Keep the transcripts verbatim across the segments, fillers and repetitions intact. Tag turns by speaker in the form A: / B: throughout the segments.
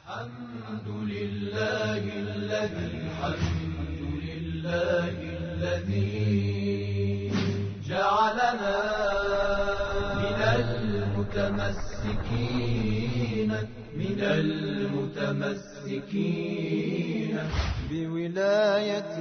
A: الحمد لله الذي الحمد لله الذي جعلنا من المتمسكين من المتمسكين بولاية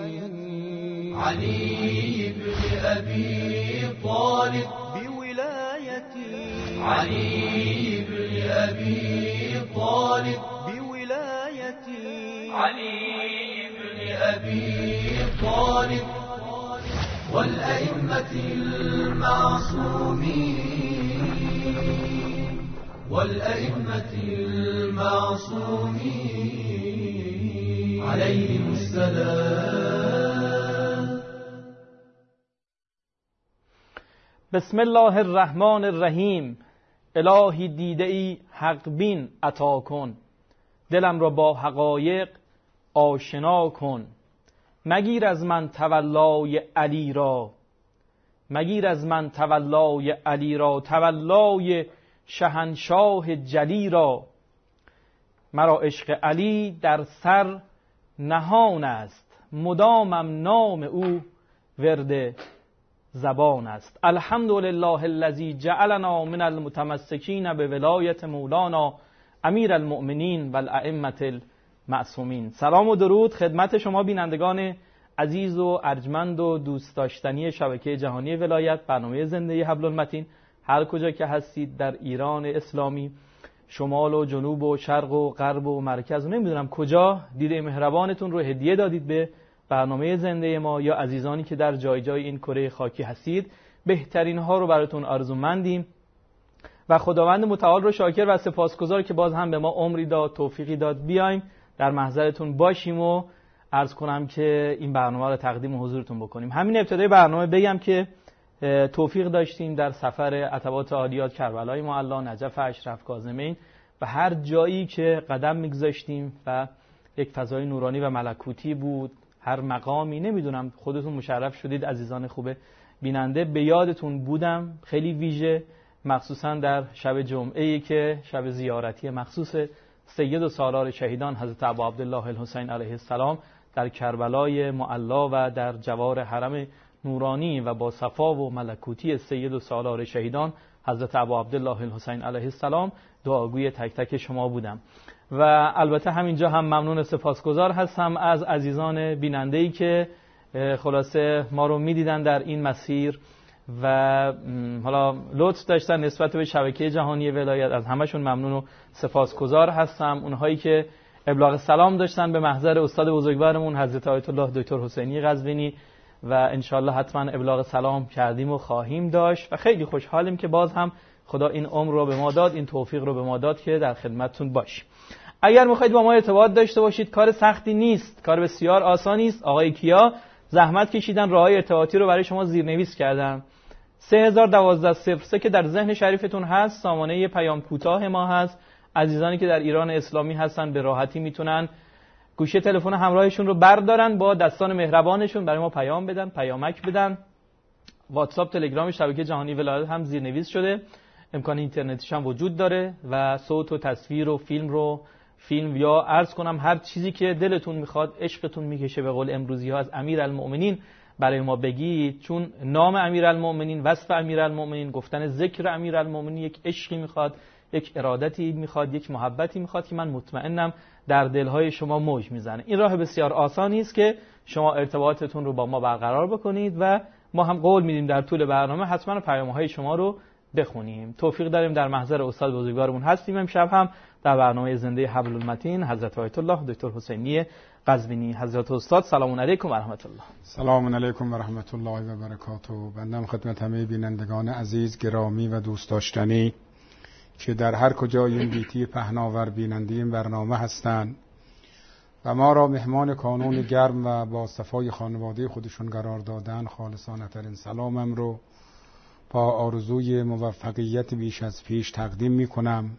A: علي بن أبي طالب بولاية علي بن أبي طالب بولاية علي بن أبي طالب والأئمة المعصومين والأئمة المعصومين عليهم السلام.
B: بسم الله الرحمن الرحیم. الهی دیده ای حق بین عطا کن، دلم را با حقایق آشنا کن. مگیر از من تولای علی را، مگیر از من تولای علی را، تولای شهنشاه جلی را. مرا عشق علی در سر نهان است، مدامم نام او ورد زبان است. الحمدلله الذی جعلنا من المتمسکین به ولایت مولانا امیر المؤمنین و الائمة المعصومین. سلام و درود خدمت شما بینندگان عزیز و ارجمند و دوست داشتنی شبکه جهانی ولایت، برنامه زنده حبل المتین. هر کجا که هستید در ایران اسلامی، شمال و جنوب و شرق و غرب و مرکز و نمیدونم کجا، دیده مهربانتون رو هدیه دادید به برنامه زنده ما، یا عزیزانی که در جای جای این کره خاکی هستید، بهترین ها رو براتون آرزومندیم و خداوند متعال رو شاکر و سپاسگزار که باز هم به ما عمری داد، توفیقی داد بیایم در محضرتون باشیم و عرض کنم که این برنامه رو تقدیم حضورتون بکنیم. همین ابتدای برنامه بگم که توفیق داشتیم در سفر عتبات عالیات، کربلای معلی، نجف، اشرف، کاظمین و هر جایی که قدم میگذاشتیم و یک فضای نورانی و ملکوتی بود، هر مقامی، نمیدونم خودتون مشرف شدید عزیزان خوب بیننده. به یادتون بودم خیلی ویژه، مخصوصا در شب جمعه‌ای که شب زیارتی مخصوص سید و سالار شهیدان حضرت ابا عبدالله الحسین علیه السلام در کربلای معلی و در جوار حرم نورانی و با صفا و ملکوتی سید و سالار شهیدان حضرت ابا عبدالله الحسین علیه السلام دعاگوی تک تک شما بودم. و البته همینجا هم ممنون سپاسگزار هستم از عزیزان بیننده‌ای که خلاصه ما رو میدیدن در این مسیر و حالا لطف داشتن نسبت به شبکه جهانی ولایت. از همشون ممنون و سپاسگزار هستم. اونهایی که ابلاغ سلام داشتن به محضر استاد بزرگوارمون حضرت آیت الله دکتر حسینی قزوینی و انشالله حتما ابلاغ سلام کردیم و خواهیم داشت و خیلی خوشحالیم که باز هم خدا این عمر رو به ما داد، این توفیق رو به ما داد که در خدمتتون باشیم. اگر میخواید با ما ارتباط داشته باشید، کار سختی نیست، کار بسیار آسانی است. آقای کیا زحمت کشیدن، راههای ارتباطی رو برای شما زیرنویس کردم. سه هزار و دوازده صفر سه که در ذهن شریفتون هست، سامانه پیام کوتاه ما هست. عزیزانی که در ایران اسلامی هستن به راحتی میتونن گوشه تلفن همراهشون رو بردارن، با دستان مهربانشون برای ما پیام بدن، پیامک بدن. واتساپ، تلگرام شبکه جهانی ولایت هم زیرنویس شده، امکان اینترنتیش هم وجود داره و صوت و تصویر و فیلم رو فیلم یا عرض کنم هر چیزی که دلتون میخواد، عشقتون میکشه به قول امروزی ها، از امیرالمؤمنین برای ما بگید. چون نام امیرالمؤمنین، وصف امیرالمؤمنین، گفتن ذکر امیرالمؤمنین یک عشقی میخواد، یک ارادتی میخواد، یک محبتی میخواد که من مطمئنم در دلهای شما موج میزنه. این راه بسیار آسانی است که شما ارتباطتون رو با ما برقرار بکنید و ما هم قول میدیم در طول برنامه حتما پیام‌های شما رو بخونیم. توفیق داریم در محضر استاد بزرگوارمون هستیم. امشب هم در برنامه زنده حبل المتین حضرت آیت الله دکتر حسینی قزوینی. حضرت استاد سلام علیکم و رحمت الله.
C: سلام علیکم و رحمت الله و برکاته. بنده خدمت همه بینندگان عزیز، گرامی و دوست داشتنی که در هر کجای این گیتی پهناور بیننده این برنامه هستند و ما را مهمان کانون گرم و با صفای خانواده خودشون قرار دادن، خالصانه ترین سلامم رو با آرزوی موفقیت بیش از پیش تقدیم می کنم.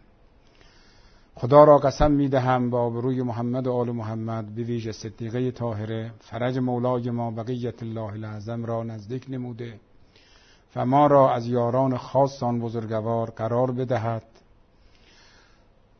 C: خدا را قسم می دهم با آبروی محمد و آل محمد، به ویژه صدیقه طاهره، فرج مولای ما بقیت الله الاعظم را نزدیک نموده و ما را از یاران خاص آن بزرگوار قرار بدهد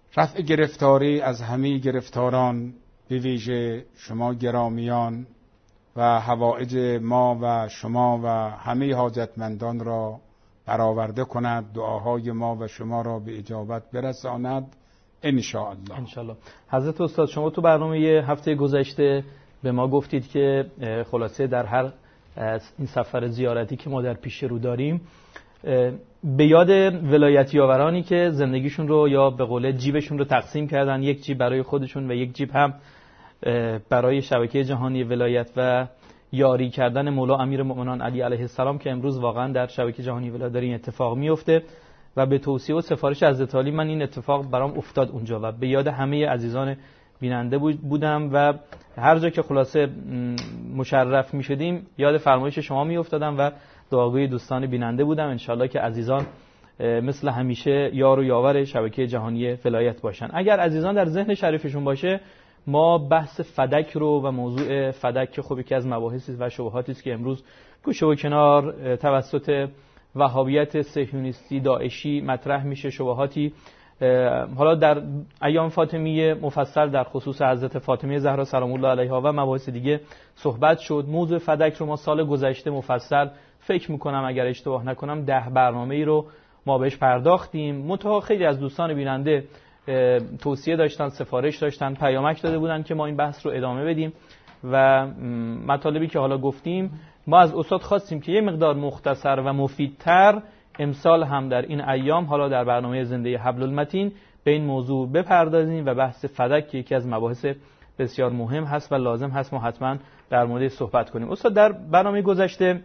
C: رفع گرفتاری از همه گرفتاران، به ویژه شما گرامیان و حوائج ما و شما و همه حاجتمندان را برآورده کند، دعاهای ما و شما را به اجابت برساند ان شاء الله.
B: ان شاء الله. حضرت استاد، شما تو برنامه هفته گذشته به ما گفتید که خلاصه در هر این سفر زیارتی که ما در پیش رو داریم به یاد ولایتیاورانی که زندگیشون رو یا به قول جیبشون رو تقسیم کردن، یک جیب برای خودشون و یک جیب هم برای شبکه جهانی ولایت و یاری کردن مولا امیرالمؤمنین علی علیه السلام که امروز واقعا در شبکه جهانی ولایت داره این اتفاق میفته و به توصیه و سفارش حضرت علی من این اتفاق برام افتاد اونجا و به یاد همه عزیزان بیننده بودم و هر جا که خلاصه مشرف می شدیم یاد فرمایش شما می افتادم و دعاگوی دوستان بیننده بودم. انشالله که عزیزان مثل همیشه یار و یاور شبکه جهانی ولایت باشن. اگر عزیزان در ذهن شریفشون باشه، ما بحث فدک رو و موضوع فدک که خب یکی از مباحثی و شبهاتی است که امروز گوشه و کنار توسط وهابیت صهیونیستی داعشی مطرح میشه، شبهاتی حالا در ایام فاطمیه مفصل در خصوص حضرت فاطمه زهرا سلام الله علیها و مباحث دیگه صحبت شد. موضوع فدک رو ما سال گذشته مفصل فکر میکنم اگر اشتباه نکنم ده برنامه ای رو ما بهش پرداختیم. منتها خیلی از دوستان بیننده توصیه داشتن، سفارش داشتن، پیامک داده بودن که ما این بحث رو ادامه بدیم و مطالبی که حالا گفتیم ما از استاد خواستیم که یه مقدار مختصر و مفیدتر امسال هم در این ایام حالا در برنامه زنده حبل المتین به این موضوع بپردازیم و بحث فدک که یکی از مباحث بسیار مهم هست و لازم هست ما حتما در موردش صحبت کنیم. استاد در برنامه گذشته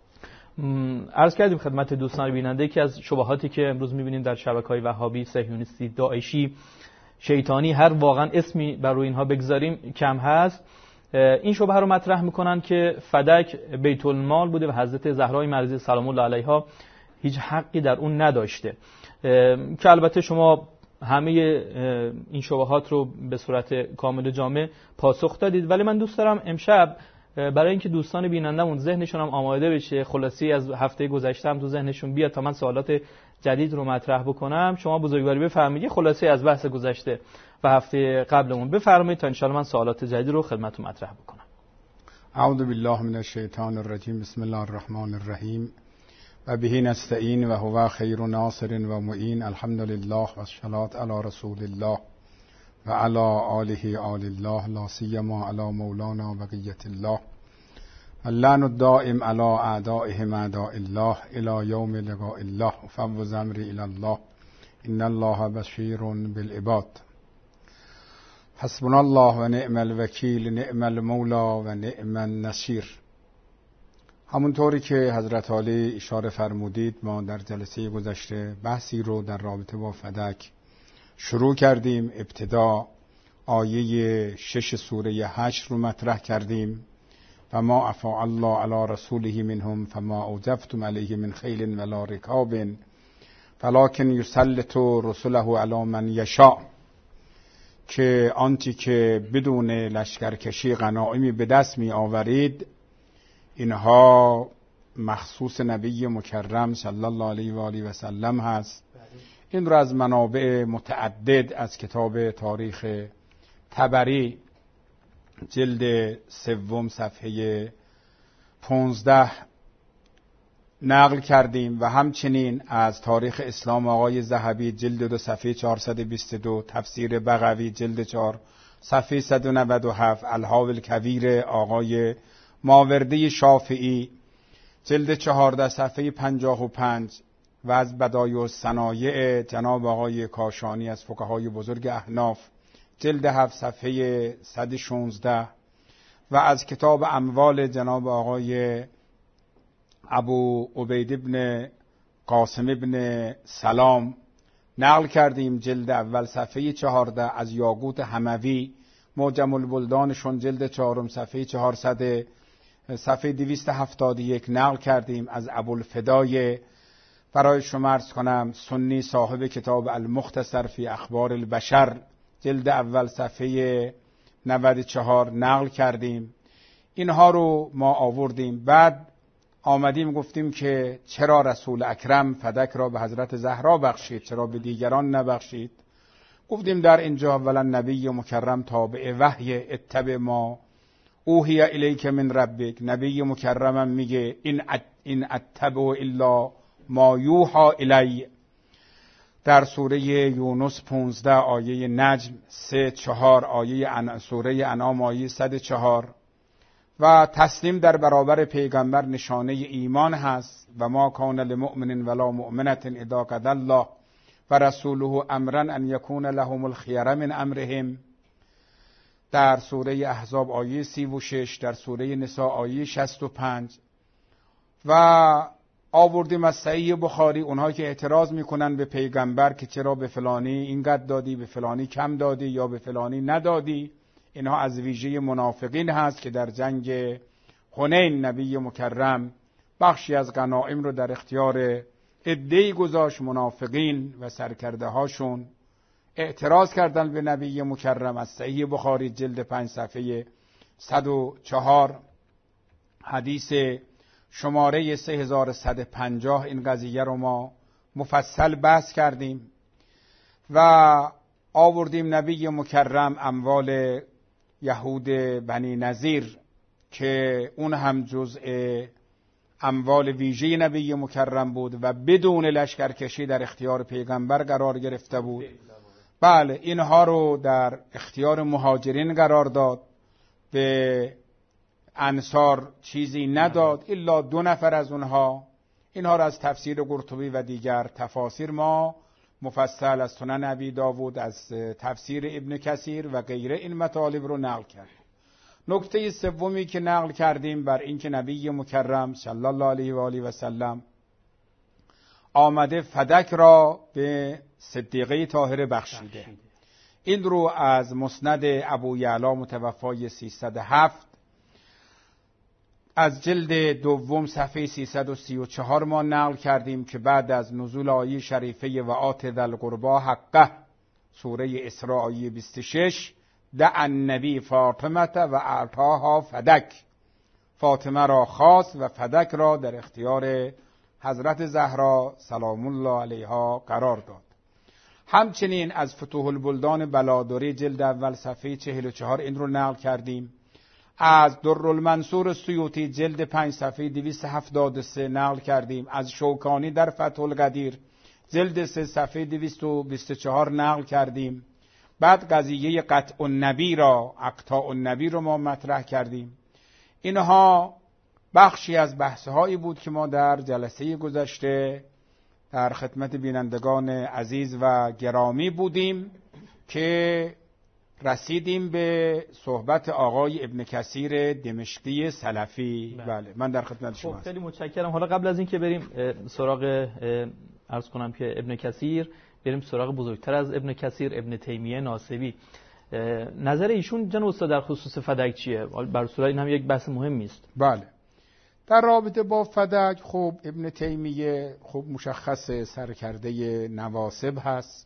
B: عرض کردیم خدمت دوستان بیننده که از شبهاتی که امروز می‌بینیم در شبکه‌های وهابی، صهیونیستی، داعشی، شیطانی، هر واقعا اسمی بر روی اینها بگذاریم کم هست. این شبهه رو مطرح می‌کنن که فدک بیت المال بوده و حضرت زهرای مرضیه سلام الله علیها هیچ حقی در اون نداشته، که البته شما همه این شبهات رو به صورت کامل و جامع پاسخ دادید. ولی من دوست دارم امشب برای اینکه دوستان بینندمون ذهنشون هم آماده بشه، خلاصی از هفته گذشته هم تو ذهنشون بیاد تا من سوالات جدید رو مطرح بکنم، شما بزرگواری بفرمایید خلاصی از بحث گذشته و هفته قبلمون بفرمایید تا ان شاء الله من سوالات جدید رو خدمتتون مطرح بکنم.
C: اعوذ بالله من الشیطان الرجیم. بسم الله الرحمن الرحیم و به نستعین و هو خیر ناصر و معین. الحمد لله و الصلاة علی رسول الله و علی آله آل الله، لا سیما علی مولانا بقیت الله. اللعن الدائم علی اعدائهم اعداء الله الی یوم لقاء الله. فوض امری الی الله ان الله بشیر بالعباد. حسبنا الله و نعم الوکیل، نعم المولا و نعم النصیر. همونطوری که حضرت عالی اشاره فرمودید ما در جلسه گذشته بحثی رو در رابطه با فدک شروع کردیم. ابتدا آیه شش سوره حشر رو مطرح کردیم و ما افاء الله علی رسوله منهم فما اوجفتم علیه من خیل ولا رکاب ولکن یسلط رسله علی من یشاء، که آنچه که بدون لشکرکشی غنایمی به دست می آورید اینها مخصوص نبی مکرم صلی الله علیه و آله و سلم هست. این رو از منابع متعدد از کتاب تاریخ طبری جلد سوم صفحه پانزده نقل کردیم و همچنین از تاریخ اسلام آقای ذهبی جلد دو صفحه چهارصد و بیست و دو، تفسیر بغوی جلد چهار صفحه صد و نود و هفت، الحاوی الکبیر آقای ماوردی شافعی جلد چهارده صفحه پنجاه و پنج و از بدایع الصنایع جناب آقای کاشانی از فقهای بزرگ احناف جلد هفت صفحه صد و شانزده و از کتاب اموال جناب آقای ابو عبید ابن قاسم ابن سلام نقل کردیم جلد اول صفحه چهارده، از یاقوت حموی معجم البلدانشون جلد چهارم صفحه چهارصد صفحه دویست و هفتاد و یک نقل کردیم از ابوالفدای برای شما عرض کنم سنی صاحب کتاب المختصر فی اخبار البشر جلد اول صفحه نود و چهار نقل کردیم. اینها رو ما آوردیم. بعد آمدیم گفتیم که چرا رسول اکرم فدک را به حضرت زهرا بخشید، چرا به دیگران نبخشید؟ گفتیم در اینجا اولا نبی مکرم تابع وحی اتبع ما اوحی الیک من ربک. نبی مکرمم میگه این ات این اتبع الا ما یوحی الی. در سوره یونس پانزده آیه نجم سه چهار، آیه ان سوره انعام آیه صد و چهار. و تسلیم در برابر پیغمبر نشانه ایمان هست. و ما کان لمؤمن ولا مؤمنة اذا قضى الله و رسوله امرا ان یکون لهم الخیره من امرهم. در سوره احزاب آیه سی و شش، در سوره نساء آیه شصت و پنج. و آوردیم از صحیح بخاری اونها که اعتراض میکنن به پیغمبر که چرا به فلانی اینقدر دادی، به فلانی کم دادی یا به فلانی ندادی، اینها از ویژه منافقین هست که در جنگ حنین نبی مکرم بخشی از غنایم رو در اختیار عده‌ای گذاشت. منافقین و سرکرده هاشون اعتراض کردن به نبی مکرم. از صحیح بخاری جلد پنج صفحه صد و چهار حدیث شماره سه هزار و صد و پنجاه این قضیه رو ما مفصل بحث کردیم و آوردیم نبی مکرم اموال یهود بنی نظیر که اون هم جزء اموال ویژه نبی مکرم بود و بدون لشکرکشی در اختیار پیغمبر قرار گرفته بود. بله اینها رو در اختیار مهاجرین قرار داد، به انصار چیزی نداد الا دو نفر از اونها. اینها را از تفسیر قرطبی و دیگر تفاسیر ما مفصل از سنن ابی داود، از تفسیر ابن کثیر و غیره این مطالب رو نقل کردیم. نکته سومی که نقل کردیم بر اینکه نبی مکرم صلی الله علیه و آله و سلم آمده فدک را به صدیقه طاهره بخشیده. این رو از مسند ابو یعلا متوفای سیصد و هفت از جلد دوم صفحه سیصد و سی و چهار ما نقل کردیم که بعد از نزول آیه شریفه و آت ذی القربی حقه سوره اسراء آیه بیست و شش دع النبی فاطمه و اعطاها فدک، فاطمه را خواست و فدک را در اختیار حضرت زهرا سلام الله علیها قرار داد. همچنین از فتوح البلدان بلادری جلد اول صفحه چهل و چهار این رو نقل کردیم. از در المنصور سیوطی جلد پنج صفحه دویست و هفتاد و سه نقل کردیم. از شوکانی در فتح القدیر جلد سه صفحه دویست و بیست و چهار نقل کردیم. بعد قضیه قطع النبی را، اقطاع النبی رو ما مطرح کردیم. اینها بخشی از بحث‌هایی بود که ما در جلسه گذشته در خدمت بینندگان عزیز و گرامی بودیم که رسیدیم به صحبت آقای ابن کثیر دمشقی سلفی. بله, بله. من در خدمت شما هستم.
B: خیلی متشکرم. حالا قبل از این که بریم سراغ عرض کنم که ابن کثیر، بریم سراغ بزرگتر از ابن کثیر ابن تیمیه ناصبی. نظر ایشون جناب استاد در خصوص فدک چیه؟ بر صورت این هم یک بحث مهمی است.
C: بله، در رابطه با فدک خب ابن تیمیه خب مشخص سرکرده نواصب هست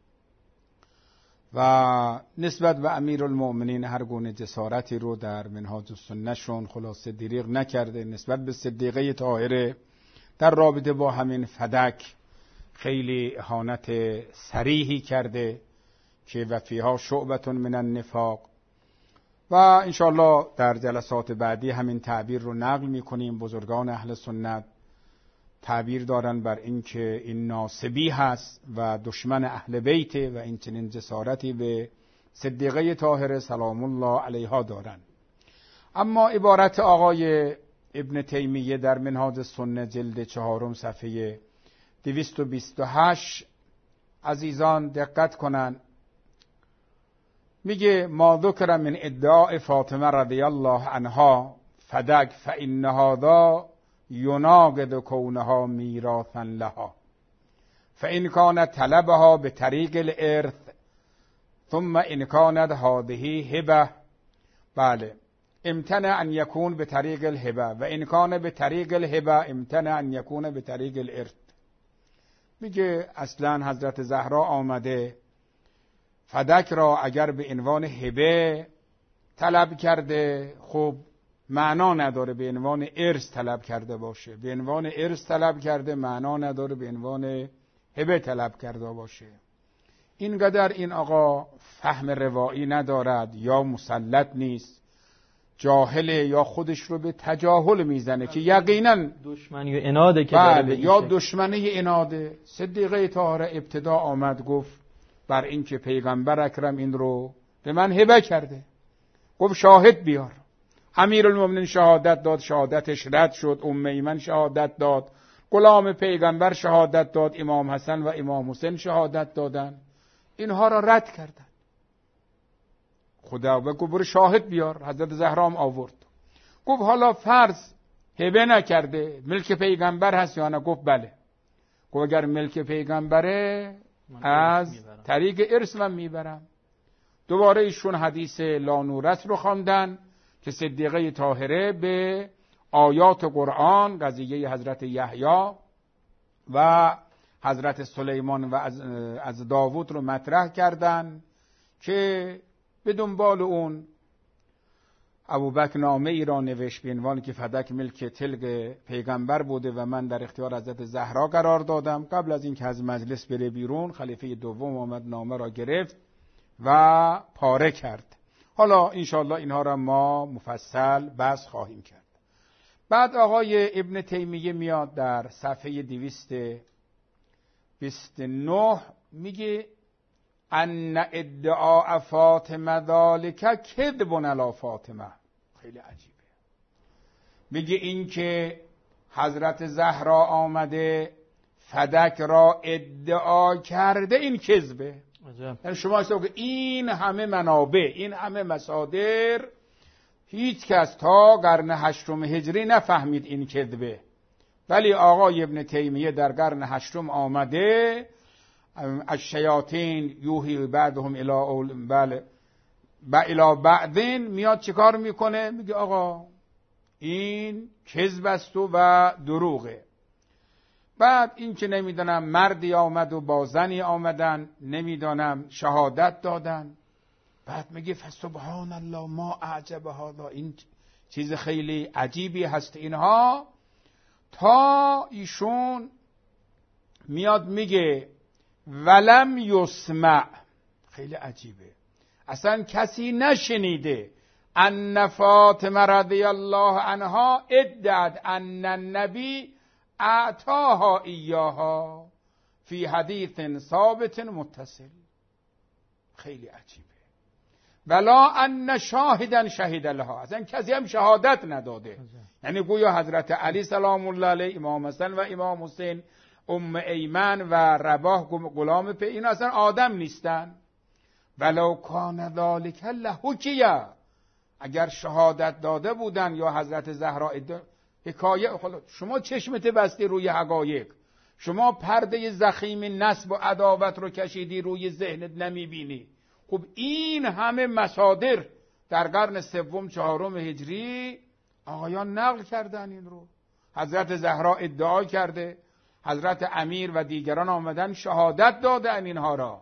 C: و نسبت به امیرالمؤمنین هر گونه جسارتی رو در منهاج السنه شون خلاصه دریغ نکرده. نسبت به صدیقه طاهره در رابطه با همین فدک خیلی اهانت صریحی کرده که و فیها شعبة من النفاق و انشاءالله در جلسات بعدی همین تعبیر رو نقل میکنیم. بزرگان اهل سنت تعبیر دارن بر این که این ناصبی هست و دشمن اهل بیت و این چنین جسارتی به صدیقه طاهره سلام الله علیها دارن. اما عبارت آقای ابن تیمیه در منهاج السنه جلد چهارم صفحه دویست و بیست و هشت عزیزان دقت کنن، میگه ما ذکر من ادعاء فاطمه رضی الله عنها فدک فإن هذا يناقض كونها میراثا لها فإن كان طلبها بطریق الارث ثم إن كانت هذه هبه بله امتنع ان يكون بطریق الهبه و إن كان بطریق الهبه امتنع ان يكون بطریق الارث. میگه اصلا حضرت زهرا آمده فدک را اگر به عنوان هبه طلب کرده خب معنا نداره به عنوان ارث طلب کرده باشه، به عنوان ارث طلب کرده معنا نداره به عنوان هبه طلب کرده باشه. اینقدر این آقا فهم روایی ندارد یا مسلط نیست، جاهله یا خودش رو به تجاهل میزنه که یقینا
B: دشمنی و اناده که
C: بله
B: داره
C: یا دشمنی اناده. صدیقه طاهره ابتدا آمد گفت بر این که پیغمبر اکرم این رو به من هبه کرده، گفت شاهد بیار. امیرالمومنین شهادت داد، شهادتش رد شد. ام ایمن شهادت داد، غلام پیغمبر شهادت داد، امام حسن و امام حسین شهادت دادن، اینها را رد کردن. خدا بگو برو شاهد بیار. حضرت زهرا هم آورد. گفت حالا فرض هبه نکرده، ملک پیغمبر هست یا نه؟ گفت بله. گفت اگر ملک پیغمبره از طریق ارث من میبرم. دوباره ایشون حدیث لانورث رو خواندن که صدیقه طاهره به آیات قرآن، قضیه حضرت یحیی و حضرت سلیمان و از, از داوود رو مطرح کردن که به دنبال اون ابوبکر نامه ای را نوشت به عنوان که فدک ملک تلق پیغمبر بوده و من در اختیار حضرت زهرا قرار دادم. قبل از اینکه از مجلس بره بیرون خلیفه دوم آمد، نامه را گرفت و پاره کرد. حالا انشاءالله اینها را ما مفصل بحث خواهیم کرد. بعد آقای ابن تیمیه میاد در صفحه دویست و بیست و نه میگه ان ادعاء فاطمه ذالک کذب علی فاطمه. خیلی عجیبه. میگه این که حضرت زهرا آمده فدک را ادعا کرده این کذبه. یعنی شما اصلا که این همه منابع، این همه مصادر، هیچ کس تا قرن هشتم هجری نفهمید این کذبه، ولی آقای ابن تیمیه در قرن هشتم آمده الشیاطین یوحی بعضهم الی بله الی بعضین، میاد چیکار میکنه؟ میگه آقا این کذب است و دروغه. بعد این که نمیدونم مردی آمد و با زنی آمدن، نمیدونم شهادت دادن. بعد میگه فسبحان الله ما اعجب هذا، این چیز خیلی عجیبی هست اینها. تا ایشون میاد میگه ولم یسمع، خیلی عجیبه، اصلا کسی نشنیده ان فاطمه رضی الله عنها ادعت ان النبی اعطاها ایاها فی حدیث ثابت متصل. خیلی عجیبه. ولا ان شاهدا شهد لها، اصلا کسی هم شهادت نداده. یعنی گویا حضرت علی سلام الله علیه، امام حسن و امام حسین، ام ایمن و رباح غلام پی، این اصلا آدم نیستن. ولو کان ذالک لحکیه، اگر شهادت داده بودن یا حضرت زهرا حکایه. شما چشمت بستی روی حقایق، شما پرده زخیم نسب و عداوت رو کشیدی روی ذهنت، نمیبینی. خب این همه مصادر در قرن سوم چهارم هجری آقایان نقل کردن این رو. حضرت زهرا ادعا کرده، حضرت امیر و دیگران آمدن شهادت دادن اینها را.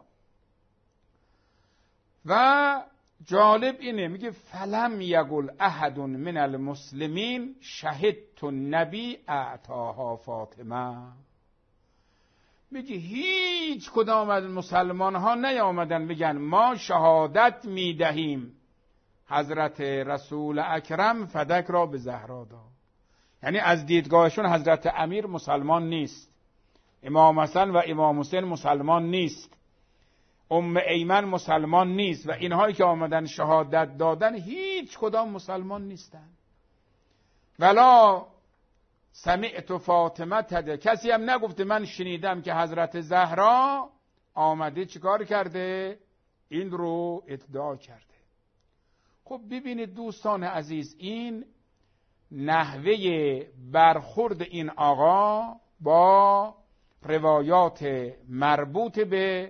C: و جالب اینه، میگه فلم یقل احد من المسلمین شهدت النبی اعطاها فاطمه. میگه هیچ کدام از مسلمان ها نیامدن بگن ما شهادت میدهیم حضرت رسول اکرم فدک را به زهرا داد. یعنی از دیدگاهشون حضرت امیر مسلمان نیست، امام حسن و امام حسین مسلمان نیست، ام ایمن مسلمان نیست، و اینهایی که آمدن شهادت دادن هیچ کدام مسلمان نیستن. ولا سمعت فاطمه تده، کسی هم نگفته من شنیدم که حضرت زهرا آمده چیکار کرده؟ این رو ادعا کرده. خب ببینید دوستان عزیز، این نحوه برخورد این آقا با روایات مربوط به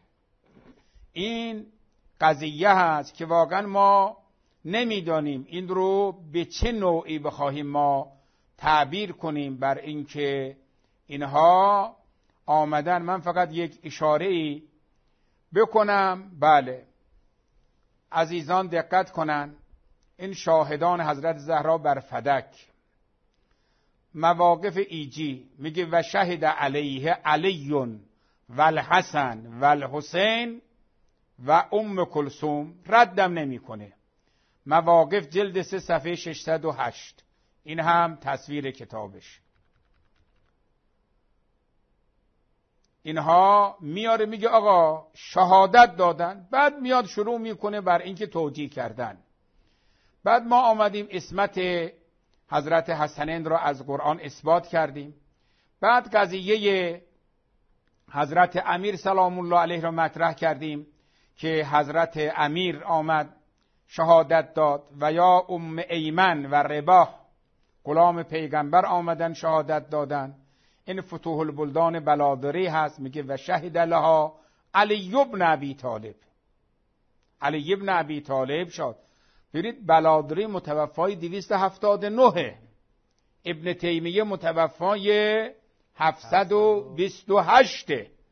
C: این قضیه هست که واقعا ما نمیدانیم این رو به چه نوعی بخواهیم ما تعبیر کنیم بر اینکه اینها آمدن. من فقط یک اشاره ای بکنم. بله عزیزان دقت کنن، این شاهدان حضرت زهرا بر فدک، مواقف ایجی، میگه و شهد علیه علیون و الحسن و الحسین و ام کلثوم ردم نمیکنه. مواقف جلد سه صفحه ششصد و هشت. این هم تصویر کتابش. اینها میاره میگه آقا شهادت دادن، بعد میاد شروع میکنه بر اینکه توجیه کردن. بعد ما آمدیم اسمت حضرت حسنین را از قرآن اثبات کردیم. بعد قضیه حضرت امیر سلام الله علیه را مطرح کردیم که حضرت امیر آمد شهادت داد و یا ام ایمن و رباح غلام پیغمبر آمدن شهادت دادن. این فتوح البلدان بلادری هست، میگه و شهد لها علی بن ابی طالب. علی بن ابی طالب شد. برید بلادری متوفای دویست و هفتاد و نه، ابن تیمیه متوفای هفتصد و بیست و هشت.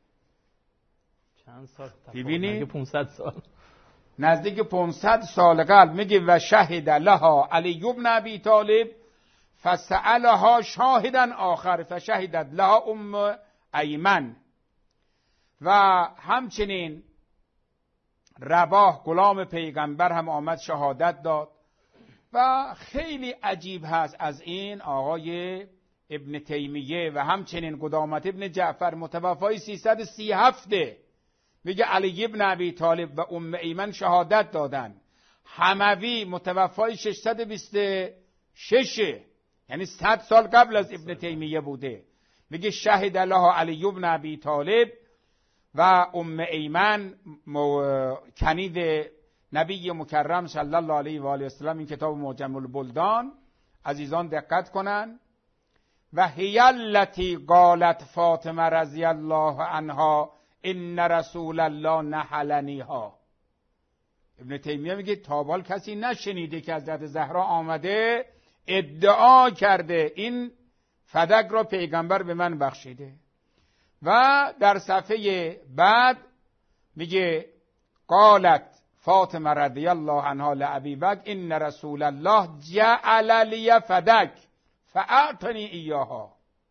B: چند سال؟
C: ببینید
B: پانصد سال،
C: نزدیک پانصد سال قبل. میگه و شهد لها علی بن ابی طالب فسألها شاهدا آخر فشهدت لها ام ایمن. و همچنین رباح غلام پیغمبر هم آمد شهادت داد. و خیلی عجیب هست از این آقای ابن تیمیه. و همچنین قدامت ابن جعفر متوفای سیصد و سی و هفت، میگه علی بن ابی طالب و ام ایمن شهادت دادن. حموی متوفای ششصد و بیست و شش، یعنی صد سال قبل از ابن تیمیه بوده. میگه شهد لها علی بن ابی طالب و ام ایمن کنید نبی مکرم صلی الله علیه و آله و سلم. این کتاب معجم البلدان، عزیزان دقت کنن. و هی التی قالت فاطمه رضی الله عنها ان رسول الله نحلنیها. ابن تیمیه میگه تابال کسی نشنیده که حضرت زهرا آمده ادعا کرده این فدک را پیغمبر به من بخشیده. و در صفحه بعد میگه قالت فاطمه رضی الله عنها لابی بکر ان رسول الله جعل لی فدک فاعطنی ایاها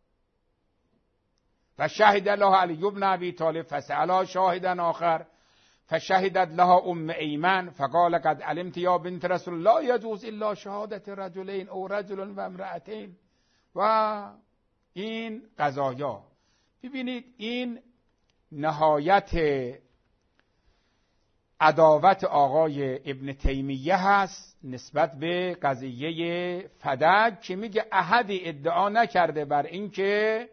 C: و شهد لها علی بن ابی طالب فسألها شاهدا آخر فشهدت لها ام ایمن فقال قد علمت یا بنت رسول الله یجوز الا شهادت رجلین او رجل و امرأتین. و این قضایا ببینید این نهایت عداوت آقای ابن تیمیه هست نسبت به قضیه فدک، که میگه احدی ادعا نکرده بر اینکه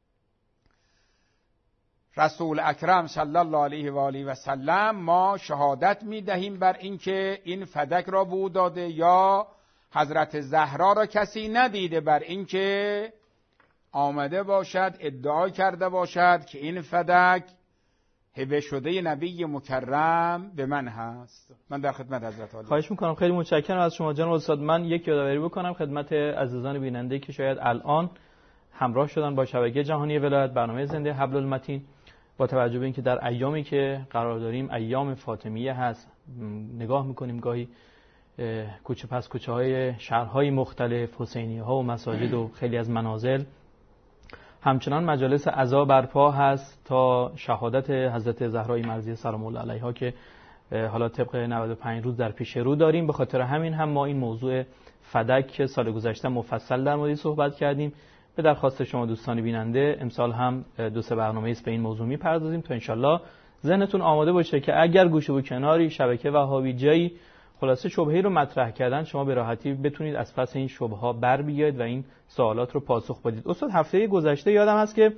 C: رسول اکرم صلی الله علیه و آله و سلم ما شهادت میدهیم بر اینکه این فدک را به او داده، یا حضرت زهرا را کسی ندیده بر اینکه آمده باشد ادعا کرده باشد که این فدک هبه شده نبی مکرم به من هست. من در خدمت حضرت عالی.
B: خواهش میکنم، خیلی متشکرم از شما جناب استاد. من یک یادآوری بکنم خدمت عزیزان بیننده که شاید الان همراه شدن با شبکه جهانی ولایت برنامه زنده حبل المتین، با توجه به اینکه در ایامی که قرار داریم ایام فاطمیه هست، نگاه میکنیم گاهی کوچه پس کوچه های شهرهای مختلف، حسینیه ها و مساجد و خیلی از منازل همچنان مجالس عزا برپا هست تا شهادت حضرت زهرای مرضیه سلام الله علیها که حالا طبق نود و پنج روز در پیش رو داریم. به خاطر همین هم ما این موضوع فدک که سال گذشته مفصل در موردش صحبت کردیم، به درخواست شما دوستان بیننده امسال هم دو سه برنامه است به این موضوع میپردازیم تا انشالله ذهنتون آماده باشه که اگر گوشه و کناری شبکه وهابی جایی خلاصه شبهه‌ای رو مطرح کردن، شما به راحتی بتونید از پس این شبهه‌ها بر بیاید و این سوالات رو پاسخ بدید. استاد هفته گذشته یادم هست که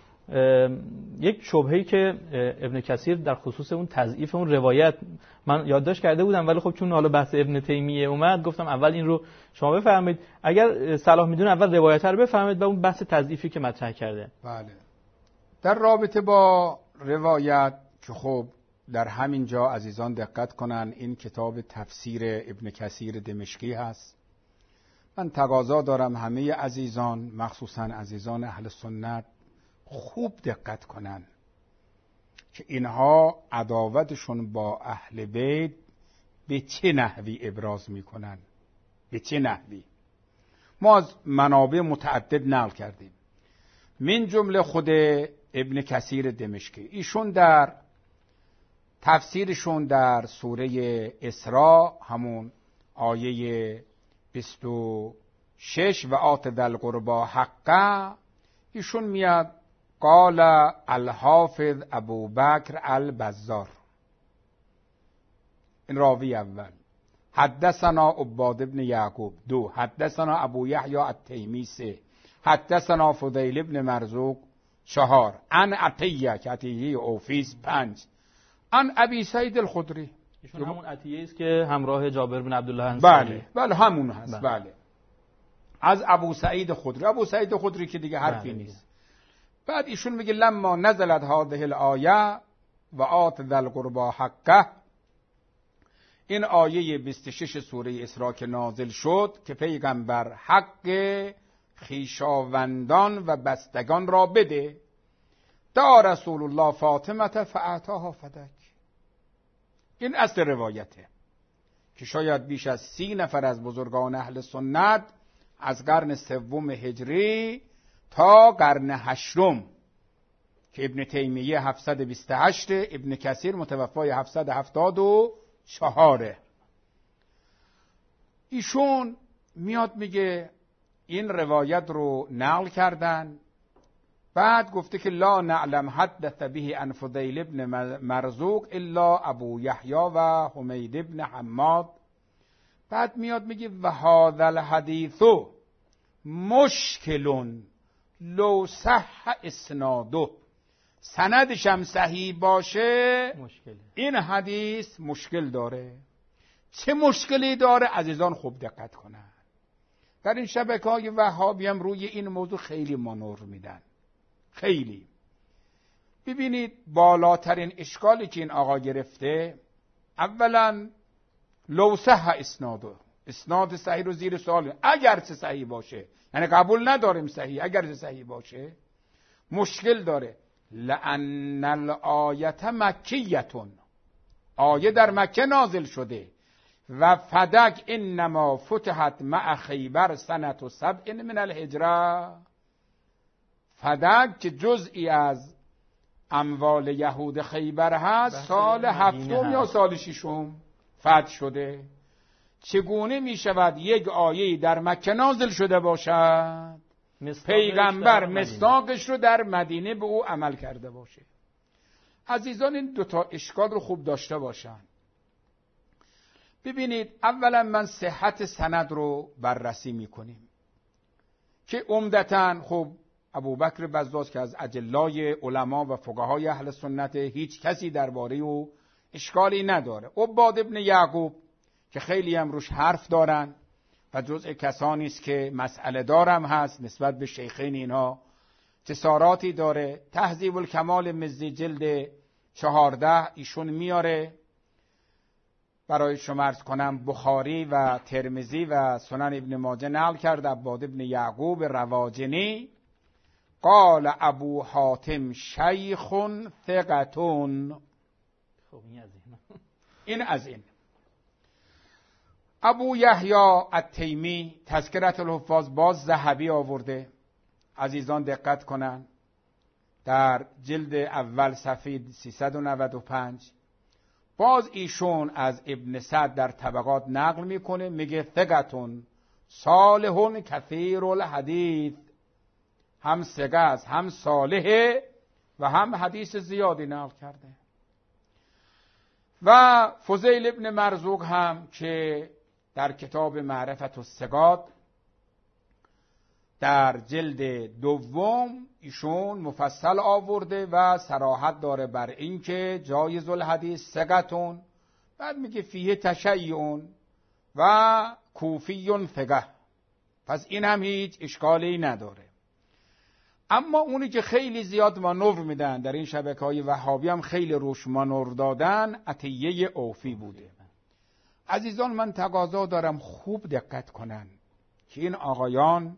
B: یک شبهه‌ای که ابن کثیر در خصوص اون تضعیف اون روایت من یادداشت کرده بودم، ولی خب چون حالا بحث ابن تیمیه اومد گفتم اول این رو شما بفرمایید، اگر صلاح میدون اول روایت رو بفرمایید و اون بحث تضعیفی که مطرح کرده.
C: بله، در رابطه با روایت که خب در همین جا عزیزان دقت کنن این کتاب تفسیر ابن کثیر دمشقی هست. من تقاضا دارم همه عزیزان مخصوصا عزیزان اهل سنت خوب دقت کنن که اینها عداوتشون با اهل بیت به چه نحوی ابراز میکنن، به چه نحوی. ما از منابع متعدد نقل کردیم، من جمله خود ابن کثیر دمشقی. ایشون در تفسیرشون در سوره اسراء همون آیه بیست و شش و آت ذی القربی حقه، ایشون میاد قال الحافظ ابوبکر البزار، این راوی اول. حدثنا عباد بن یعقوب دو، حدثنا ابو یحیی التیمی سه، حدثنا فضیل بن مرزوق چهار، عن عطیه که عطیه اوفیس پنج، عن ابی سعید الخدری.
B: ایشون همون عطیه است که همراه جابر بن عبدالله انصاری.
C: بله بله همون هست. بله, بله. از ابو سعید خدری. ابو سعید خدری که دیگه حرفی بله. نیست. بعد ایشون میگه لما نزلت هذه الآیه و آت ذی القربی حقه، این آیه بیست و شش سوره اسراء که نازل شد که پیغمبر حق خویشاوندان و بستگان را بده، دا رسول الله فاطمه فاعطاها فدک. این اصل روایته که شاید بیش از سی نفر از بزرگان اهل سنت از قرن سوم هجری تا قرن هشتم که ابن تیمیه هفتصد و بیست و هشت، ابن کثیر متوفای هفتصد و هفتاد و چهار، ایشون میاد میگه این روایت رو نقل کردن. بعد گفته که لا نعلم حدث به عن فضیل ابن مرزوق الا ابو یحیی و حمید ابن حماد. بعد میاد میگه و هذا الحدیث مشکل لو صح اسناده، سندش هم صحیح باشه مشکله. این حدیث مشکل داره. چه مشکلی داره عزیزان خوب دقت کنن. در این شبکه‌های وهابی هم روی این موضوع خیلی مانور میدن، خیلی. ببینید بالاترین اشکالی که این آقا گرفته، اولا لو صح اسناده، اسناد صحیح رو زیر سوال، اگر چه صحیح باشه، یعنی قبول نداریم صحیح، اگر چه صحیح باشه مشکل داره. لأن الآیت مکیتون، آیه در مکه نازل شده و فدک انما فتحت مع خیبر سنت و سبع من الهجره. فدک که جزئی از اموال یهود خیبر هست سال هفتم یا سال ششم فتح شده. چگونه می شود یک آیه در مکه نازل شده باشد پیغمبر مصداقش رو در مدینه به او عمل کرده باشه؟ عزیزان این دوتا اشکال رو خوب داشته باشن. ببینید اولا من صحت سند رو بررسی میکنیم که عمدتاً خب ابوبکر بزاز که از اجلای علما و فقهای اهل سنت، هیچ کسی درباره او اشکالی نداره. عباد ابن یعقوب که خیلی هم روش حرف دارن و جزء کسانی است که مسئله دارم هست نسبت به شیخین اینها، جساراتی داره. تهذیب الکمال مزی جلد چهارده ایشون میاره. برای شما عرض کنم بخاری و ترمذی و سنن ابن ماجه نقل کرده عباد ابن یعقوب رواجنی قال ابو حاتم شیخ ثقتون.
B: خب این از این
C: این از این ابو یحیی التیمی تذکرة الحفاظ باز ذهبی آورده. عزیزان دقت کنن در جلد اول صفحه سیصد و نود و پنج باز ایشون از ابن سعد در طبقات نقل میکنه، میگه ثقتون صالحون کثیر الحدیث، هم ثقه است هم صالحه و هم حدیث زیادی نقل کرده. و فضیل ابن مرزوق هم که در کتاب معرفت الثقات در جلد دوم ایشون مفصل آورده و صراحت داره بر این که جایز الحدیث ثقتون، بعد میگه فیه تشیعون و کوفیون ثقه، پس این هم هیچ اشکالی نداره. اما اونی که خیلی زیاد مانور میدن در این شبکه‌های وهابی هم خیلی روش مانور دادن عطیه اوفی بوده. عزیزان من تقاضا دارم خوب دقت کنن که این آقایان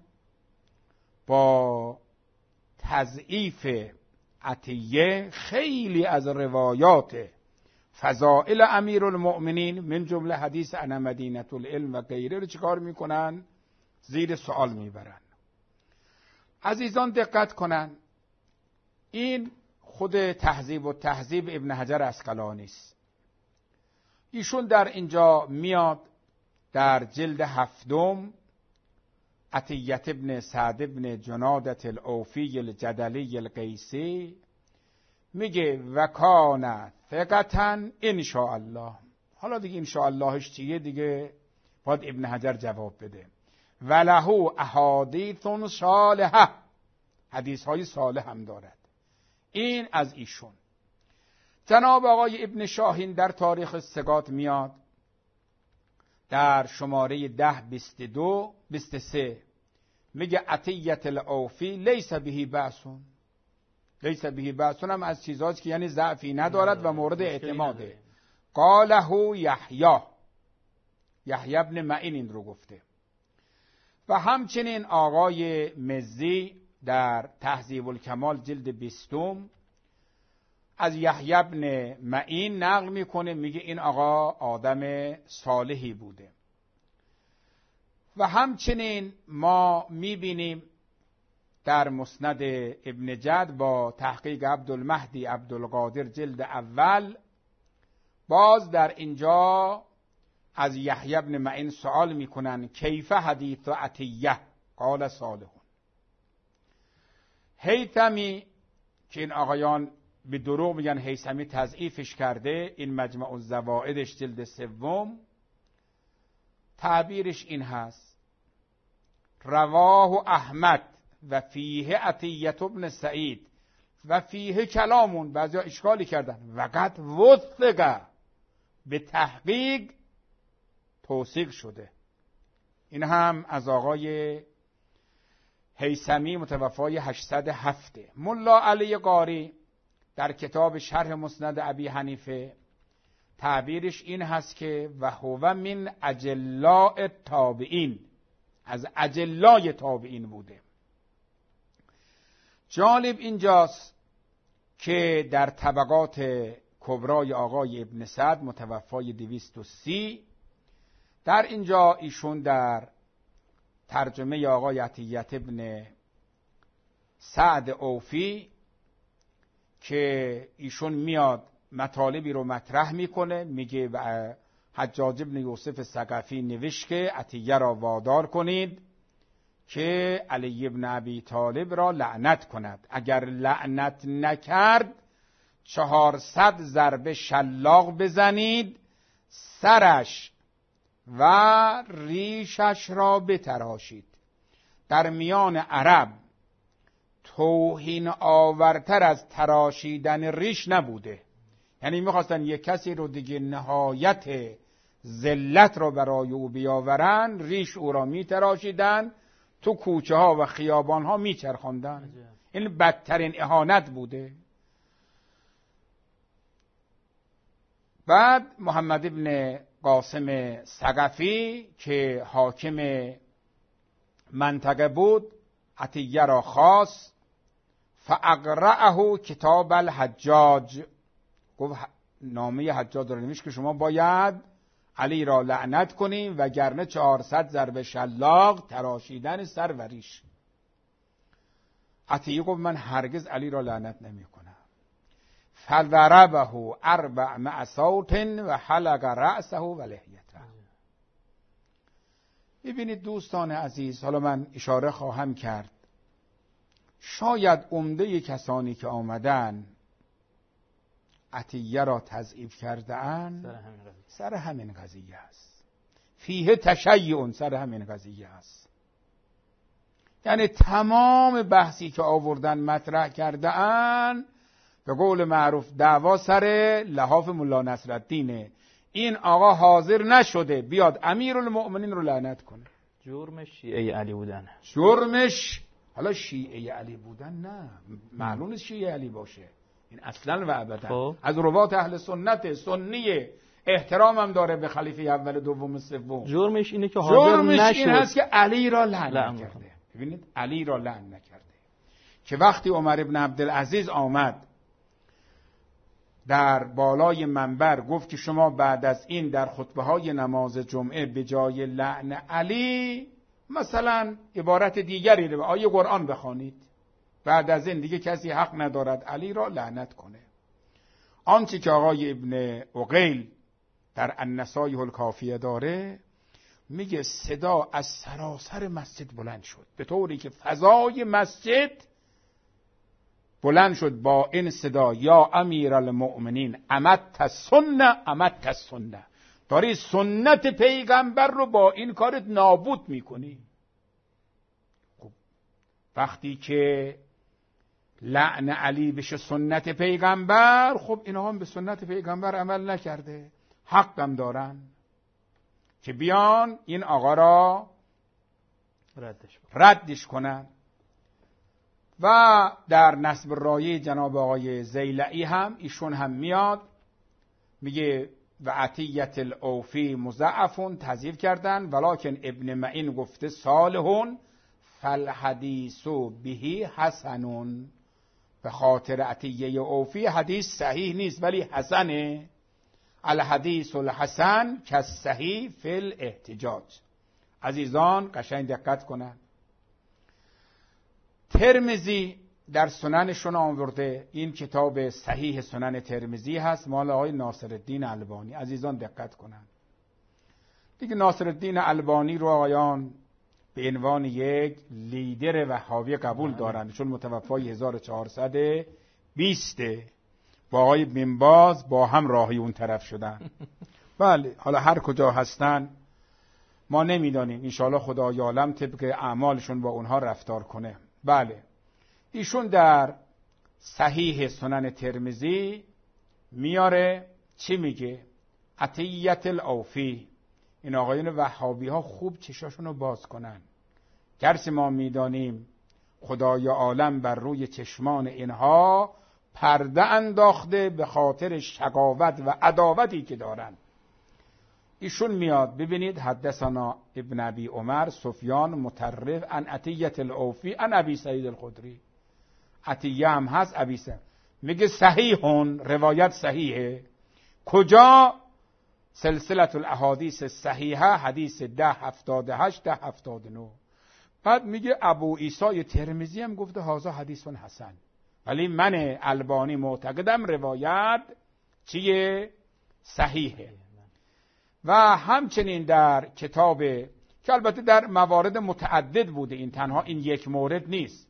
C: با تضعیف عطیه خیلی از روایات فضائل امیرالمؤمنین من جمله حدیث انا مدینة العلم و غیره رو چیکار میکنن؟ زیر سوال میبرن. عزیزان دقت کنن، این خود تهذیب و تهذیب ابن حجر عسقلانی است. ایشون در اینجا میاد در جلد هفتم عطیة ابن سعد ابن جنادة الاوفی الجدلی القیسی میگه وکان ثقةً ان شاء الله. حالا دیگه ان شاء اللهش چیه دیگه باید ابن حجر جواب بده. وله احادیث صالحه، حدیث های صالح هم دارد. این از ایشون. جناب آقای ابن شاهین در تاریخ ثقات میاد در شماره ده بیست و دو بیست و سه میگه عطیة الاوفی لیس به بأسون. لیس به بأسون هم از چیزاست که یعنی ضعفی ندارد و مورد اعتماده. قاله یحیی، یحیی ابن معین این رو گفته. و همچنین آقای مزی در تهذیب الکمال جلد بیستم از یحیی ابن معین نقل میکنه، میگه این آقا آدم صالحی بوده. و همچنین ما میبینیم در مسند ابن جد با تحقیق عبدالمهدی عبدالقادر جلد اول، باز در اینجا از یحیی ابن معین سوال میکنن کیف حدیث عطیه قال صالحون. هیثمی که این آقایان به دروغ میگن هیثمی تضعیفش کرده، این مجمع الزوائدش جلد سوم تعبیرش این هست رواه احمد و فیه عطیة ابن سعید و فیه کلامون. بعضی ها اشکالی کردن وقت وثقه، به تحقیق توثیق شده. این هم از آقای هیثمی متوفای هشتصد و هفت. ملا علی قاری در کتاب شرح مسند ابی حنیفه تعبیرش این هست که و هو من اجلاء تابعین، از اجلای تابعین بوده. جالب اینجاست که در طبقات کبرای آقای ابن سعد متوفای دویست و سی در اینجا ایشون در ترجمه آقای عطیة ابن سعد اوفی که ایشون میاد مطالبی رو مطرح میکنه، میگه و حجاج ابن یوسف ثقفی نوشت که عطیه را وادار کنید که علی ابن ابی طالب را لعنت کند. اگر لعنت نکرد چهارصد ضربه شلاق بزنید، سرش و ریشش را بتراشید. در میان عرب توهین آورتر از تراشیدن ریش نبوده. یعنی میخواستن یک کسی رو دیگه نهایت ذلت رو برای او بیاورن، ریش او را میتراشیدن، تو کوچه ها و خیابان ها میچرخاندن. این بدترین اهانت بوده. بعد محمد ابن قاسم ثقفی که حاکم منطقه بود عطیه را خواست، فاقرأه کتاب الحجاج، گفت نامه حجاج را نوشت که شما باید علی را لعنت کنیم وگرنه چهارصد ضربه شلاق تراشیدن سر و ریش. عطیه گفت من هرگز علی را لعنت نمی کنم. فضربه اربع مع صوت و حلق رأسه و لحیته. ببینید دوستان عزیز، حالا من اشاره خواهم کرد، شاید عمده کسانی که آمدن عطیه را تضعیف کرده اند سر همین قضیه است. فیه تشیع، سر همین قضیه است. یعنی تمام بحثی که آوردن مطرح کرده اند به قول معروف دعوا سر لحاف ملا نصرالدینه. این آقا حاضر نشده بیاد امیرالمؤمنین رو لعنت کنه.
B: جرمش شیعه علی بودن.
C: جرمش حالا شیعه علی بودن نه، معلوم نیست شیعه علی باشه، این اصلا و ابدا
B: خب.
C: از روات اهل سنت سنیه، احترام هم داره به خلیفه اول دوم سوم.
B: جرمش اینه که حاضر
C: جرمش
B: نشد.
C: این هست که علی را لعن
B: لعن
C: نکرده. ببینید علی را لعن نکرده. که وقتی عمر ابن عبدالعزیز آمد در بالای منبر گفت که شما بعد از این در خطبه های نماز جمعه به جای لعن علی مثلا عبارت دیگری رو آیه قرآن بخوانید، بعد از این دیگه کسی حق ندارد علی را لعنت کنه. آنچه که آقای ابن عقیل در النصایح الکافیه داره، میگه صدا از سراسر مسجد بلند شد، به طوری که فضای مسجد بلند شد با این صدا: یا امیرالمؤمنین امت السنه امت السنه، داری سنت پیغمبر رو با این کارت نابود میکنی. خب وقتی که لعن علی بشه سنت پیغمبر، خب اینا هم به سنت پیغمبر عمل نکرده، حقم دارن که بیان این آقا را
B: ردش,
C: ردش کنن. و در نسب الرایه جناب آقای زیلعی هم ایشون هم میاد میگه و عطیت الاوفی مضاعفون تضعیف کردن، ولکن ابن معین گفته صالحون فالحدیث بهی حسنون، به خاطر عطیه اوفی حدیث صحیح نیست ولی حسنه. الحدیث الحسن کالصحیح فی الاحتجاج. عزیزان قشنگ دقت کنن، ترمذی در سننشون آورده، این کتاب صحیح سنن ترمذی هست مال آقای ناصرالدین البانی. عزیزان دقت کنن دیگه، ناصرالدین البانی رو آقایان به عنوان یک لیدر وهابی قبول دارن، چون متوفای هزار و چهارصد و بیست با آقای بن باز با هم راهی اون طرف شدن. بله حالا هر کجا هستن ما نمیدانیم، انشاءالله خدا یعلم طبق اعمالشون با اونها رفتار کنه. بله ایشون در صحیح سنن ترمذی میاره چی میگه؟ عطیت الاوفی. این آقایون وهابی ها خوب چشاشون رو باز کنن، گرچه ما میدانیم خدای عالم بر روی چشمان اینها پرده انداخته به خاطر شقاوت و عداوتی که دارن. ایشون میاد ببینید: حدثنا ابن ابی عمر سفیان مطرف عن عطیت الاوفی عن ابی سعید الخدری. عطیه هم هست، ابی سعید. میگه صحیحون، روایت صحیحه. کجا؟ سلسله الاحادیث صحیحه حدیث ده هفتاد و هشت ده هفتاد و نه. بعد میگه ابو عیسی ترمذی هم گفته هذا حدیث حسن، ولی من البانی معتقدم روایت چیه؟ صحیحه. و همچنین در کتاب که البته در موارد متعدد بوده، این تنها این یک مورد نیست،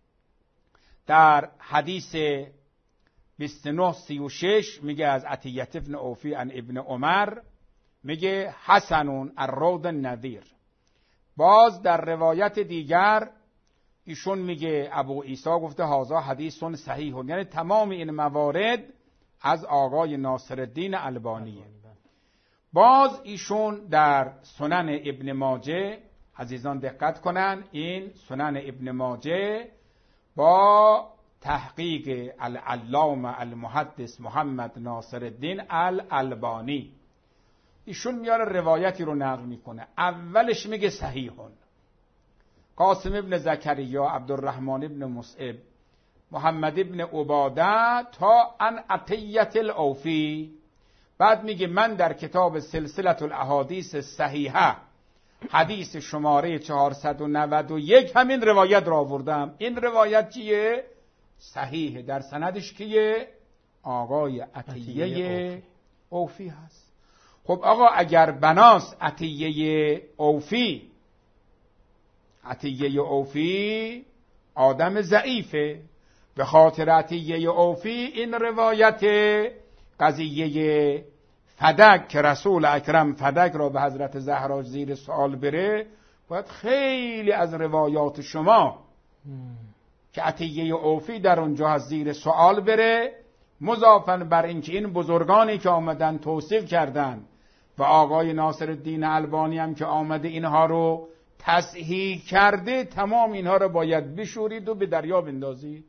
C: در حدیث بیست و نه سی و شش میگه از عطیت ابن اوفی عن ابن عمر، میگه حسنون الرود النذیر. باز در روایت دیگر ایشون میگه ابو عیسی گفته هذا حدیث صحیح، یعنی تمام این موارد از آقای ناصرالدین البانیه. باز ایشون در سنن ابن ماجه، عزیزان دقت کنن، این سنن ابن ماجه با تحقیق العلامه المحدث محمد ناصرالدین الالبانی، ایشون میاره روایتی رو نقل میکنه. اولش میگه صحیحون، قاسم ابن زکریا، عبدالرحمن ابن مصعب، محمد ابن عباده تا ان عطیت الاوفی. بعد میگه من در کتاب سلسله الاحادیث صحیحه حدیث شماره چهارصد و نود و یک همین روایت را آوردم. این روایت چیه؟ صحیحه. در سندش کیه؟ آقای عطیه اوفی هست. خب آقا اگر بناس عطیه اوفی، عطیه اوفی آدم ضعیفه، به خاطر عطیه اوفی این روایت قضیه فدک که رسول اکرم فدک را به حضرت زهرا زیر سوال بره، باید خیلی از روایات شما که عطیه اوفی در اونجا از زیر سوال بره، مضافاً بر اینکه این بزرگانی که آمدن توصیف کردن و آقای ناصرالدین البانی هم که آمده اینها رو تصحیح کرده، تمام اینها رو باید بشورید و به دریا بندازید.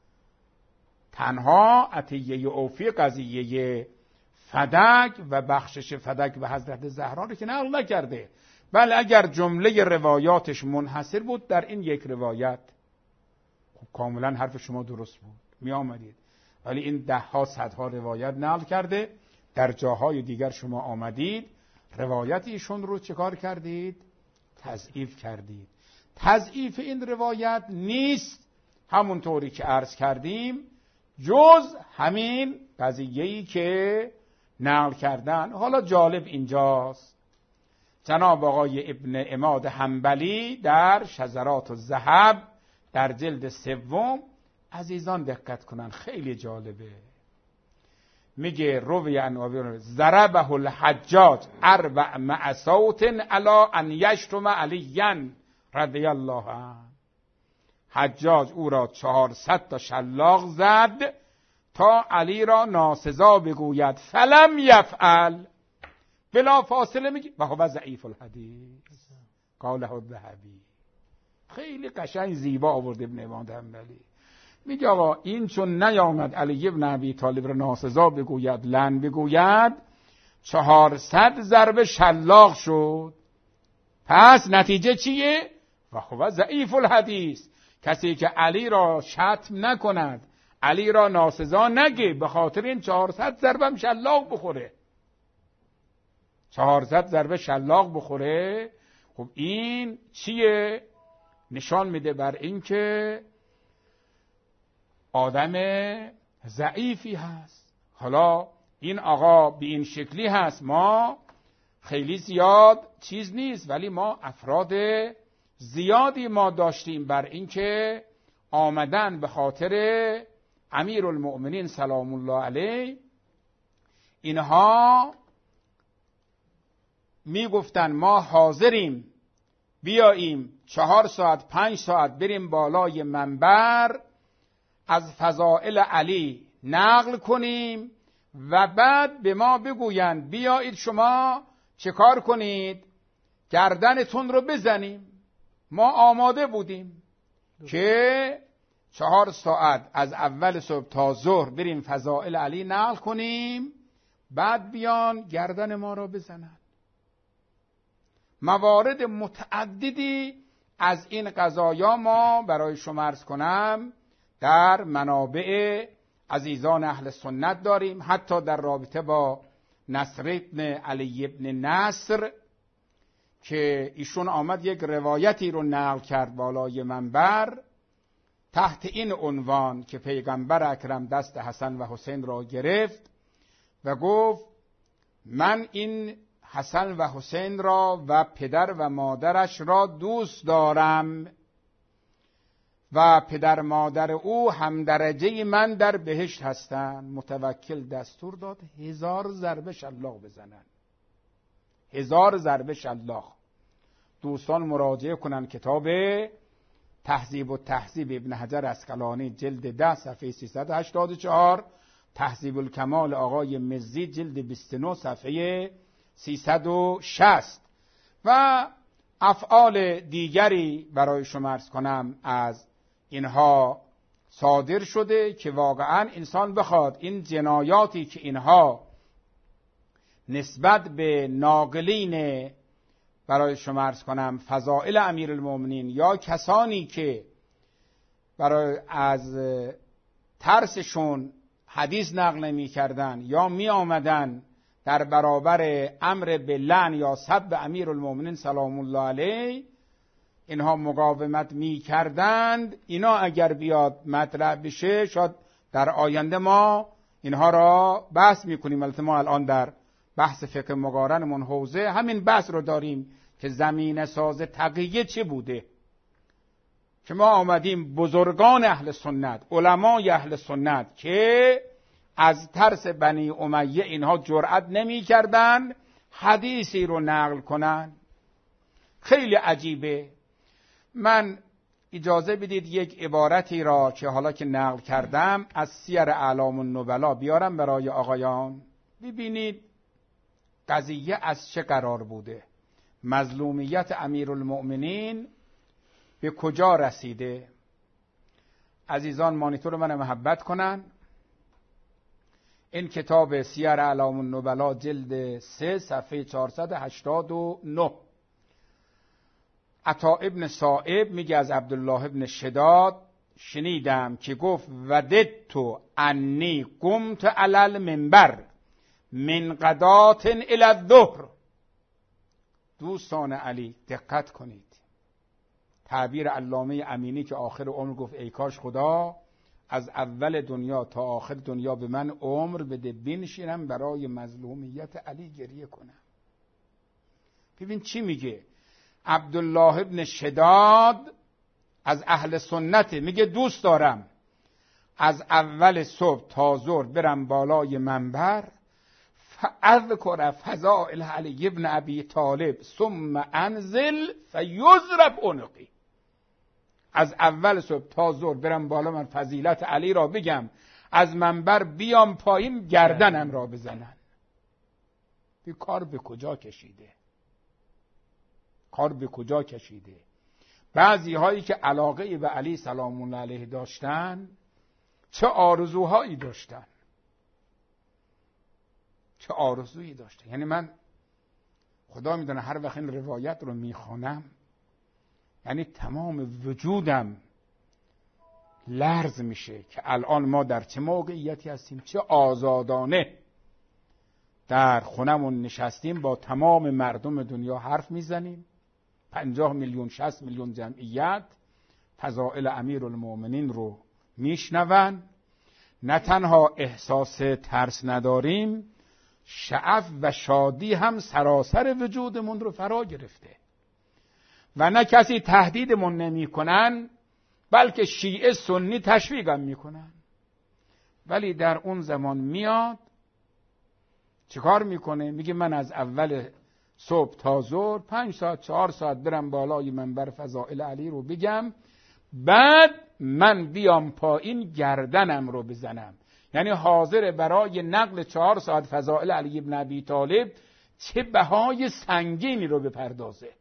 C: تنها عطیه اوفی قضیه فدک و بخشش فدک به حضرت زهرا رو که نقل نکرده، بله اگر جمله روایاتش منحصر بود در این یک روایت، خب کاملا حرف شما درست بود، می آمدید. ولی این ده ها صدها روایت نقل کرده، در جاهای دیگر شما آمدید روایت ایشون رو چکار کردید؟ تضعیف کردید. تضعیف این روایت نیست همونطوری که عرض کردیم جز همین قضیه‌ای که نقل کردن. حالا جالب اینجاست جناب آقای ابن عماد حنبلی در شذرات الذهب در جلد سوم، عزیزان دقت کنن خیلی جالبه، میگه روی عن ضربه الحجاج اربع مع صوت علی ان یشتم علیاً رضی الله عنه. حجاج او را چهارصد تا شلاق زد تا علی را ناسزا بگوید، فلم یفعل، بلا فاصله میگه و هو ضعیف الحدیث قاله الذهبی. خیلی قشنگ زیبا آورد ابن عماد حنبلی، میگه آقا این چون نیامد علی ابن ابی طالب را ناسزا بگوید، لعن بگوید، چهارصد ضربه شلاق شد، پس نتیجه چیه؟ و هو ضعیف الحدیث. کسی که علی را شتم نکند، علی را ناسزا نگه، به خاطر این چهارصد ضربه هم شلاق بخوره، چهارصد ضربه شلاق بخوره، خب این چیه؟ نشان میده بر این که آدم ضعیفی هست. حالا این آقا به این شکلی هست، ما خیلی زیاد چیز نیست، ولی ما افراد زیادی ما داشتیم بر این که آمدن به خاطر امیرالمؤمنین سلام الله علیه، اینها میگفتن ما حاضریم بیاییم چهار ساعت پنج ساعت بریم بالای منبر از فضائل علی نقل کنیم و بعد به ما بگویند بیایید شما چه کار کنید، گردنتون رو بزنیم. ما آماده بودیم که چهار ساعت از اول صبح تا ظهر بریم فضائل علی نقل کنیم، بعد بیان گردن ما را بزنن. موارد متعددی از این قضایا ما برای شما عرض کنم در منابع عزیزان اهل سنت داریم، حتی در رابطه با نصر ابن علی ابن نصر که ایشون آمد یک روایتی رو نقل کرد بالای منبر تحت این عنوان که پیغمبر اکرم دست حسن و حسین را گرفت و گفت من این حسن و حسین را و پدر و مادرش را دوست دارم و پدر مادر او هم درجه من در بهشت هستند. متوکل دستور داد هزار ضربه شلاق بزنن، هزار ضربه شلاق. دوستان مراجعه کنن کتاب تهذیب و تهذیب ابن حجر اسقلانی جلد ده صفحه سیصد و هشتاد و چهار، تهذیب الکمال آقای مزی جلد بیست و نه صفحه سیصد و شصت و افعال دیگری برای شما عرض کنم از اینها صادر شده که واقعا انسان بخواد این جنایاتی که اینها نسبت به ناقلین برای شما عرض کنم فضائل امیرالمومنین یا کسانی که برای از ترسشون حدیث نقل نمی کردن یا می آمدن در برابر امر به لعن یا سب امیرالمومنین سلام الله علیه اینها مقاومت می کردند، اینا اگر بیاد مطرح بشه شاید در آینده ما اینها را بحث می کنیم. البته ما الان در بحث فقه مقارنمون حوزه همین بحث رو داریم که زمینه ساز تقیه چه بوده، که ما آمدیم بزرگان اهل سنت، علمای اهل سنت که از ترس بنی امیه اینها جرأت نمی کردن حدیثی رو نقل کنن. خیلی عجیبه. من اجازه بدید یک عبارتی را که حالا که نقل کردم از سیر اعلام النبلا بیارم برای آقایان، ببینید قضیه از چه قرار بوده، مظلومیت امیرالمؤمنین به کجا رسیده. عزیزان مانیتور من محبت کنن، این کتاب سیر اعلام النبلا جلد سه صفحه چهارصد و هشتاد و نه. عطا ابن صائب میگه از عبدالله ابن شداد شنیدم که گفت وددت انی قمت علی المنبر من غدات الی الظهر. دوستان علی دقت کنید، تعبیر علامه امینی که آخر عمر گفت ای کاش خدا از اول دنیا تا آخر دنیا به من عمر بده بنشینم برای مظلومیت علی گریه کنم. ببین چی میگه عبدالله ابن شداد از اهل سنته، میگه دوست دارم از اول صبح تا ظهر برم بالای منبر فاذکر فضائل علی ابن ابی طالب ثم انزل فیضرب عنقی. از اول صبح تا ظهر برم بالا من فضیلت علی را بگم، از منبر بیام پایین گردنم را بزنن. بی کار به کجا کشیده، کار به کجا کشیده. بعضی هایی که علاقه به علی سلام الله علیه داشتن چه آرزوهایی داشتن، چه آرزویی داشتن. یعنی من خدا میدونه هر وقت این روایت رو میخوانم یعنی تمام وجودم لرز میشه که الان ما در چه موقعیتی هستیم، چه آزادانه در خونمون نشستیم با تمام مردم دنیا حرف میزنیم، پنجاه میلیون شصت میلیون جمعیت فضائل امیرالمومنین رو میشنون. نه تنها احساس ترس نداریم، شعف و شادی هم سراسر وجودمون رو فرا گرفته و نه کسی تهدیدمون نمی کنن بلکه شیعه سنی تشویقم میکنن. ولی در اون زمان میاد چیکار میکنه؟ میگه من از اول صبح تا ظهر پنج ساعت چهار ساعت برم بالای منبر فضائل علی رو بگم، بعد من بیام پایین گردنم رو بزنم. یعنی حاضر برای نقل چهار ساعت فضائل علی ابن ابی طالب چه بهای سنگینی رو بپردازه.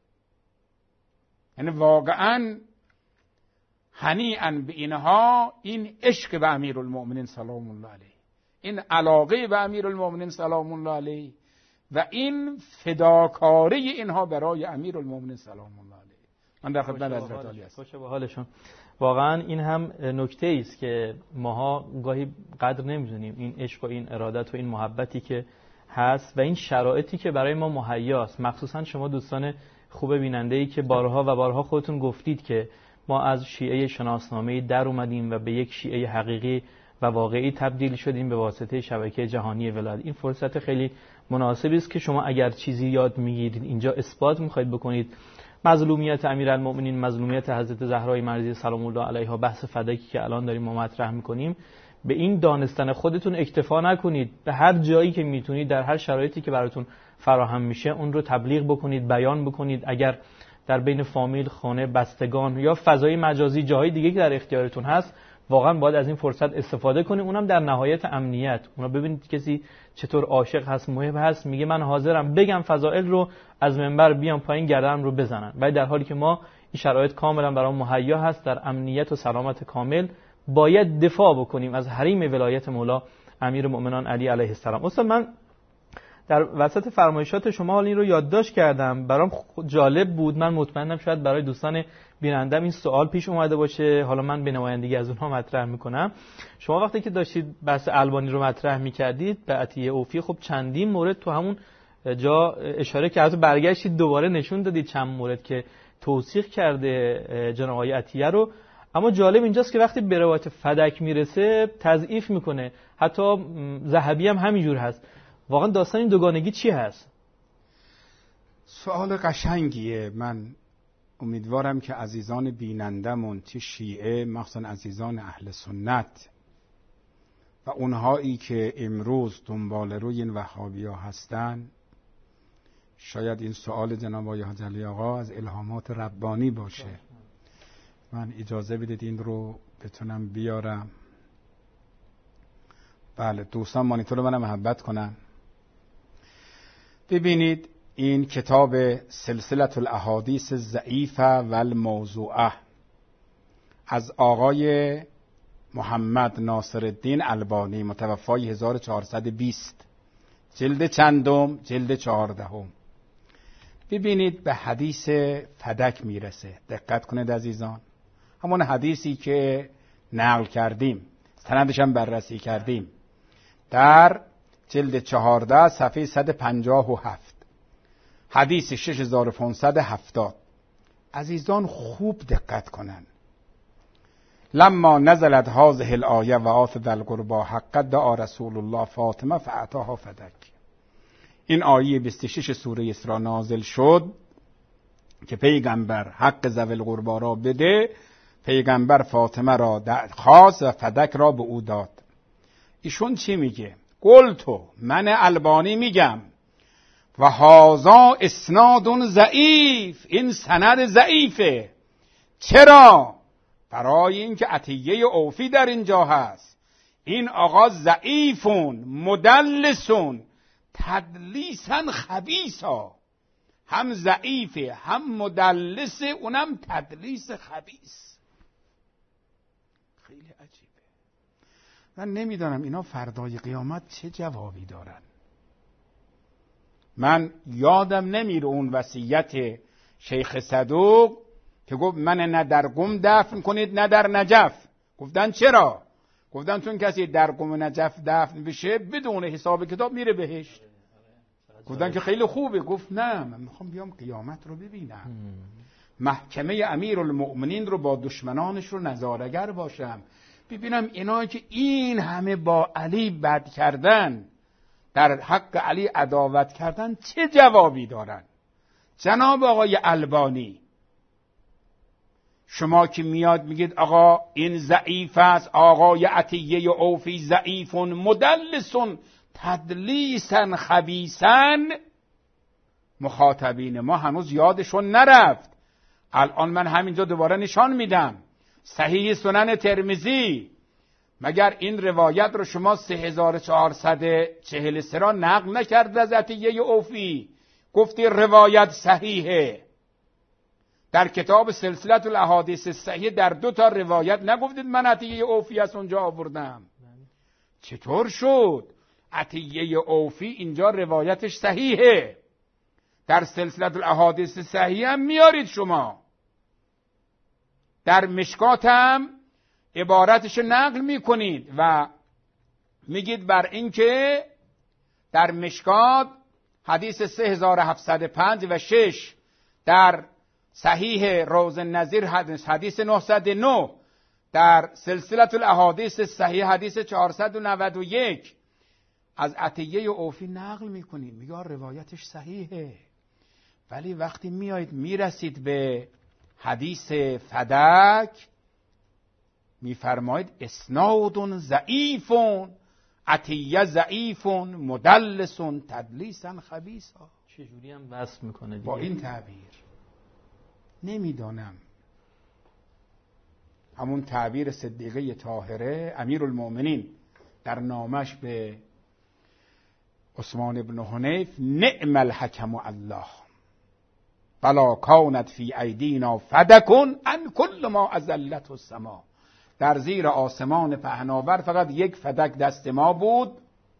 C: یعنی واقعا هنیئا به اینها این عشق به امیرالمومنین سلام الله علیه، این علاقه به امیرالمومنین سلام الله علیه و این فداکاری اینها برای امیرالمومنین سلام الله علیه. من در خدمت حضرت علی هستم.
B: خوشا به حالشون. واقعا این هم نکته است که ماها گاهی قدر نمی‌دونیم، این عشق و این ارادت و این محبتی که هست و این شرایطی که برای ما مهیاست. مخصوصا شما دوستان خوب بیننده‌ای که بارها و بارها خودتون گفتید که ما از شیعه شناسنامه‌ای در اومدیم و به یک شیعه حقیقی و واقعی تبدیل شدیم به واسطه شبکه جهانی ولایت. این فرصت خیلی مناسبی است که شما اگر چیزی یاد میگیرید اینجا اثبات میخواید بکنید مظلومیت امیرالمومنین، مظلومیت حضرت زهرای مرضیه سلام الله علیها، بحث فدکی که الان داریم ما مطرح میکنیم، به این دانستن خودتون اکتفا نکنید، به هر جایی که میتونید در هر شرایطی که براتون فراهم میشه اون رو تبلیغ بکنید، بیان بکنید. اگر در بین فامیل، خانه، بستگان یا فضای مجازی جاهای دیگه که در اختیارتون هست واقعا باید از این فرصت استفاده کنید، اونم در نهایت امنیت. اونا ببینید کسی چطور عاشق هست، محب هست، میگه من حاضرم بگم فضائل رو، از منبر بیام پایین گردنم رو بزنن. ولی در حالی که ما این شرایط کاملا برای مهیا هست، در امنیت و سلامت کامل باید دفاع بکنیم از حریم ولایت مولا امیرالمومنین علی علیه السلام. استاد من در وسط فرمایشات شما حال این رو یادداشت کردم، برام جالب بود. من مطمئنم شاید برای دوستان بینندم این سوال پیش اومده باشه، حالا من به نمایندگی از اونها مطرح میکنم. شما وقتی که داشتید بحث البانی رو مطرح میکردید به عطیه اوفی، خب چندین مورد تو همون جا اشاره کردید، برگشتید دوباره نشون دادید چند مورد که توثیق کرده جناب آقای عطیه رو. اما جالب اینجاست که وقتی به روایت فدک میرسه تضعیف میکنه، حتی ذهبی هم همینجور هست. واقعا داستان این دوگانگی چی هست؟
C: سوال قشنگیه. من امیدوارم که عزیزان بینندمون چه شیعه، مخصوصا عزیزان اهل سنت و اونهایی که امروز دنبال روی این وهابی‌ها هستن، شاید این سوال جناب آقای حاج علی آقا از الهامات ربانی باشه. من اجازه بدید این رو بتونم بیارم. بله دوستان مانیتور منم محبت کنن. ببینید این کتاب سلسله الاحادیث الضعیفه و الموضوعه از آقای محمد ناصرالدین البانی متوفای هزار و چهارصد و بیست، جلد چندم؟ جلد چهاردهم. ببینید به حدیث فدک میرسه. دقت کنید عزیزان، همون حدیثی که نقل کردیم، سندش هم بررسی کردیم، در جلد چهارده صفحه صد و پنجاه و هفت، حدیث شش هزار و پانصد و هفتاد عزیزان خوب دقت کنن. لما نزلت هذه الآیه و آت ذا القربى حق دعا رسول الله فاطمه فاعطاها فدک. این آیه بیست و شش سوره اسراء نازل شد که پیغمبر حق ذوی القربی را بده. پیغمبر فاطمه را خواست و فدک را به او داد. ایشون چی میگه؟ قلتو، من البانی میگم، و هذا اسناد ضعیف، این سند ضعیفه. چرا؟ برای اینکه عطیه اوفی در اینجا هست. این آقا ضعیفون، مدلسون، تدلیسن خبیثا، هم ضعیفه هم مدلسه، اونم تدلیس خبیث. خیلی عجیبه. من نمیدانم اینا فردای قیامت چه جوابی دارن. من یادم نمیره اون وصیت شیخ صدوق که گفت من نه در قم دفن کنید نه در نجف. گفتن چرا؟ گفتن چون کسی در قم و نجف دفن بشه بدون حساب کتاب میره بهشت. گفتن که خیلی خوبه. گفت نه، من میخوام بیام قیامت رو ببینم، محکمه امیرالمؤمنین رو با دشمنانش رو نظاره‌گر باشم، ببینم اینا که این همه با علی بد کردن، در حق علی عداوت کردن، چه جوابی دارن. جناب آقای البانی، شما که میاد میگید آقا این ضعیف است، آقای عطیه اوفی ضعیفون مدلسون تدلیسن خبیثن، مخاطبین ما هنوز یادشون نرفت. الان من همینجا دوباره نشان میدم صحیح سنن ترمذی، مگر این روایت رو شما سه هزار و چهارصد و چهل و سه را نقل نکرد از عطیه اوفی؟ گفتی روایت صحیحه. در کتاب سلسله الاحادیث صحیح در دو تا روایت نگفتید من عطیه اوفی از اونجا آوردم. چطور شد؟ عطیه اوفی اینجا روایتش صحیحه، در سلسله الاحادیث صحیح هم میارید شما، در مشکات هم عبارتش نقل میکنید و میگید بر اینکه در مشکات حدیث سه هزار و هفتصد و پنج و شش، در صحیح روض النظیر حدیث نهصد و نه، در سلسله الاحادیث صحیح حدیث چهارصد و نود و یک از عطیه اوفی نقل میکنید، میگه روایتش صحیحه. ولی وقتی میایید میرسید به حدیث فدک میفرمایید اسناد ضعیفون، عطیه ضعیفون مدلسون تدلیسن خبیثا.
B: چجوری هم وصف میکنه دیگه
C: با این تعبیر؟ نمیدانم. همون تعبیر صدیقه طاهره امیرالمؤمنین در نامش به عثمان بن حنیف، نعم الحکم الله بلا کانت فی ایدینا فدکن ان کل ما ازلته السما. در زیر آسمان پهناور فقط یک فدک دست ما بود،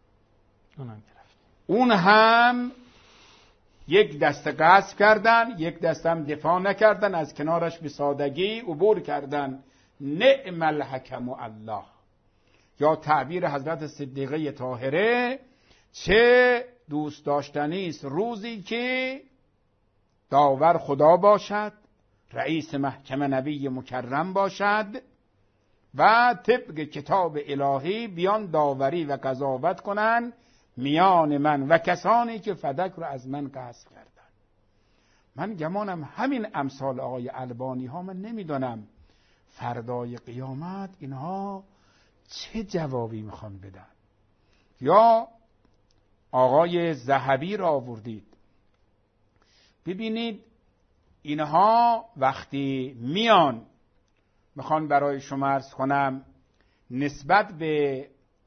C: اون هم یک دست غصب کردن، یک دست هم دفاع نکردن، از کنارش به سادگی عبور کردن. نعم الحکم الله. یا تعبیر حضرت صدیقه طاهره، چه دوست داشتنی است روزی که داور خدا باشد، رئیس محکمه نبی مکرم باشد و طبق کتاب الهی بیان داوری و قضاوت کنن میان من و کسانی که فدک رو از من غصب کردن. من گمانم همین امثال آقای البانی ها، من نمیدانم فردای قیامت اینها چه جوابی میخوان بدن. یا آقای ذهبی را آوردید، ببینید اینها وقتی میان میخوان برای شما عرض کنم نسبت به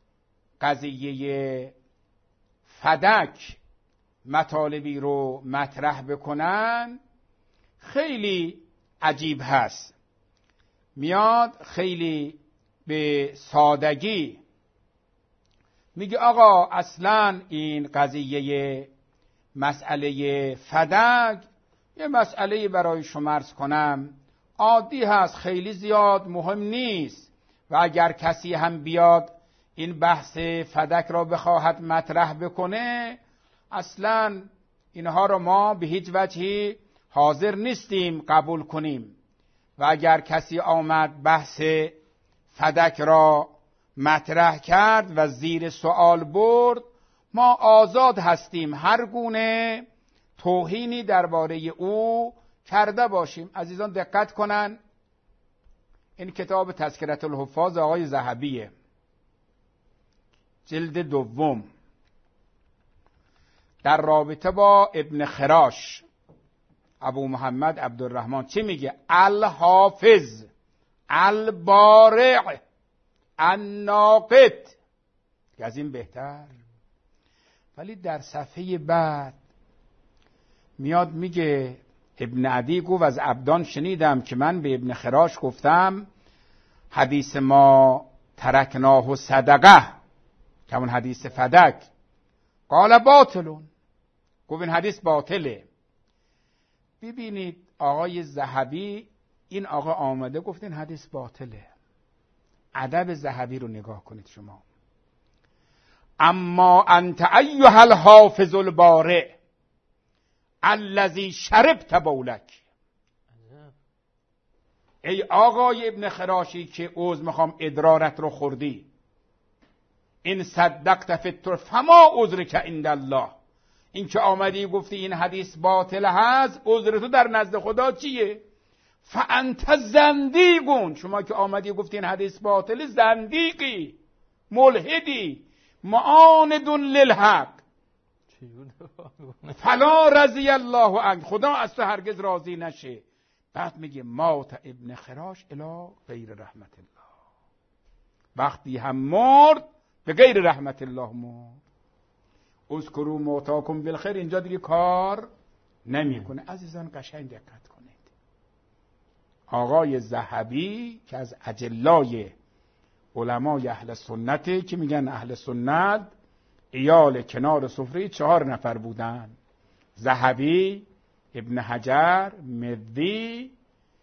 C: قضیه فدک مطالبی رو مطرح بکنن، خیلی عجیب هست. میاد خیلی به سادگی میگه آقا اصلا این قضیه مسئله فدک یه مسئله برای شما عرض کنم عادی هست، خیلی زیاد مهم نیست و اگر کسی هم بیاد این بحث فدک را بخواهد مطرح بکنه، اصلا اینها رو ما به هیچ وجهی
D: حاضر نیستیم قبول کنیم و اگر کسی آمد بحث فدک را مطرح کرد و زیر سوال برد، ما آزاد هستیم هر گونه توهینی درباره او کرده باشیم. عزیزان دقت کنن، این کتاب تذکرة الحفاظ آقای ذهبیه، جلد دوم، در رابطه با ابن خراش ابو محمد عبدالرحمن چی میگه؟ الحافظ البارع الناقد، که از این بهتر. ولی در صفحه بعد میاد میگه ابن عدی گفت از عبدان شنیدم که من به ابن خراش گفتم حدیث ما ترکناه صدقه، که اون حدیث فدک، قال باطلون، گفت این حدیث باطله. ببینید آقای ذهبی، این آقا آمده گفت این حدیث باطله. ادب ذهبی رو نگاه کنید شما. اما انت ایها الحافظ البارع الذی شربت بولک، ای آقای ابن خراشی که عوض میخوام ادرارت رو خوردی، این صدقت فی التر فما عذرک عند الله، این که آمدی گفتی این حدیث باطل هست، عذر تو در نزد خدا چیه؟ فانت زندیقون، شما که آمدی گفتی این حدیث باطل، زندیقی، ملحدی، معاند للحق، فلا رضی الله عنک، خدا از تو هرگز راضی نشه. بعد میگه مات ابن خراش الی غیر رحمت الله، وقتی هم مرد به غیر رحمت الله مرد. اذکروا موتاکم بالخیر، اینجا دیگه کار نمیکنه. عزیزان قشنگ دقت کنید، آقای ذهبی که از اجلای علمای اهل سنته، که میگن اهل سنت ایال کنار سفره چهار نفر بودن، ذهبی، ابن حجر، مدی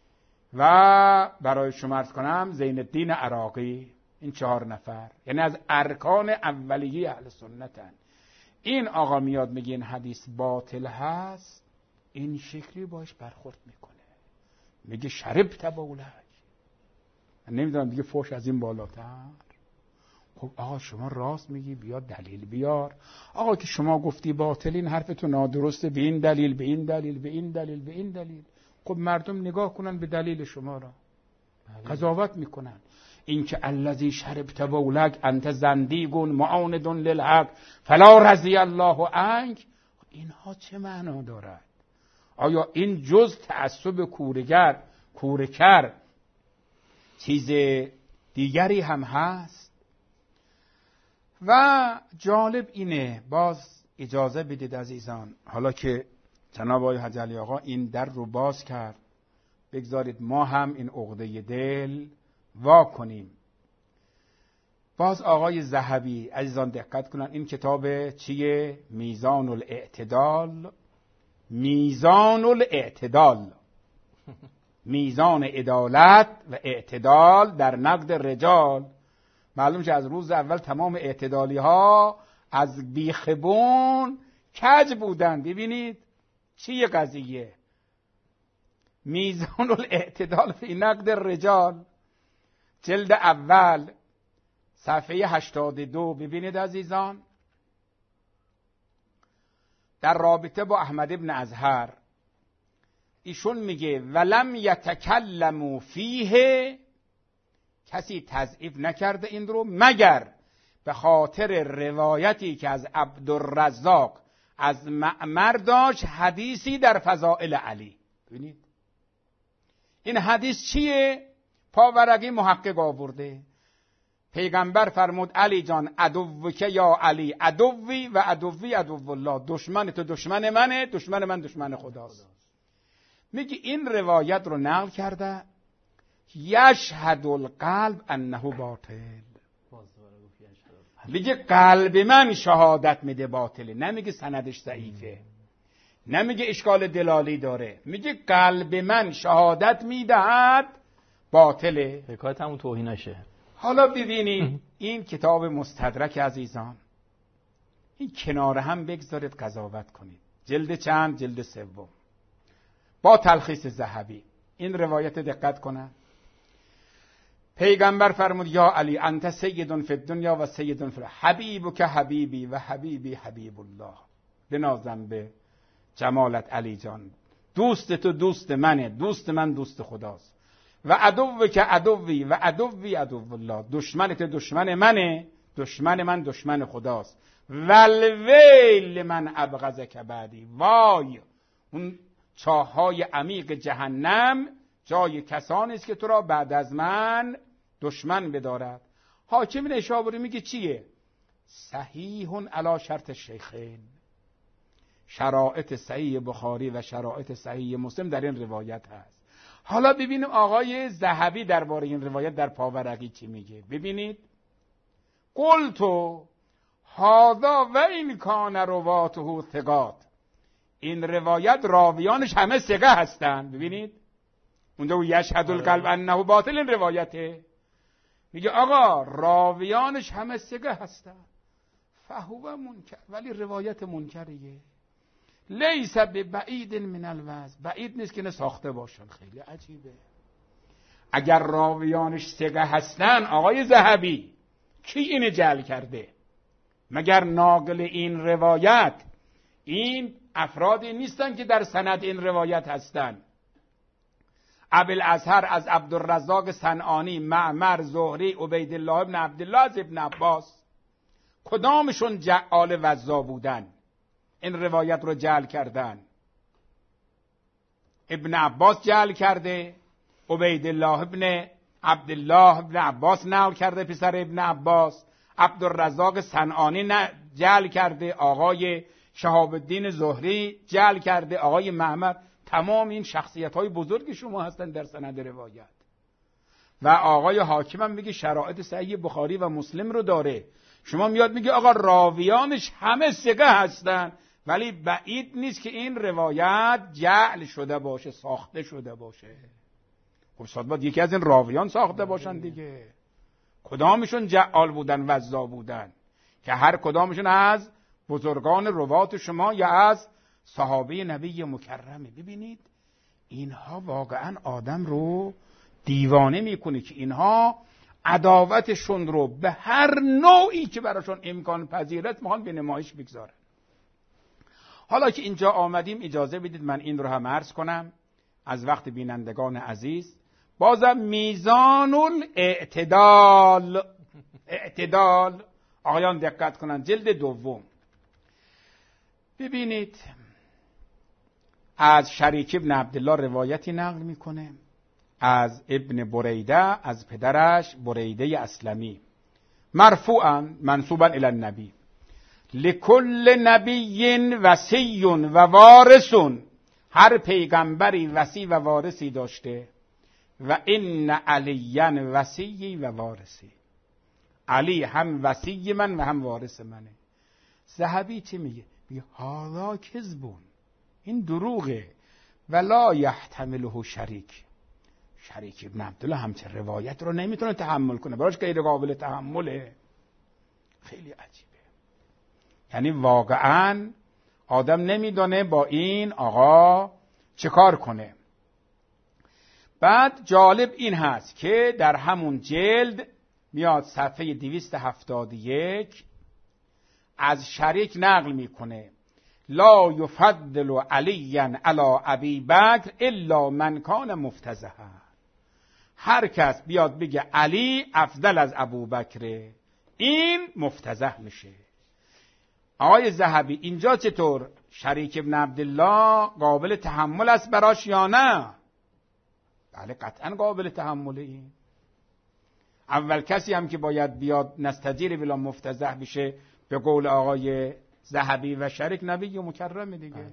D: و برای شما عرض کنم زین الدین عراقی، این چهار نفر یعنی از ارکان اولیه اهل سنتن. این آقا میاد میگه این حدیث باطل هست، این شکلی باش برخورد میکنه، میگه شربت بولک. نمیدونم دیگه فوش از این بالاتر. خب آقا شما راست میگی، بیا دلیل بیار. آقا که شما گفتی باطل، این حرفتو نادرسته، به این دلیل، به این دلیل، به این دلیل، به این دلیل. خب مردم نگاه کنن به دلیل شما را، قضاوت میکنن. این که الذی شربت بولک انت زندیقون معاند للحق فلا رضی الله عنک، اینها چه معنا دارد؟ آیا این جز تعصب کورگر کورکر چیز دیگری هم هست؟ و جالب اینه، باز اجازه بدید عزیزان، حالا که جناب آقای حاج علی آقا این در رو باز کرد، بگذارید ما هم این عقده دل وا کنیم. باز آقای ذهبی، عزیزان دقت کنن، این کتاب چیه؟ میزان الاعتدال. میزان الاعتدال، میزان عدالت و اعتدال در نقد رجال. معلوم شه از روز اول تمام اعتدالی ها از بیخبون کج بودن. ببینید چیه قضیه؟ میزان الاعتدال فی نقد رجال، جلد اول صفحه هشتاد و دو. ببینید عزیزان، در رابطه با احمد ابن ازهر ایشون میگه ولم یتکلموا فیه، کسی تضعیف نکرده این رو مگر به خاطر روایتی که از عبدالرزاق از معمر داشت، حدیثی در فضائل علی. ببینید این حدیث چیه؟ پاورقی محقق آورده، پیغمبر فرمود علی جان عدوک یا علی، عدوی و عدوی عدو الله، دشمن تو دشمن منه، دشمن من دشمن خداست. میگه این روایت رو نقل کرده، یشهد القلب انه باطل، میگه قلب من شهادت میده باطله، نمیگه سندش ضعیفه، نمیگه اشکال دلالی داره، میگه قلب من شهادت میدهد باطله.
B: حکایت همون توهینشه.
D: حالا ببینید این کتاب مستدرک عزیزان، این کنار هم بگذارید قضاوت کنید. جلد چند؟ جلد سوم. با تلخیص ذهبی. این روایت دقت کنن. پیغمبر فرمود یا علی انت سید فی الدنیا و سید فی حبیبک حبیبی و حبیبی حبیب الله. بنازم به جمالت علی جان، دوست تو دوست منه، دوست من دوست خداست. و عدو که عدوی و عدوی عدو الله، دشمنت دشمن منه، دشمن من دشمن خداست. ولویل من ابغضک بعدی، وای اون چاه‌های عمیق جهنم جای کسانی است که تو را بعد از من دشمن بدارد. حاکم نشابوری میگه چیه؟ صحیح علی شرط الشیخین، شرایط صحیح بخاری و شرایط صحیح مسلم در این روایت هست. حالا ببینیم آقای ذهبی درباره این روایت در پاورقی چی میگه. ببینید، قلتو هذا و این کان رواته ثقات، این روایت راویانش همه ثقه هستن. ببینید اونجا یشهد القلب انه باطل، این روایته میگه آقا راویانش همه ثقه هستن، فهو منکر، ولی روایت منکریه. لیس ببعید من الوضع، بعید نیست که نه ساخته باشن. خیلی عجیبه. اگر راویانش ثقه هستن آقای ذهبی، کی اینو جعل کرده؟ مگر ناقل این روایت این افرادی نیستن که در سند این روایت هستن؟ ابوالازهر از عبدالرزاق صنعانی، معمر، زهری، عبیدالله ابن عبدالله از ابن عباس، کدامشون جعال وزا بودن این روایت رو جعل کردن؟ ابن عباس جعل کرده، عبیدالله ابن عبدالله ابن عباس نقل کرده، پسر ابن عباس. عبدالرزاق صنعانی جعل کرده، آقای شهاب الدین زهری جعل کرده، آقای معمر. تمام این شخصیت های بزرگ شما هستن در سند روایت. و آقای حاکم هم میگه شرایط صحیح بخاری و مسلم رو داره. شما میاد میگه آقا راویانش همه ثقه هستن، ولی بعید نیست که این روایت جعل شده باشه، ساخته شده باشه. خب شاید باید یکی از این راویان ساخته باشن دیگه. کدامشون جعال بودن، وزا بودن، که هر کدامشون از بزرگان روات شما یا از صحابه نبی مکرمه. ببینید اینها واقعا آدم رو دیوانه میکنه که اینها عداوتشون رو به هر نوعی که براشون امکان پذیرت میخوان به نمایش بگذارن. حالا که اینجا آمدیم اجازه بدید من این رو هم عرض کنم از وقت بینندگان عزیز. بازم میزان الاعتدال، اعتدال آقایان دقت کنن، جلد دوم. ببینید از شریک ابن عبدالله روایتی نقل میکنه از ابن بریده، از پدرش بریده اسلمی، مرفوعا منصوبا الی النبی، لکل نبی وصی و وارث، هر پیغمبری وصی و وارثی داشته. و ان علیاً وصی و وارثی، علی هم وصی من و هم وارث منه. ذهبی چی میگه؟ میگه هذا کذبون، این دروغه، ولا یحتمله شریک. شریک ابن عبدالله همچه روایت رو نمیتونه تحمل کنه، براش غیر قابل تحمله. خیلی عجیبه. یعنی واقعا آدم نمیدونه با این آقا چه کار کنه. بعد جالب این هست که در همون جلد میاد صفحه دویست و هفتاد و یک از شریک نقل میکنه لا یفضل علی علی ابی بکر الا من کان مفتضحا. هر کس بیاد بگه علی افضل از ابوبکر، این مفتضح میشه. آقای ذهبی اینجا چطور؟ شریک ابن عبدالله قابل تحمل است براش یا نه؟ بله قطعا قابل تحمله. این اول کسی هم که باید بیاد نستجیر بلا مفتضح بشه به قول آقای ذهبی و شریک نبی مکرم دیگه. بله.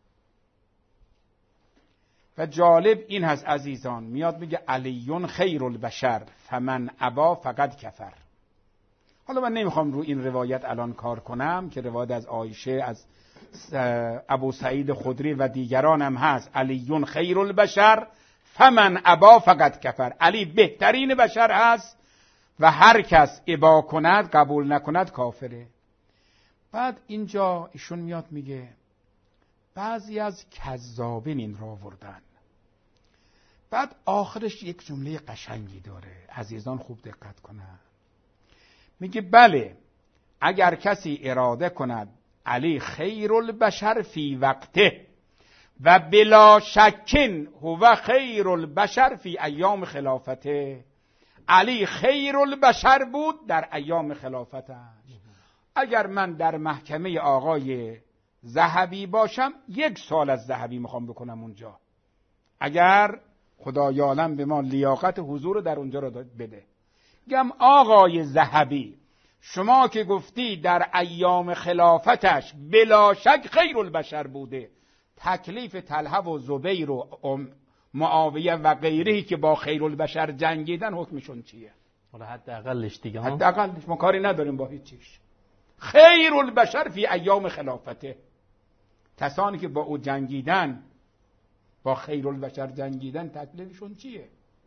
D: و جالب این هست عزیزان، میاد میگه علیون خیر البشر فمن ابا فقد کفر. حالا من نمیخوام رو این روایت الان کار کنم که روایت از عایشه، از ابو سعید خدری و دیگران هم هست. علیون خیر البشر فمن ابا فقد کفر، علی بهترین بشر هست و هر کس ابا کند، قبول نکند، کافره. بعد اینجا ایشون میاد میگه بعضی از کذابین این را آوردن. بعد آخرش یک جمله قشنگی داره، عزیزان خوب دقت کنن. میگه بله اگر کسی اراده کند علی خیر البشر فی وقته و بلا شکن هو خیر البشر فی ایام خلافته، علی خیر البشر بود در ایام خلافتش. اگر من در محکمه آقای ذهبی باشم یک سال از ذهبی میخوام بکنم اونجا، اگر خدای عالم به ما لیاقت حضور در اونجا رو بده. گم آقای ذهبی شما که گفتی در ایام خلافتش بلا شک خیر البشر بوده، تکلیف طلحه و زبیر و معاویه و غیرهی که با خیر البشر جنگیدن حکمشون چیه؟
B: حالا حداقلش دیگه ها،
D: حداقلش ما کاری نداریم با هیچ چیز. خیر البشر فی ایام خلافته، کسانی که با او جنگیدن، با خیر البشر جنگیدن، تکلیفشون چیه؟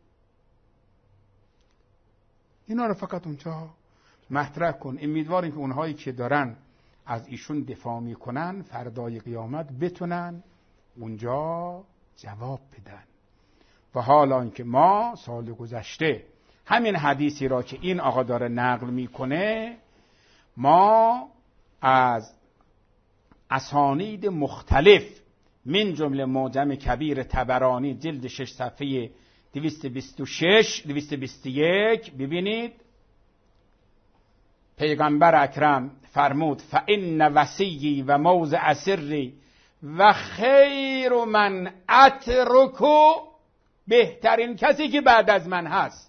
D: اینا رو فقط اونجا مطرح کن. امیدواریم که اونهایی که دارن از ایشون دفاع میکنن فردای قیامت بتونن اونجا جواب بدن. و حالا اینکه ما سال گذشته همین حدیثی را که این آقا داره نقل میکنه ما از اسانید مختلف من جمله معجم کبیر طبرانی جلد شش صفحه دویست و بیست و شش دویست و بیست و یک ببینید پیغمبر اکرم فرمود فإن وصیی و موضع سری و خیر من اترکو، بهترین کسی که بعد از من هست.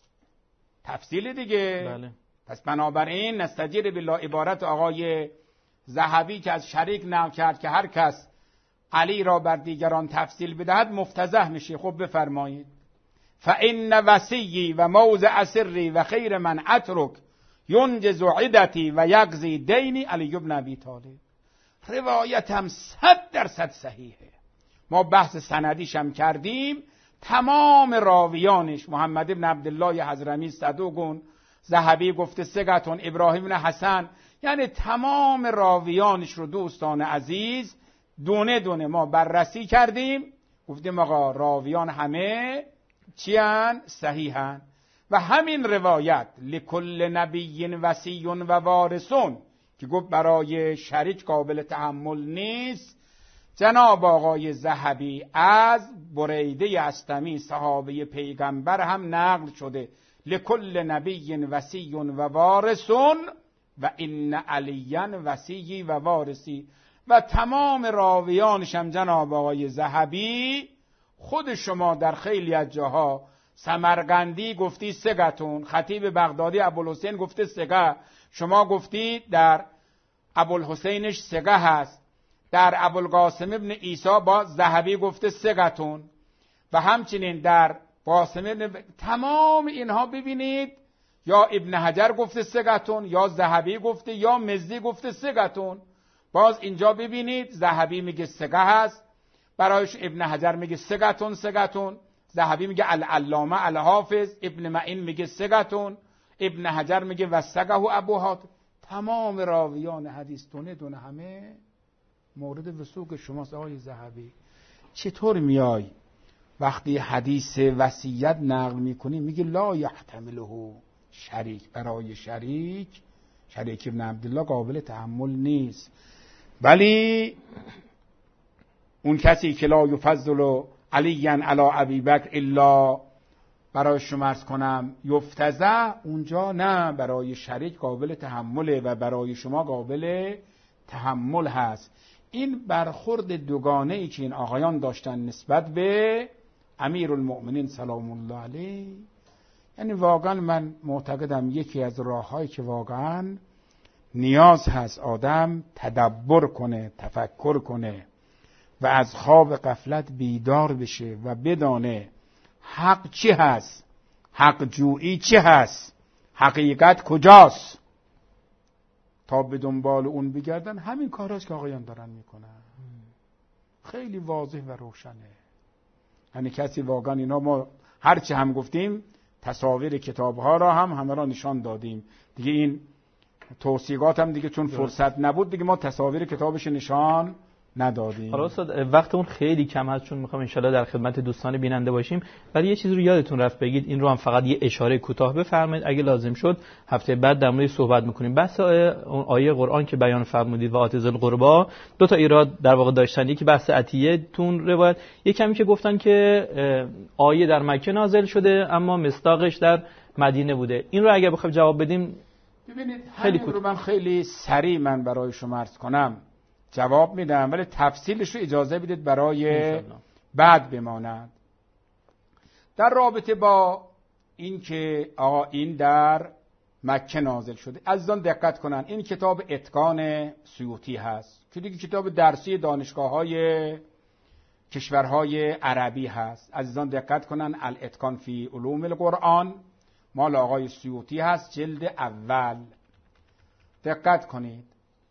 D: تفصیل دیگه.
B: بله.
D: پس بنابراین نستجیر بالله عبارت آقای ذهبی که از شریک نقل کرد که هر کس علی را بر دیگران تفصیل بدهد مفتضح میشه. خب بفرمایید فإن وصیی و موضع سری و خیر من اترک ینجز عدتی و یقضی دینی علی بن ابی طالب. روایت هم صد درصد صحیحه. ما بحث سندیش هم کردیم. تمام راویانش محمد ابن عبدالله حضرمی صدوقون، ذهبی گفته ثقتون، ابراهیم بن حسن، یعنی تمام راویانش رو دوستان عزیز دونه دونه ما بررسی کردیم. گفتیم آقا راویان همه چیان؟ صحیحن. و همین روایت لکل نبی وصی و وارثون که گفت برای شریک قابل تحمل نیست، جناب آقای ذهبی از بریده اسلمی صحابه پیغمبر هم نقل شده لکل نبی وصی و وارثون و ان علیا وصی و وارثی. و تمام راویانش هم جناب آقای ذهبی، خود شما در خیلی از جاها سمرقندی گفتی ثقتون، خطیب بغدادی ابوالحسین گفته ثقه، شما گفتی در ابوالحسینش ثقه هست، در ابوالقاسم ابن عیسی با ذهبی گفته ثقتون، و همچنین در قاسم ابن، تمام اینها ببینید یا ابن حجر گفته ثقتون، یا ذهبی گفته، یا مزی گفته ثقتون. باز اینجا ببینید ذهبی میگه ثقه هست، برایش ابن حجر میگه ثقتون ثقتون، ذهبی میگه العلامه الحافظ، ابن معین میگه ثقتون، ابن حجر میگه وثقه ابو حاتم. تمام راویان حدیث دونه دونه همه مورد وثوق شماست آقای ذهبی. چطور میای وقتی حدیث وصیت نقل میکنی میگه لا یحتمله شریک، برای شریک شریک ابن عبدالله قابل تحمل نیست. ولی اون کسی که لا یفضل علیاً علی ابی بکر الا، برای شما عرض کنم یفتزع، اونجا نه، برای شریک قابل تحمله و برای شما قابل تحمل هست. این برخورد دوگانه ای که این آقایان داشتن نسبت به امیرالمؤمنین سلام الله علیه، یعنی واقعا من معتقدم یکی از راههایی که واقعا نیاز هست آدم تدبر کنه، تفکر کنه و از خواب غفلت بیدار بشه و بدانه حق چی هست، حق جویی چی هست، حقیقت کجاست، تا به دنبال اون بگردن. همین کاراست که آقایان دارن میکنن. خیلی واضح و روشنه. یعنی کسی واقعا اینا، ما هرچی هم گفتیم تصاویر کتابها را هم همه را نشان دادیم دیگه. این توصیقات هم دیگه چون فرصت نبود دیگه ما تصاویر کتابش نشان
C: ندادیم.
B: حالا استاد وقت اون خیلی کم هست چون میخوام انشالله در خدمت دوستان بیننده باشیم، ولی یه چیزی رو یادتون رفت بگید، این رو هم فقط یه اشاره کوتاه بفرمایید، اگه لازم شد هفته بعد در موردش صحبت میکنیم. بحث اون آیه قرآن که بیان فرمودید و آتی ذی القربی، دو تا ایراد در واقع داشتن، یکی بحث عطیه تون روایت، یکمی که گفتن که آیه در مکه نازل شده اما مصداقش در مدینه بوده. این رو اگه بخوایم جواب بدیم
D: ببینید خیلی رو من خیلی سریع من برای شما عرض کنم جواب میدم، ولی تفصیلش رو اجازه بدید برای بعد بماند. در رابطه با این که آقا این در مکه نازل شده، عزیزان دقت کنن، این کتاب اتقان سیوطی هست که دیگه کتاب درسی دانشگاه‌های کشورهای عربی هست. عزیزان دقت کنن، الاتقان فی علوم القرآن مال آقای سیوطی هست، جلد اول. دقت کنید،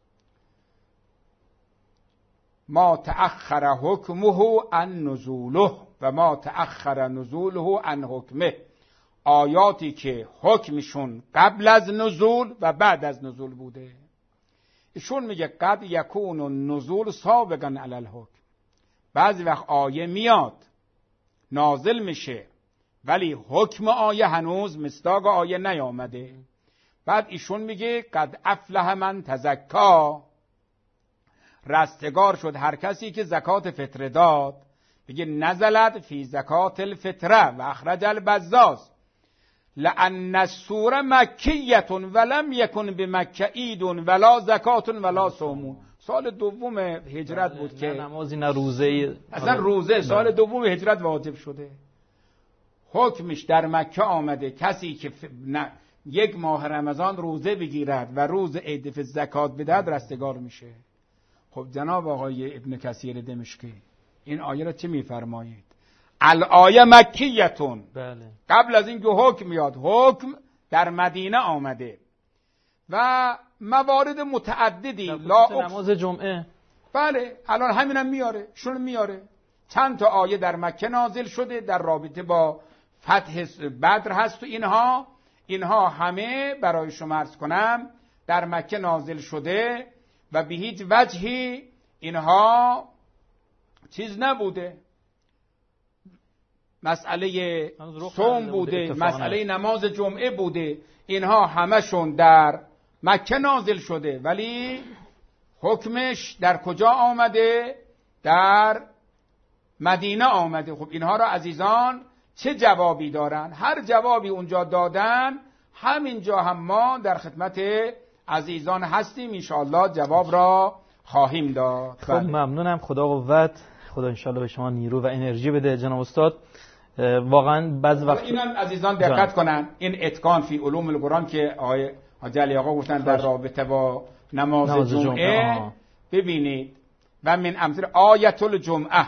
D: ما تأخر حکمه عن نزوله و ما تأخر نزوله عن حکمه، آیاتی که حکمشون قبل از نزول و بعد از نزول بوده. ایشون میگه قد یکون النزول سابقا علی الحکم، بعضی وقت آیه میاد نازل میشه ولی حکم آیه هنوز مصداق آیه نیامده. بعد ایشون میگه قد افلح من تزکا، رستگار شد هر کسی که زکات فطره داد. بگه نزلت فی زکات الفطره و اخرج البزاز لان السوره مکیه ولم یکن بمکه عید ولا زکات ولا صوم. سال دوم هجرت بود که
B: نه نمازی نه روزه،
D: اصلا روزه سال دوم هجرت واجب شده، حکمش در مکه آمده. کسی که نه یک ماه رمضان روزه بگیرد و روز عید فطر زکات بدهد رستگار میشه. خب جناب آقای ابن کثیر دمشقی این آیه را چه میفرمایید؟ الآیه مکیتون،
B: بله.
D: قبل از این که حکم میاد، حکم در مدینه آمده و موارد متعددی لا
B: نماز جمعه،
D: بله الان همینم میاره، شون میاره. چند تا آیه در مکه نازل شده در رابطه با فتح بدر هست و اینها اینها همه برای شما عرض کنم در مکه نازل شده و به هیچ وجهی اینها چیز نبوده. مسئله صوم بوده، مسئله نماز جمعه بوده، اینها همشون در مکه نازل شده ولی حکمش در کجا آمده؟ در مدینه آمده. خب اینها را عزیزان چه جوابی دارن؟ هر جوابی اونجا دادن همینجا هم ما در خدمت عزیزان هستیم، انشاءالله جواب را خواهیم داد.
B: خب ممنونم، خدا قوت، خدا انشاءالله به شما نیرو و انرژی بده جناب استاد. واقعا بعض وقت
D: اینم عزیزان دقت کنن، این اتقان فی علوم القرآن که آقای حاجی علی آقا گفتن در رابطه با نماز, نماز جمعه, جمعه. ببینید و من امثال آیت الجمعه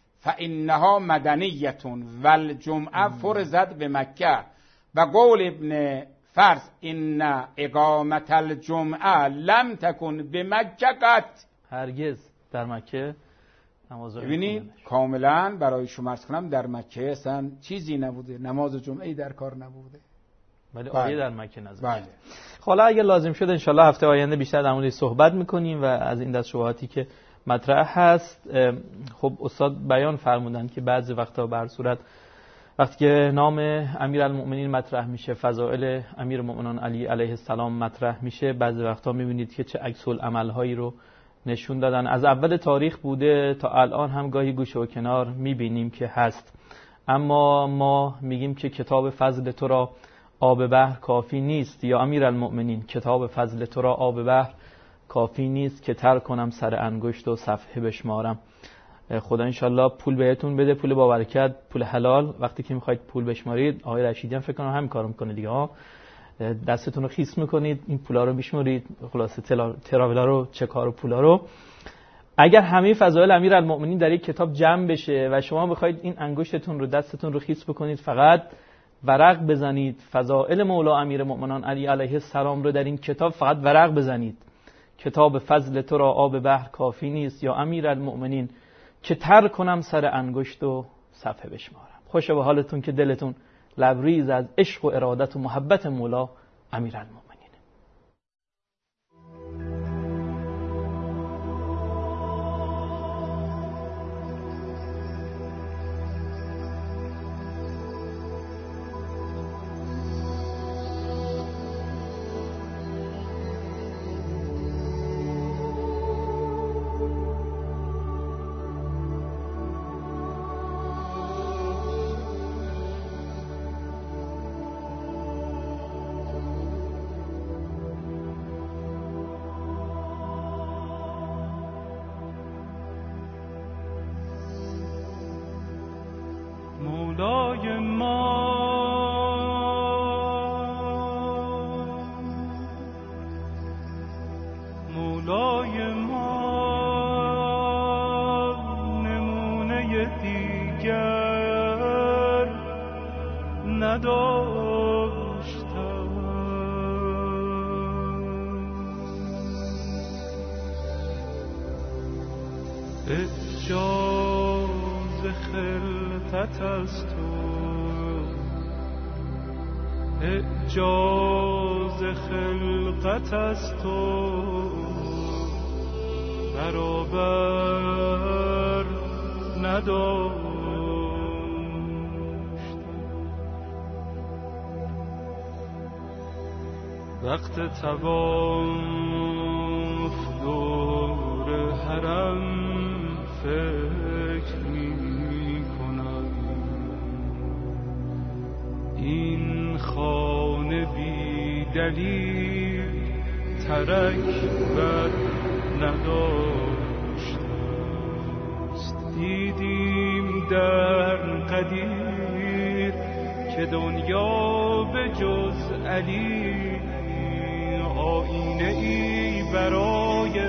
D: فانها مدنیه والجمعه فرضت به مکه و قول ابن فرض ان اقامت الجمعه لم تکن به مکه قط،
B: هرگز در مکه نماز.
D: ببینید کاملا برای شما عرض کنم در مکه اصلا چیزی نبوده، نماز جمعه در کار نبوده،
B: ولی آیه در مکه نازل.
D: بله.
B: حالا اگه لازم شد انشالله هفته آینده بیشتر در موردش صحبت میکنیم و از این دست شبهاتی که مطرح هست. خب استاد بیان فرمودن که بعضی وقتا به هر صورت وقتی که نام امیرالمؤمنین مطرح میشه، فضائل امیرالمؤمنان علی علیه السلام مطرح میشه، بعضی وقتا میبینید که چه عکس العمل‌هایی رو نشون دادن. از اول تاریخ بوده تا الان هم گاهی گوشه و کنار میبینیم که هست، اما ما میگیم که کتاب فضل تو را آب بحر کافی نیست. یا امیرالمؤمنین کتاب فضل تو را آب بحر کافی نیست که تر کنم سر انگشت و صفحه بشمارم. خدا انشالله پول بهتون بده، پول با برکت، پول حلال. وقتی که میخواید پول بشمارید، آقای رشیدی هم فکر کنم همین کارو میکنه دیگه ها، دستتون رو خیس میکنید، این پولا رو میشمارید، خلاصه تراولا رو، چکا رو، پولا رو. اگر همه فضائل امیرالمؤمنین در یک کتاب جمع بشه و شما بخواید این انگشتتون رو، دستتون رو خیس بکنید، فقط ورق بزنید فضائل مولا امیرالمؤمنان علی علیه السلام رو در این کتاب فقط ورق بزنید، کتاب فضل تو را آب بحر کافی نیست یا امیرالمؤمنین که تر کنم سر انگشت و صفحه بشمارم. خوشه به حالتون که دلتون لبریز از عشق و ارادت و محبت مولا امیرالمؤمنین.
E: مولای ما مولای ما نمونه دیگر نداشتم. اعجاز خلقت از تو، اعجاز خلقت از تو برابر نداشت. وقت طواف دور حرم فکر می کنم، این خانه بی دلیل ترک بر نداشت است. دیدیم در قدیر که دنیا به جز علی آینه ای برای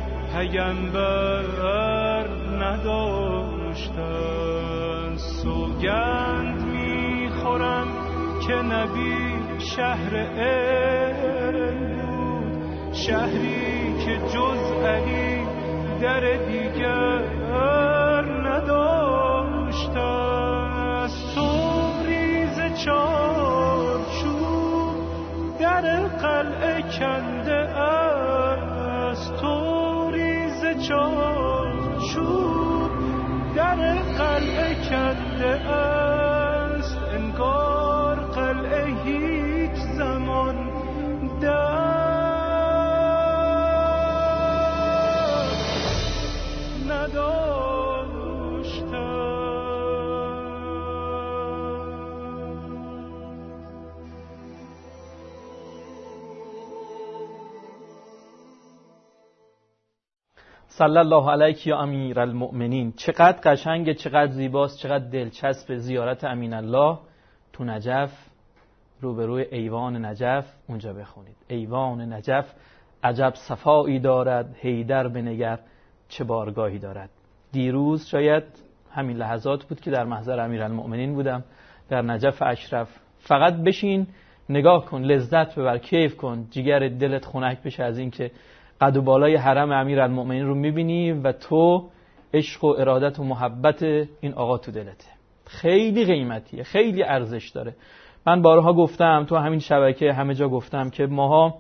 E: پیامبر نداشت. سوگند میخورم که نبی شهر علم بود، شهری که جز علی در دیگر نداشت. تو ریز چارچوب در قلعه کنده است، تو ریز چارچوب در قلعه کنده است. انگار قلعه هیچ زمان دست نداشت.
B: صلی الله علیک یا امیر المؤمنین. چقدر قشنگه، چقدر زیباست، چقدر دلچسب زیارت امین الله تو نجف، روبروی ایوان نجف. اونجا بخونید ایوان نجف عجب صفایی دارد، حیدر بنگر چه بارگاهی دارد. دیروز شاید همین لحظات بود که در محضر امیر المؤمنین بودم در نجف اشرف. فقط بشین نگاه کن، لذت ببر، کیف کن، جگر دلت خنک بشه از این که قد و بالای حرم امیر المؤمنین رو میبینی و تو عشق و ارادت و محبت این آقا تو دلته. خیلی قیمتیه، خیلی ارزش داره. من بارها گفتم تو همین شبکه همه جا گفتم که ماها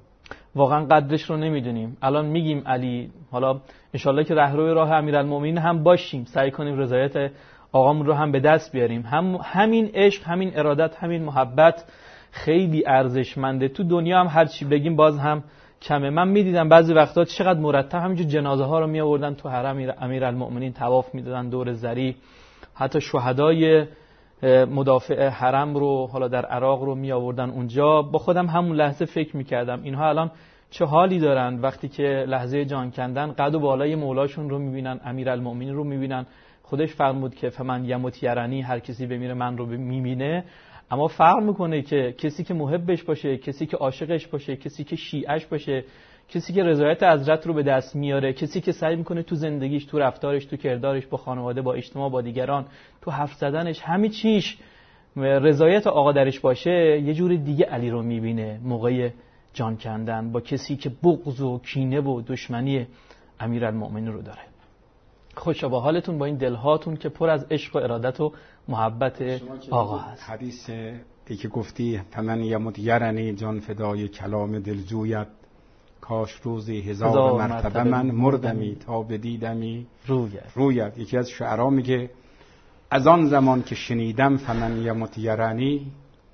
B: واقعا قدرش رو نمیدونیم. الان میگیم علی، حالا انشالله که رهروی راه امیرالمومنین هم باشیم، سعی کنیم رضایت آقامون رو هم به دست بیاریم. هم همین عشق، همین ارادت، همین محبت خیلی ارزشمنده. تو دنیا هم هر چی بگیم باز هم کمه. من میدیدم بعضی وقتا چقدر مرتب همینجور جنازه ها رو می آوردن تو حرم امیرالمومنین طواف میدادن دور زری. حتی شهدای مدافع حرم رو حالا در عراق رو می آوردن اونجا. با خودم همون لحظه فکر میکردم اینها الان چه حالی دارن وقتی که لحظه جان کندن قد و بالای مولاشون رو میبینن، امیرالمومنین رو میبینن. خودش فرمود که فمن یموت یرنی، هر کسی بمیره من رو میبینه. اما فرق میکنه که کسی که محبش باشه، کسی که عاشقش باشه، کسی که شیعش باشه، کسی که رضایت حضرت رو به دست میاره، کسی که سعی میکنه تو زندگیش، تو رفتارش، تو کردارش، با خانواده، با اجتماع، با دیگران، تو حرف زدنش، همه چیش رضایت آقا درش باشه، یه جور دیگه علی رو میبینه موقع جان کندن با کسی که بغض و کینه و دشمنی امیرالمومنین رو داره. خوشا با حالتون، با این دلهاتون که پر از عشق و ارادت و محبت آقا هست.
C: حدیث ای که گفتی فمن یموت یرنی، جان فدای کلام دلجویت، کاش روزی هزار, هزار مرتبه من مردمی تا بدیدمی رویت. رویت یکی از شعرا میگه از آن زمان که شنیدم فمن یموت یرنی،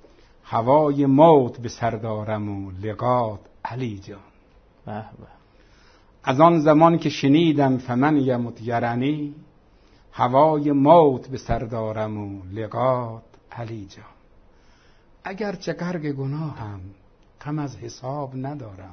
C: هوای موت به سر دارم و لقات علی جان.
B: به به.
C: از آن زمان که شنیدم فمن یموت یرنی، هوای موت به سر دارم و لقات علی جان. اگر چه غرق گناهم غم از حساب ندارم،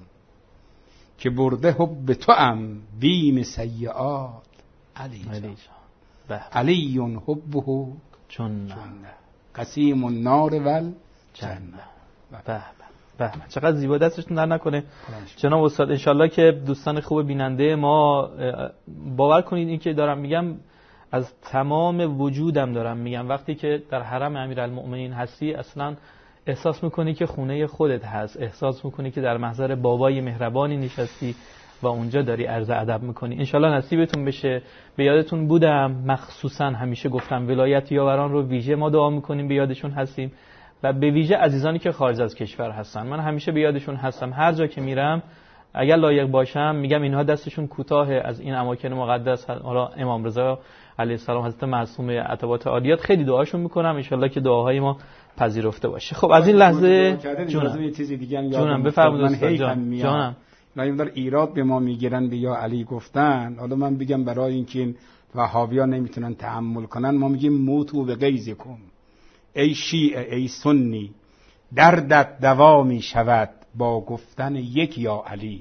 C: که برده حب تو ام بیم سیئات علی جان. علی, علی حبه
B: جنة
D: قسیم النار ول جنة.
B: به به چقدر زیبا، دستشون در نکنه جناب استاد. انشالله که دوستان خوب بیننده ما، باور کنید این که دارم میگم از تمام وجودم دارم میگم، وقتی که در حرم امیرالمؤمنین هستی اصلا احساس میکنی که خونه خودت هست، احساس میکنی که در محضر بابای مهربانی نشستی و اونجا داری عرض ادب میکنی. انشالله نصیبتون بشه. به یادتون بودم، مخصوصا همیشه گفتم ولایت یاوران رو ویژه ما دعا میکنیم، به یادشون هستیم و به ویژه عزیزانی که خارج از کشور هستن. من همیشه به یادشون هستم، هر جا که میرم اگر لایق باشم میگم اینها دستشون کوتاه از این اماکن مقدس. حالا امام رضا علیه السلام، حضرت معصومه عتبات عالیات، خیلی دعاشون میکنم، ان که دعاهای ما پذیرفته باشه. خب از این لحظه
D: جونم یه چیزی دیگه هم
B: جونم بفرمایید استاد جان.
D: جانم نایمدار ایراد به ما میگیرن به یا علی گفتن. حالا من بگم برای اینکه این وهابی‌ها نمیتونن تحمل کنن، ما میگیم موتو به غیظکم، ای شیعه ای سنی، دردت دوا میشود با گفتن یک یا علی،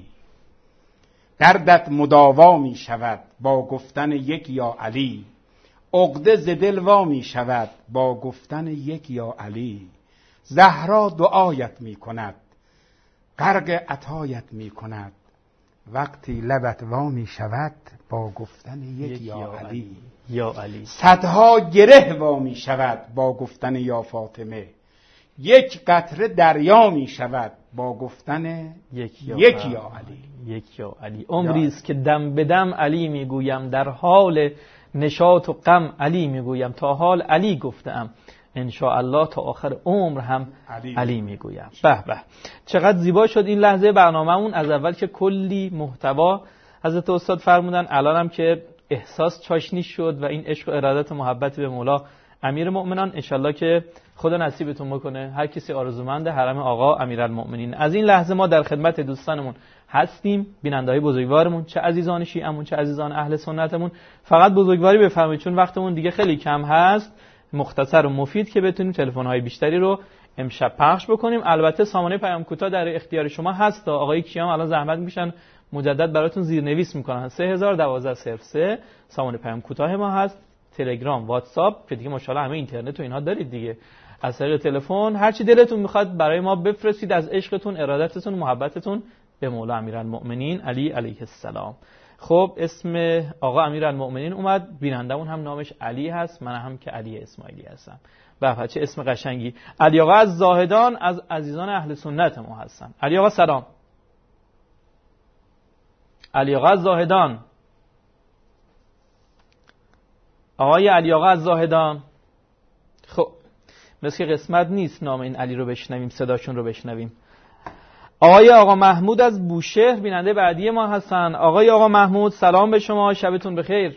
D: دردت مداوا میشود با گفتن یک یا علی، عقده ز دل وا میشود با گفتن یک یا علی، زهرا دعایت میکند غرق عطایت میکند، وقتی لبت وا میشود با گفتن یک, یک یا, یا علی.
B: یا علی
D: صدها گره وا میشود با گفتن یا فاطمه، یک قطره دریا میشود با گفتن
B: یک یا,
D: یک یا علی.
B: یک یا علی. عمری است که دم به دم علی میگویم، در حال نشاط و غم علی میگویم، تا حال علی گفتم ان شاء الله تا آخر عمر هم علی, علی میگویم. به به چقدر زیبا شد این لحظه برنامه‌مون. از اول که کلی محتوا حضرت استاد فرمودن، الان هم که احساس چاشنی شد و این عشق و ارادت و محبت به مولا امیر مؤمنان. انشالله که خدا نصیبتون بکنه، هر کسی آرزومند حرم آقا امیرالمؤمنین. از این لحظه ما در خدمت دوستانمون هستیم، بیننده‌های بزرگوارمون، چه عزیزان شیعه‌مون چه عزیزان اهل سنتمون. فقط بزرگواری بفرمایید چون وقتمون دیگه خیلی کم هست، مختصر و مفید که بتونیم تلفن‌های بیشتری رو امشب پخش بکنیم. البته سامانه پیام کوتاه در اختیار شما هست. آقای کیام الان زحمت میشن مجدد براتون زیرنویس میکنن. سه هزار و دوازده صفر سه سامانه پیام کوتاه ما هست. تلگرام، واتساپ که دیگه ماشاءالله همه اینترنت و اینها دارید دیگه. از طریق تلفن هر چی دلتون میخواد برای ما بفرستید از عشقتون، ارادتتون، محبتتون به مولا امیرالمؤمنین علی علیه السلام. خب اسم آقا امیرالمؤمنین اومد، بینندمون هم نامش علی هست، من هم که علی اسماعیلی هستم. به چه اسم قشنگی. علی آقا از زاهدان، از عزیزان اهل سنت ما هستن. علی آقا سلام. علی آقا از زاهدان. آقای علی آقا از زاهدان. خب مثل قسمت نیست نام این علی رو بشنویم، صداشون رو بشنویم. آقای آقا محمود از بوشهر بیننده بعدی ما هستن. آقای آقا محمود سلام به شما، شبتون بخیر.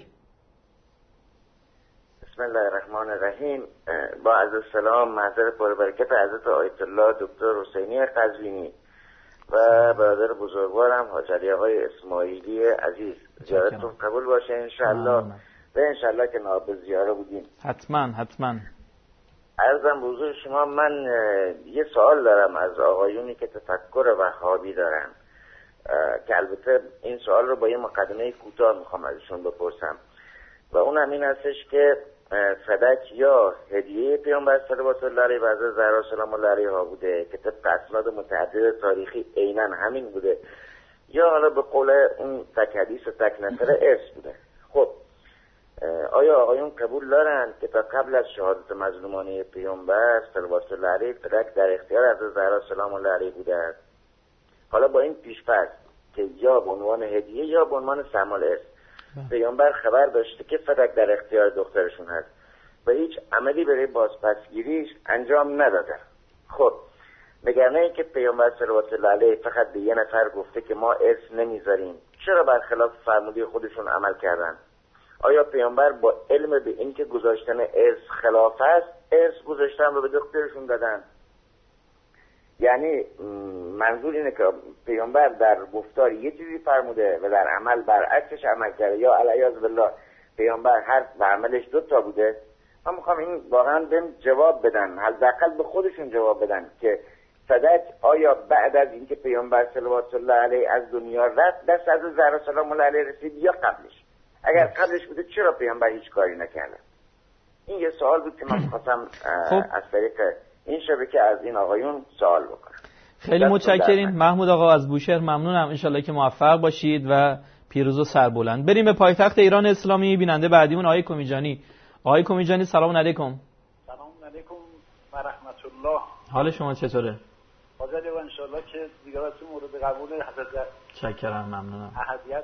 F: بسم الله الرحمن الرحیم. با عرض سلام محضر پربرکت حضرت آیت الله دکتر حسینی قزوینی و برادر بزرگوارم حاج علی آقای اسماعیلی عزیز، زیارتتون قبول باشه انشاءالله و انشاءالله که نائب زیاره بودیم.
B: حتما حتما.
F: عرضم به حضور شما، من یه سوال دارم از آقایونی که تفکر وهابی دارن که البته این سوال رو با یه مقدمه کوتاه میخوام ازشون بپرسم و اون هم این هستش که صدق یا هدیه پیامبر صلوات الله علیه و حضرت زهرا سلام الله علیها بوده که طبق اسناد متعدد تاریخی عیناً همین بوده، یا حالا به قول اون تک حدیث و تک نفره ارث بوده. خب آیا آقایون قبول دارن که تا قبل از شهادت مظلومانه پیامبر صلوات الله علیه فلک در اختیار حضرت زهرا سلام الله علیه بوده است؟ حالا با این پیش‌فرض که یا به عنوان هدیه یا به عنوان سمال ارث پیامبر خبر داشته که فدک در اختیار دخترشون هست و هیچ عملی برای بازپسگیریش انجام نداده. خب نگرانه این که پیامبر صلوات الله علیه فقط به یه نفر گفته که ما ارث نمیذاریم، چرا برخلاف فرموده خودشون عمل کردن؟ آیا پیامبر با علم به این که گذاشتن ارث خلاف است ارث گذاشتن و به دخترشون دادن؟ یعنی منظور اینه که پیامبر در گفتار یه چیزی فرموده و در عمل برعکسش عمل کرده، یا علیاذ بالله پیامبر حرف و عملش دو تا بوده؟ من میخوام این واقعا بهم جواب بدن، حداقل به خودشون جواب بدن که صدق آیا بعد از اینکه پیامبر صلوات الله علیه از دنیا رفت دست از زهرا سلام الله علیه رسید یا قبلش؟ اگر قبلش بوده چرا پیامبر هیچ کاری نکرده؟ این یه سوال بود که من می‌خواستم از طریق این شبکه از این آقایون سوال بکنم.
B: خیلی متشکریم محمود آقا از بوشهر، ممنونم. انشالله که موفق باشید و پیروز و سربلند. بریم به پایتخت ایران اسلامی. بیننده بعدیمون آقای کمیجانی. آقای کمیجانی سلام علیکم.
G: سلام علیکم و رحمت الله.
B: حال شما چطوره؟
G: حاضر و انشالله که زیارتتون مورد قبول حضرت.
B: چکرم، ممنونم.
G: احدیت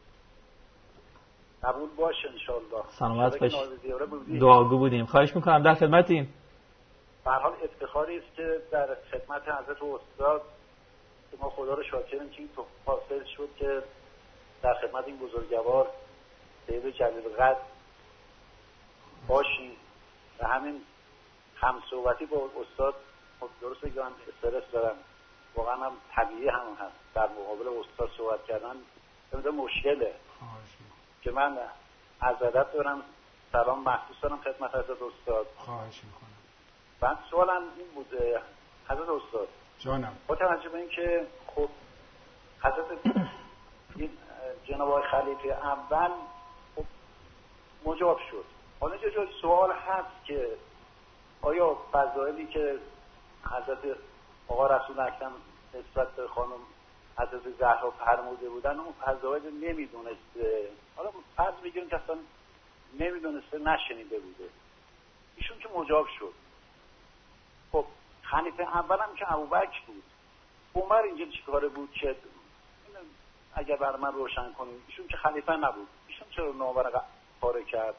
G: قبول باشه انشالله.
B: سلامت باشید. دعاگو بودیم. خواهش میکنم، در خدمتیم.
G: به هر حال افتخاری است که در خدمت حضرت استاد ما خدا رو شاکریم که این تو حاصل شد که در خدمت این بزرگوار سید جلیل القدر باشیم و همین همصحبتی با استاد درست بگم استرس دارم، واقعا هم طبیعی هم هست در مقابل استاد صحبت کردن بمیده مشکله که من از ادب دارم سلام مخصوص دارم خدمت حضرت استاد.
C: خواهش میکنم.
G: بعد سوالم این بوده حضرت استاد
C: جانم،
G: با توجه به این که خب حضرت این جناب آقای خلیفه اول خب مجاب شد، حالا یه جای سوال هست که آیا فضائلی که حضرت آقا رسول اکرم نسبت به خانم حضرت زهرا فرموده بودن اون فضائل نمیدونسته، حالا فرض میگیریم که اصلا نمیدونسته نشنیده بوده، ایشون که مجاب شد. خب خلیفه اول هم که ابوبکر بود، عمر اینجا چیکاره بود که اگر برای من روشن کنیم، ایشون که خلیفه نبود، ایشون چرا نوبر کار کرد؟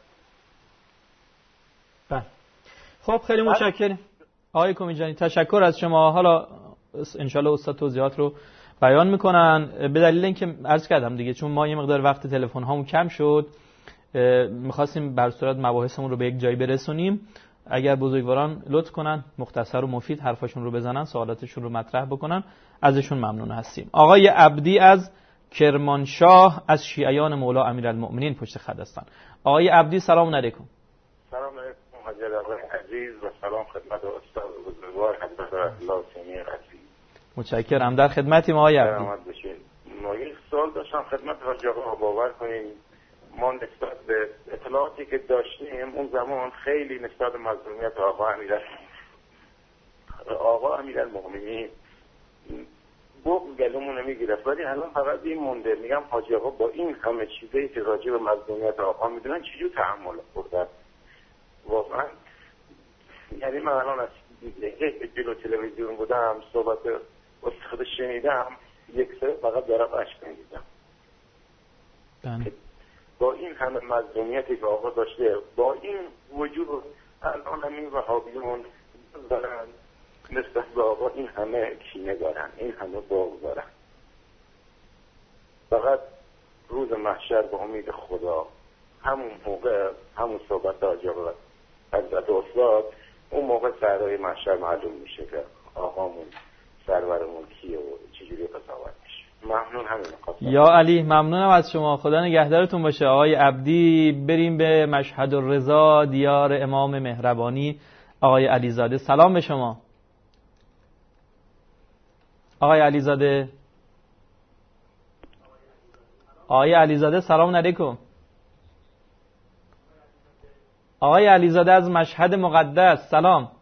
B: بله خب خیلی متشکرم آقای کمیجانی، تشکر از شما. حالا انشالله استاد توضیحات رو بیان میکنن. به دلیل اینکه عرض کردم دیگه چون ما یه مقدار وقت تلفن هامون کم شد میخواستیم بر صورت مباحثمون رو به یک جایی برسونیم. اگر بزرگواران لطف کنن مختصر و مفید حرفاشون رو بزنن، سوالاتشون رو مطرح بکنن، ازشون ممنون هستیم. آقای عبدی از کرمانشاه از شیعیان مولا امیرالمؤمنین پشت خط هستن. آقای عبدی سلام علیکم.
H: سلام علیکم حضرت آقای عزیز و سلام خدمت استاد بزرگوار حضرت الله سیمی عزیز.
B: متشکرم، در خدمتیم آقای عبدی.
H: ما یک سوال داشتم خدمت حاج آقا، باور کنید ما نسبت به اطلاعاتی که داشتیم اون زمان خیلی نسبت به مظلومیت آقا امیر آقا امیرالمؤمنین بغض گلومون نمیگرفت، ولی الان فقط این مونده. میگم حاج آقا با این همه چیزایی که راجع به مظلومیت آقا میدونن چجور تحمل خوردن واقعا؟ یعنی من الان از جلو تلویزیون بودم صحبت استاد شنیدم، یک سر فقط دارم اشک می‌ریزم. با این همه مظلومیتی که آقا داشته، با این وجود الان همین وهابیون دارن نسبت به آقا این همه کینه دارن، این همه بغض دارن. فقط روز محشر به امید خدا همون موقع همون صحبت آقا حضرت استاد اون موقع سرای محشر معلوم میشه که آقامون سرورمون کیه و چجوری قضاوت میشه. ممنون. همین خواستم.
B: یا علی ممنونم از شما، خدا نگهدارتون باشه آقای عبدی. بریم به مشهد الرضا دیار امام مهربانی آقای علیزاده. سلام به شما آقای علیزاده. آقای علیزاده سلام علیکم. آقای علیزاده از مشهد مقدس سلام.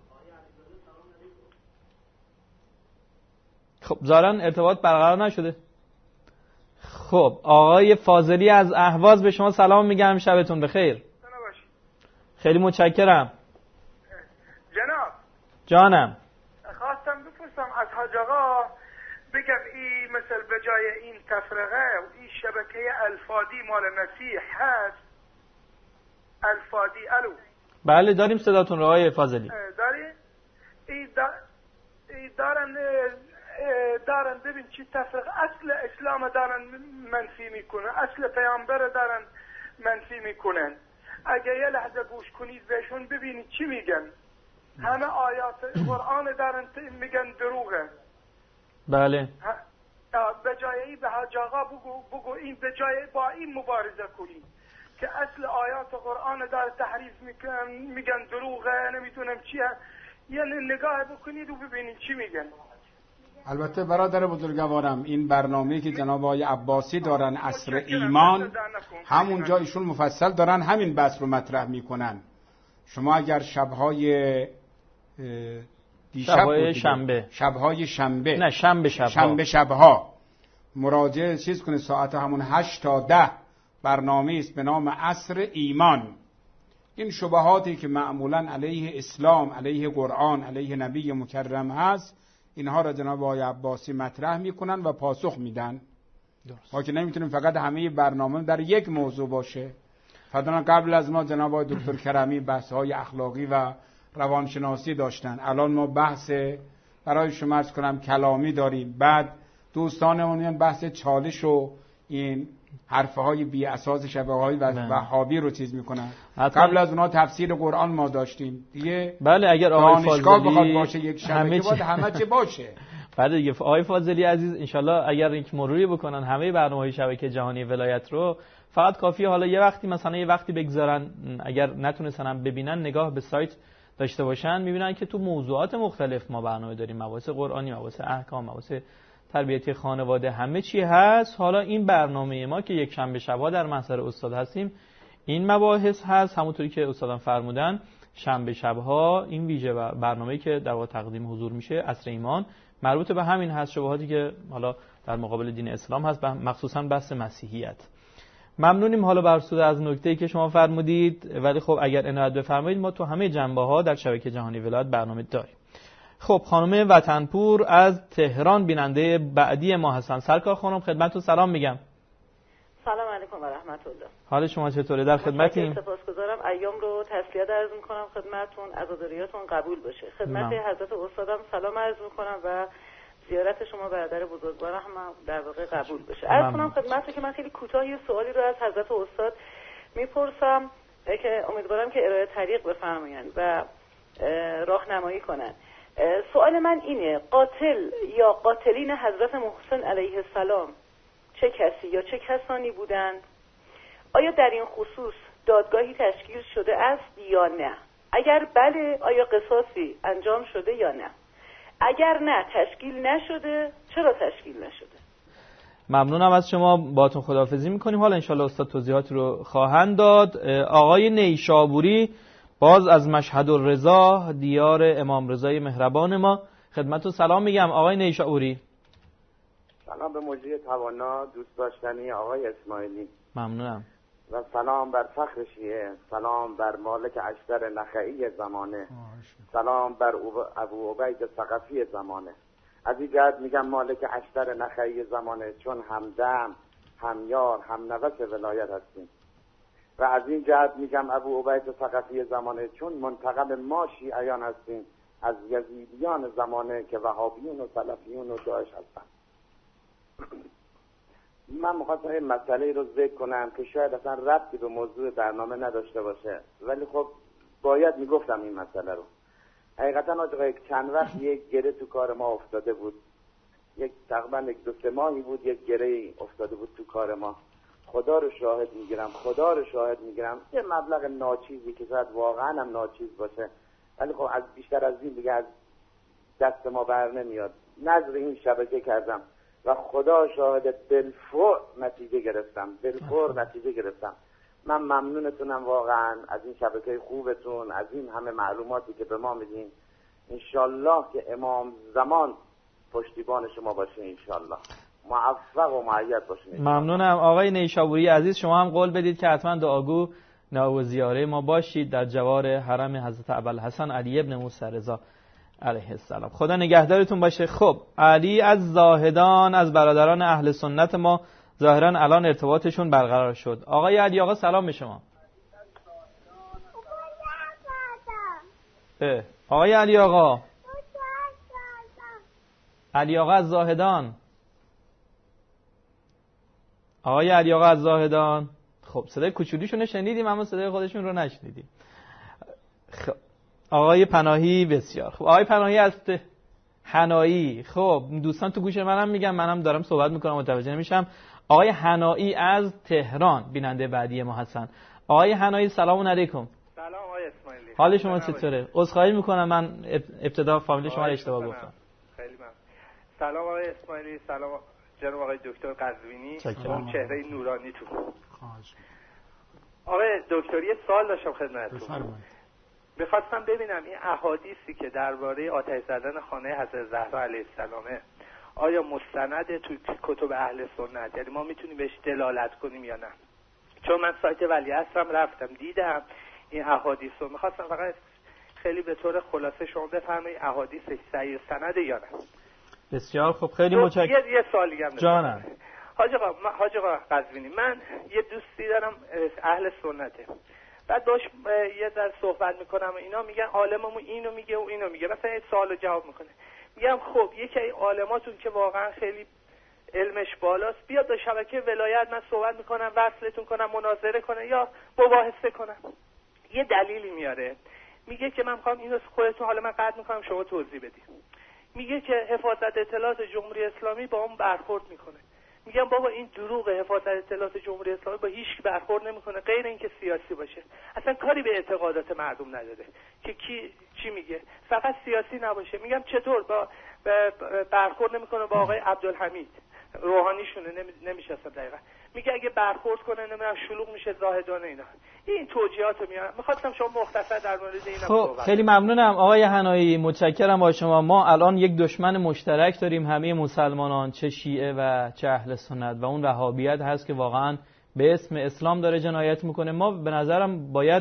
B: خب ظاهرا ارتباط برقرار نشده. خب آقای فاضلی از اهواز به شما سلام میگم، شبتون بخیر. خیلی متشکرم.
I: جناب
B: جانم
I: خواستم بپرسم از حاج آقا بگم این مثل به جای این تفرقه و این شبکه الفادی مال مسیح هست. الفادی الو
B: بله داریم صداتون رو آقای فاضلی.
I: داری؟ این دا... دارن دارن ببین چی تفرقه اصل اسلام دارن منفی میکنن، اصل پیامبر دارن منفی میکنن. اگه یه لحظه گوش کنید بهشون ببینید چی میگن. همه آیات قرآن دارن میگن دروغه.
B: بله
I: به جای این به حاج آقا بگو, بگو این به جای با این مبارزه کنید که اصل آیات قرآن داره تحریف میکنن میگن دروغه نمیتونم چیه. یعنی نگاه بکنید و ببینید چی میگن.
C: البته برادر بزرگوارم این برنامه‌ای که جناب آقای عباسی دارن عصر ایمان همونجا ایشون مفصل دارن همین بحث رو مطرح میکنن
D: شما اگر شبهای دیشب
B: شبهای شنبه
D: شبهای شنبه
B: نه شنبه شبها
D: شنبه شبها مراجعه چیز کنه ساعت همون هشت تا ده برنامه است به نام عصر ایمان. این شبهاتی که معمولا علیه اسلام، علیه قرآن، علیه نبی مکرم هست، اینها را جناب آقای عباسی مطرح میکنن و پاسخ میدن. ما که نمیتونیم فقط همه برنامه در یک موضوع باشه. فدانا قبل از ما جناب آقای دکتر کرمی بحث های اخلاقی و روانشناسی داشتن، الان ما بحث برای شما عرض کنم کلامی داریم، بعد دوستانمون میان بحث چالش و این حرفه های بی اساس شبه های وهابی رو چیز میکنن. قبل از اونها تفسیر قرآن ما داشتیم دیگه.
B: بله اگر آقای
D: فاضلی بخواد باشه یک شبکه باید همه چی باشه.
B: بعد دیگه آقای فاضلی عزیز انشالله اگر اینکه مروری بکنن همه برنامه‌های شبکه جهانی ولایت رو، فقط کافیه حالا یه وقتی مثلا یه وقتی بگذارن، اگر نتونستن هم ببینن نگاه به سایت داشته باشن، میبینن که تو موضوعات مختلف ما برنامه داریم، مباحث قرآنی، مباحث احکام، مباحث تربیتی خانواده، همه چی هست. حالا این برنامه ما که یک شنبه شبا در محضر استاد هستیم، این مباحث هست همونطوری که استادان فرمودن. شنبه شبها این ویژه برنامه‌ای که در واقع تقدیم حضور میشه عصر ایمان، مربوط به همین هست، شبهاتی که حالا در مقابل دین اسلام هست، مخصوصا بحث مسیحیت. ممنونیم حالا بر اساس از نکته‌ای که شما فرمودید، ولی خب اگر عنایت بفرمایید ما تو همه جنبه‌ها در شبکه جهانی ولایت برنامه داریم. خب خانم وطنپور از تهران بیننده بعدی ما هستن. سرکار خانم خدمتتون سلام میگم.
J: سلام علیکم و رحمت الله.
B: حال شما چطوره؟ در خدمتیم.
J: سپاسگزارم. ایام رو تسلیت عرض میکنم خدمتتون، عزاداریاتون قبول بشه. خدمت حضرت استادم سلام عرض میکنم و زیارت شما برادر بزرگوار هم در واقع قبول بشه. عرض کنم خدمتتون که من خیلی کوتاه یه سوالی رو از حضرت استاد میپرسم که امیدوارم که ارائه طریق بفرمایند و راهنمایی کنن. سوال من اینه، قاتل یا قاتلین حضرت محسن علیه السلام چه کسی یا چه کسانی بودند؟ آیا در این خصوص دادگاهی تشکیل شده است یا نه؟ اگر بله، آیا قصاصی انجام شده یا نه؟ اگر نه تشکیل نشده، چرا تشکیل نشده؟
B: ممنونم از شما، باهاتون خداحافظی میکنیم. حالا انشالله استاد توضیحات رو خواهند داد. آقای نیشابوری باز از مشهد الرضا دیار امام رضای مهربان ما، خدمتتون سلام میگم آقای نیشابوری.
K: سلام به مجری توانا دوست داشتنی آقای اسماعیلی.
B: ممنونم.
K: و سلام بر فخر شیعه، سلام بر مالک اشتر نخعی زمانه، سلام بر ابو عبید ثقفی زمانه. از این جهت میگم مالک اشتر نخعی زمانه چون همدم، همیار، هم نوس ولایت هستیم. و از این جهت میگم ابو عبید ثقفی زمانه چون منتقم ما شیعیان هستیم از یزیدیان زمانه که وهابیون و سلفیون و داعش هستن. من میخواستم این مسئله رو ذکر کنم که شاید اصلا ربطی به موضوع برنامه نداشته باشه، ولی خب باید میگفتم این مسئله رو. حقیقتا آقا یک چند وقت یک گره تو کار ما افتاده بود، یک تقریبا یک دو سه ماهی بود یک گره افتاده بود تو کار ما. خدا رو شاهد میگیرم خدا رو شاهد میگیرم یه مبلغ ناچیزی که شاید واقعا هم ناچیز باشه، ولی خب از بیشتر از این دیگه از دست ما بر نمیاد. نظر این شبکه کردم و خدا شاهد بالفعل نتیجه گرفتم، بالفعل نتیجه گرفتم. من ممنونتونم واقعا از این شبکه خوبتون، از این همه معلوماتی که به ما میدین. انشالله که امام زمان پشتیبان شما باشه، انشالله موفق و مؤید باشین.
B: ممنونم آقای نیشابوری عزیز. شما هم قول بدید که حتما دعاگو نائب زیاره ما باشید در جوار حرم حضرت ابوالحسن علی ابن موسی رضا علیه السلام. خدا نگهدارتون باشه. خب علی از زاهدان از برادران اهل سنت ما ظاهرا الان ارتباطشون برقرار شد. آقای علی آقا سلام به شما. اه. آقای علی آقا علی آقا از زاهدان آقای علی آقا از زاهدان خب صدای کوچولیشون رو شنیدیم اما صدای خودشون رو نشنیدیم. خب آقای پناهی بسیار خب. آقای پناهی از حنایی. خب دوستان تو گوش منم میگم، منم دارم صحبت میکنم متوجه نمیشم. آقای حنایی از تهران بیننده بعدی ما هستن. آقای حنایی سلام علیکم.
L: سلام آقای اسماعیلی.
B: حال شما چطوره؟ عذرخواهی میکنم من ابتدا فامیل شما رو اشتباه گفتم.
L: خیلی ممنون. سلام آقای اسماعیلی، سلام جناب آقای دکتر قزوینی، اون چهره نورانی تو. آقای دکتر یه سوال داشتم خدمتتون. میخواستم ببینم این احادیثی که درباره آتش زدن خانه حضرت زهرا علیه السلامه آیا مستنده تو کتب اهل سنت، یعنی ما میتونیم بهش دلالت کنیم یا نه؟ چون من سایت ولیعصرم رفتم دیدم این احادیث رو، میخواستم فقط خیلی به طور خلاصه شما بفرمایید احادیث صحیح سنده یا نه.
B: بسیار خوب، خیلی متشکرم.
L: یه یه سوالی هم
B: جانم.
L: حاج آقا حاج آقا قزوینی، من یه دوستی دارم اهل سنته، بعد باش یه ذره صحبت میکنم و اینا میگن عالممون اینو میگه و اینو میگه، مثلا یه سوالو جواب میکنه، میگم خب یکی از عالماتون که واقعا خیلی علمش بالاست بیاد به شبکه ولایت من صحبت میکنم، وصلتون کنم، مناظره کنه یا مباحثه کنم، یه دلیلی میاره، میگه که من میخوام اینو خودتون، حالا من قطع میکنم شما توضیح بدید، میگه که حفاظت اطلاعات جمهوری اسلامی با اون برخورد میکنه. میگم بابا این دروغ، حفاظت اطلاعات جمهوری اسلامی با هیچ برخورد نمیکنه غیر اینکه سیاسی باشه، اصلا کاری به اعتقادات مردم نداره که کی چی میگه، فقط سیاسی نباشه. میگم چطور با برخورد نمیکنه با آقای عبدالحمید روحانیشونه، نمیشناسم دقیقاً، میگه اگه برخورد کنه نمیدونم شلوغ میشه زاهدانه اینا. این توجیهاتو میارم، میخواستم شما مختصر در مورد اینا
B: خب خیلی ممنونم آقای حنایی، متشکرم با شما. ما الان یک دشمن مشترک داریم همه مسلمانان، چه شیعه و چه اهل سنت، و اون وهابیت هست که واقعا به اسم اسلام داره جنایت میکنه. ما به نظرم باید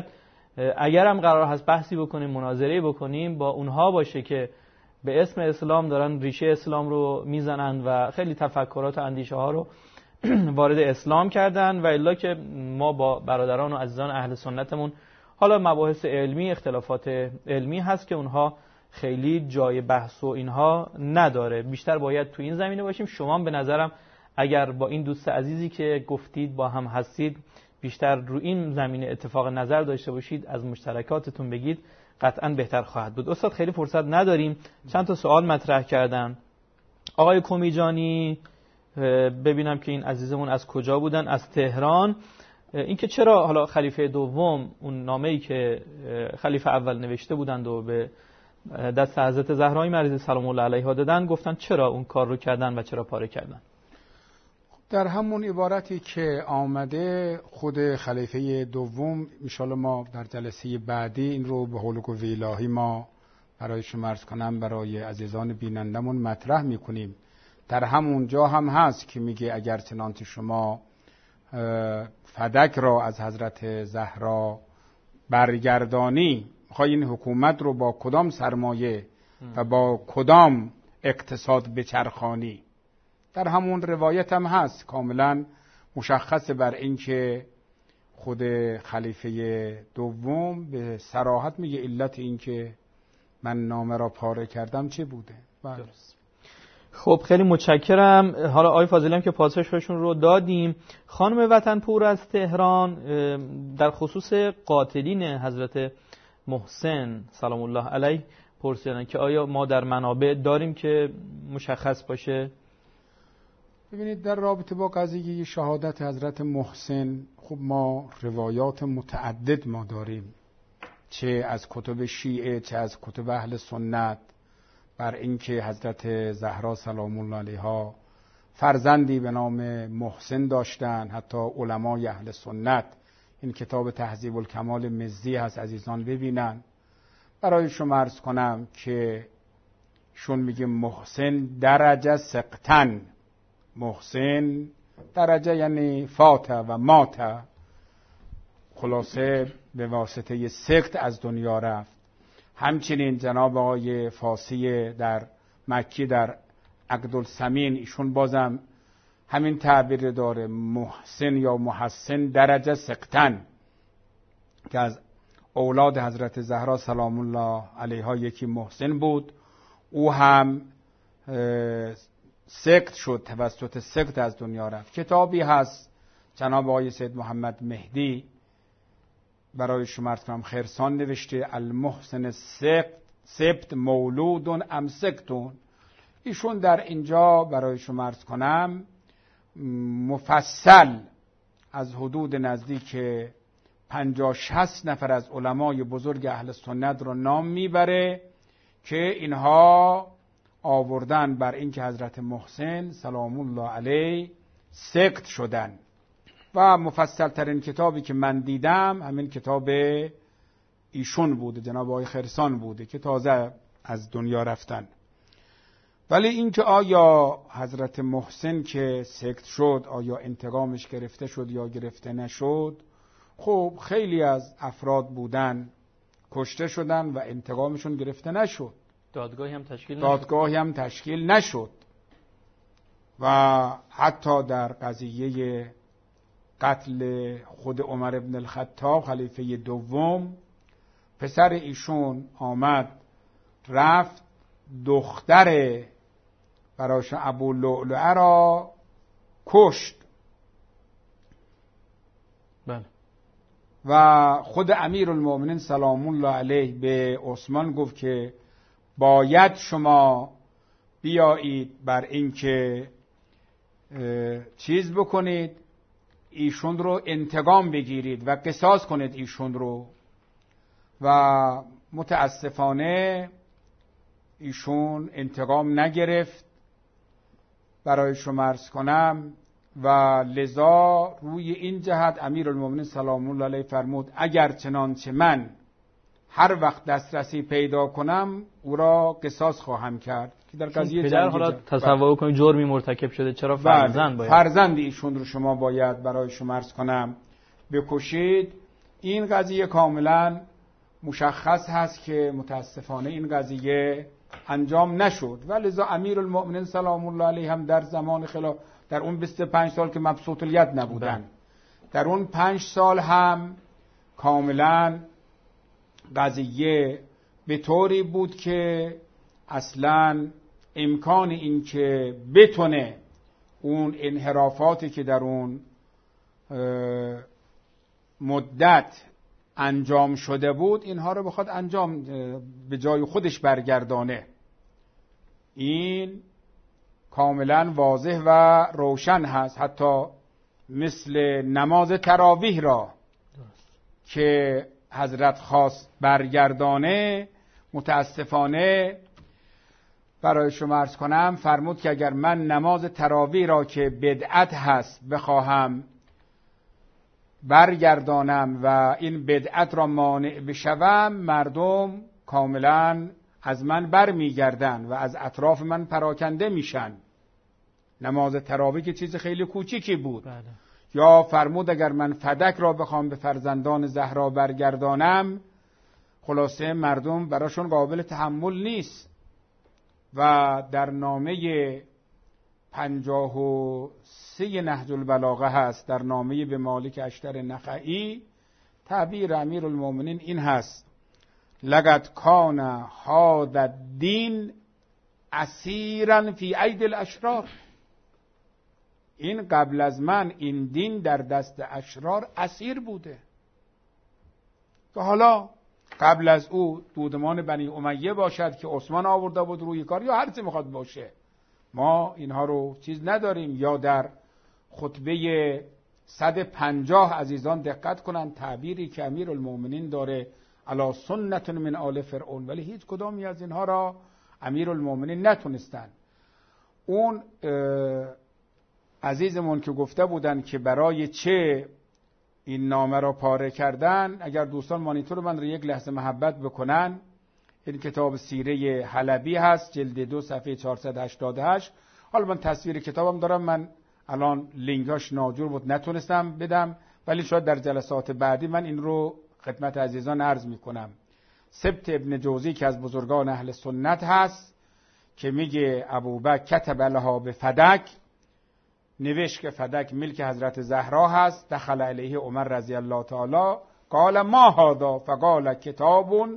B: اگرم قرار هست بحثی بکنیم، مناظره بکنیم، با اونها باشه که به اسم اسلام دارن ریشه اسلام رو میزنن و خیلی تفکرات و اندیشه ها رو وارد اسلام کردن، و الا که ما با برادران و عزیزان اهل سنتمون حالا مباحث علمی، اختلافات علمی هست که اونها خیلی جای بحث و اینها نداره، بیشتر باید تو این زمینه باشیم. شما به نظرم اگر با این دوست عزیزی که گفتید با هم هستید بیشتر رو این زمینه اتفاق نظر داشته باشید، از مشترکاتتون بگید، قطعا بهتر خواهد بود. استاد خیلی فرصت نداریم، چند تا سوال مطرح کردن. آقای کمیجانی ببینم که این عزیزمون از کجا بودن؟ از تهران. اینکه چرا حالا خلیفه دوم اون نامه‌ای که خلیفه اول نوشته بودند و به دست حضرت زهرای مریض سلام الله علیها دادن، گفتن چرا اون کار رو کردن و چرا پاره کردن؟
C: در همون عبارتی که آمده خود خلیفه دوم، انشالله ما در جلسه بعدی این رو به حول قوه الهی ما برای شما عرض کنم، برای عزیزان بینندمون مطرح میکنیم. در همون جا هم هست که میگه اگر چنانچه شما فدک را از حضرت زهرا برگردانی، میخوای این حکومت رو با کدام سرمایه و با کدام اقتصاد بچرخانی. در همون روایت هم هست کاملا مشخص بر این که خود خلیفه دوم به صراحت میگه علت این که من نامه را پاره کردم چه بوده.
B: درست. خب خیلی متشکرم. حالا آقای فاضلی هم که پاسخشون رو دادیم. خانم وطنپور از تهران در خصوص قاتلین حضرت محسن سلام الله علیه پرسیدن که آیا ما در منابع داریم که مشخص باشه؟
C: ببینید در رابطه با قضیه شهادت حضرت محسن، خب ما روایات متعدد ما داریم، چه از کتب شیعه چه از کتب اهل سنت، بر اینکه حضرت زهرا سلام الله علیها فرزندی به نام محسن داشتن. حتی علمای اهل سنت، این کتاب تهذیب الکمال مزی هست، عزیزان ببینن. برای شما عرض کنم که شون میگه محسن درجه سقطن، محسن درجه یعنی فاته و ماته، خلاصه به واسطه سقط از دنیا رفت. همچنین جناب آقای فاسی در مکی در عقدالسمین، ایشون بازم همین تعبیر داره، محسن یا محسن درجه سقطن، که از اولاد حضرت زهرا سلام الله علیها یکی محسن بود، او هم سقط شد، توسط سقط از دنیا رفت. کتابی هست جناب آقای سید محمد مهدی برای شما ارتفام خرسان نوشته، المحسن سقط سبت مولودون ام سقطون. ایشون در اینجا برای شما عرض کنم مفصل از حدود نزدیک پنجاه شصت نفر از علمای بزرگ اهل سنت رو نام میبره که اینها آوردن بر اینکه حضرت محسن سلام الله علیه سقط شدن. و مفصل ترین کتابی که من دیدم همین کتاب ایشون بوده، جناب آقای خرسان بوده که تازه از دنیا رفتن. ولی اینکه آیا حضرت محسن که سکت شد آیا انتقامش گرفته شد یا گرفته نشد، خب خیلی از افراد بودن کشته شدن و انتقامشون گرفته نشد،
B: دادگاهی هم تشکیل نشد.
C: دادگاهی هم تشکیل نشد و حتی در قضیه قتل خود عمر ابن الخطاب خلیفه دوم، پسر ایشون آمد رفت دختر براش ابو لؤلؤه را کشت.
B: بله.
C: و خود امیرالمؤمنین سلام الله علیه به عثمان گفت که باید شما بیایید بر اینکه چیز بکنید، ایشون رو انتقام بگیرید و قصاص کنید ایشون رو. و متاسفانه ایشون انتقام نگرفت برای شما عرض کنم، و لذا روی این جهت امیرالمؤمنین سلام الله علیه فرمود اگر چنانچه من هر وقت دسترسی پیدا کنم او را قصاص خواهم کرد. که در قضیه
B: پدر حالا تصور کنید جرمی مرتکب شده، چرا فرزند باید؟
C: فرزند ایشون رو شما باید برای شما عرض کنم بکشید. این قضیه کاملا مشخص هست که متاسفانه این قضیه انجام نشد و لذا امیرالمؤمنین سلام الله علیه هم در زمان خلاف در اون بیست و پنج سال که مبسوط الید نبودن، در اون پنج سال هم کاملا قضیه به طوری بود که اصلا امکان این که بتونه اون انحرافاتی که در اون مدت انجام شده بود اینها رو بخواد انجام به جای خودش برگردانه. این کاملا واضح و روشن هست. حتی مثل نماز تراویح را که حضرت خواست برگردانه، متاسفانه برای شما عرض کنم فرمود که اگر من نماز تراویح را که بدعت هست بخواهم برگردانم و این بدعت را مانع بشوم، مردم کاملا از من بر میگردن و از اطراف من پراکنده میشن. نماز تراویح که چیز خیلی کوچیکی بود.
B: بله.
C: یا فرمود اگر من فدک را بخوام به فرزندان زهرا برگردانم، خلاصه مردم براشون قابل تحمل نیست. و در نامه پنجاه و سه نهج البلاغه هست، در نامه به مالک اشتر نخعی، تعبیر امیرالمؤمنین این هست: لقد کان هذا الدین اسیرا فی اید الاشرار. این قبل از من این دین در دست اشرار اسیر بوده. که حالا قبل از او دودمان بنی امیه باشد که عثمان آورده بود روی کار، یا هر چی میخواد باشه، ما اینها رو چیز نداریم. یا در خطبه صد و پنجاه عزیزان دقت کنن تعبیری که امیرالمؤمنین داره: علی سنت من آل فرعون. ولی هیچ کدامی از اینها را امیرالمؤمنین نتونستن. اون عزیزمون که گفته بودن که برای چه این نامه را پاره کردن، اگر دوستان مانیتور من رو یک لحظه محبت بکنن، این کتاب سیره حلبی هست، جلد دو صفحه چهارصد و هشتاد و هشت. حالا من تصویر کتابم دارم، من الان لینکاش ناجور بود نتونستم بدم، ولی شاید در جلسات بعدی من این رو خدمت عزیزان عرض میکنم. سبت ابن جوزی که از بزرگان اهل سنت هست که میگه ابوبکر کتب لها به فدک، نوشت که فدک ملک حضرت زهرا هست. دخل علیه عمر رضی الله تعالی قال ما هذا فقال کتاب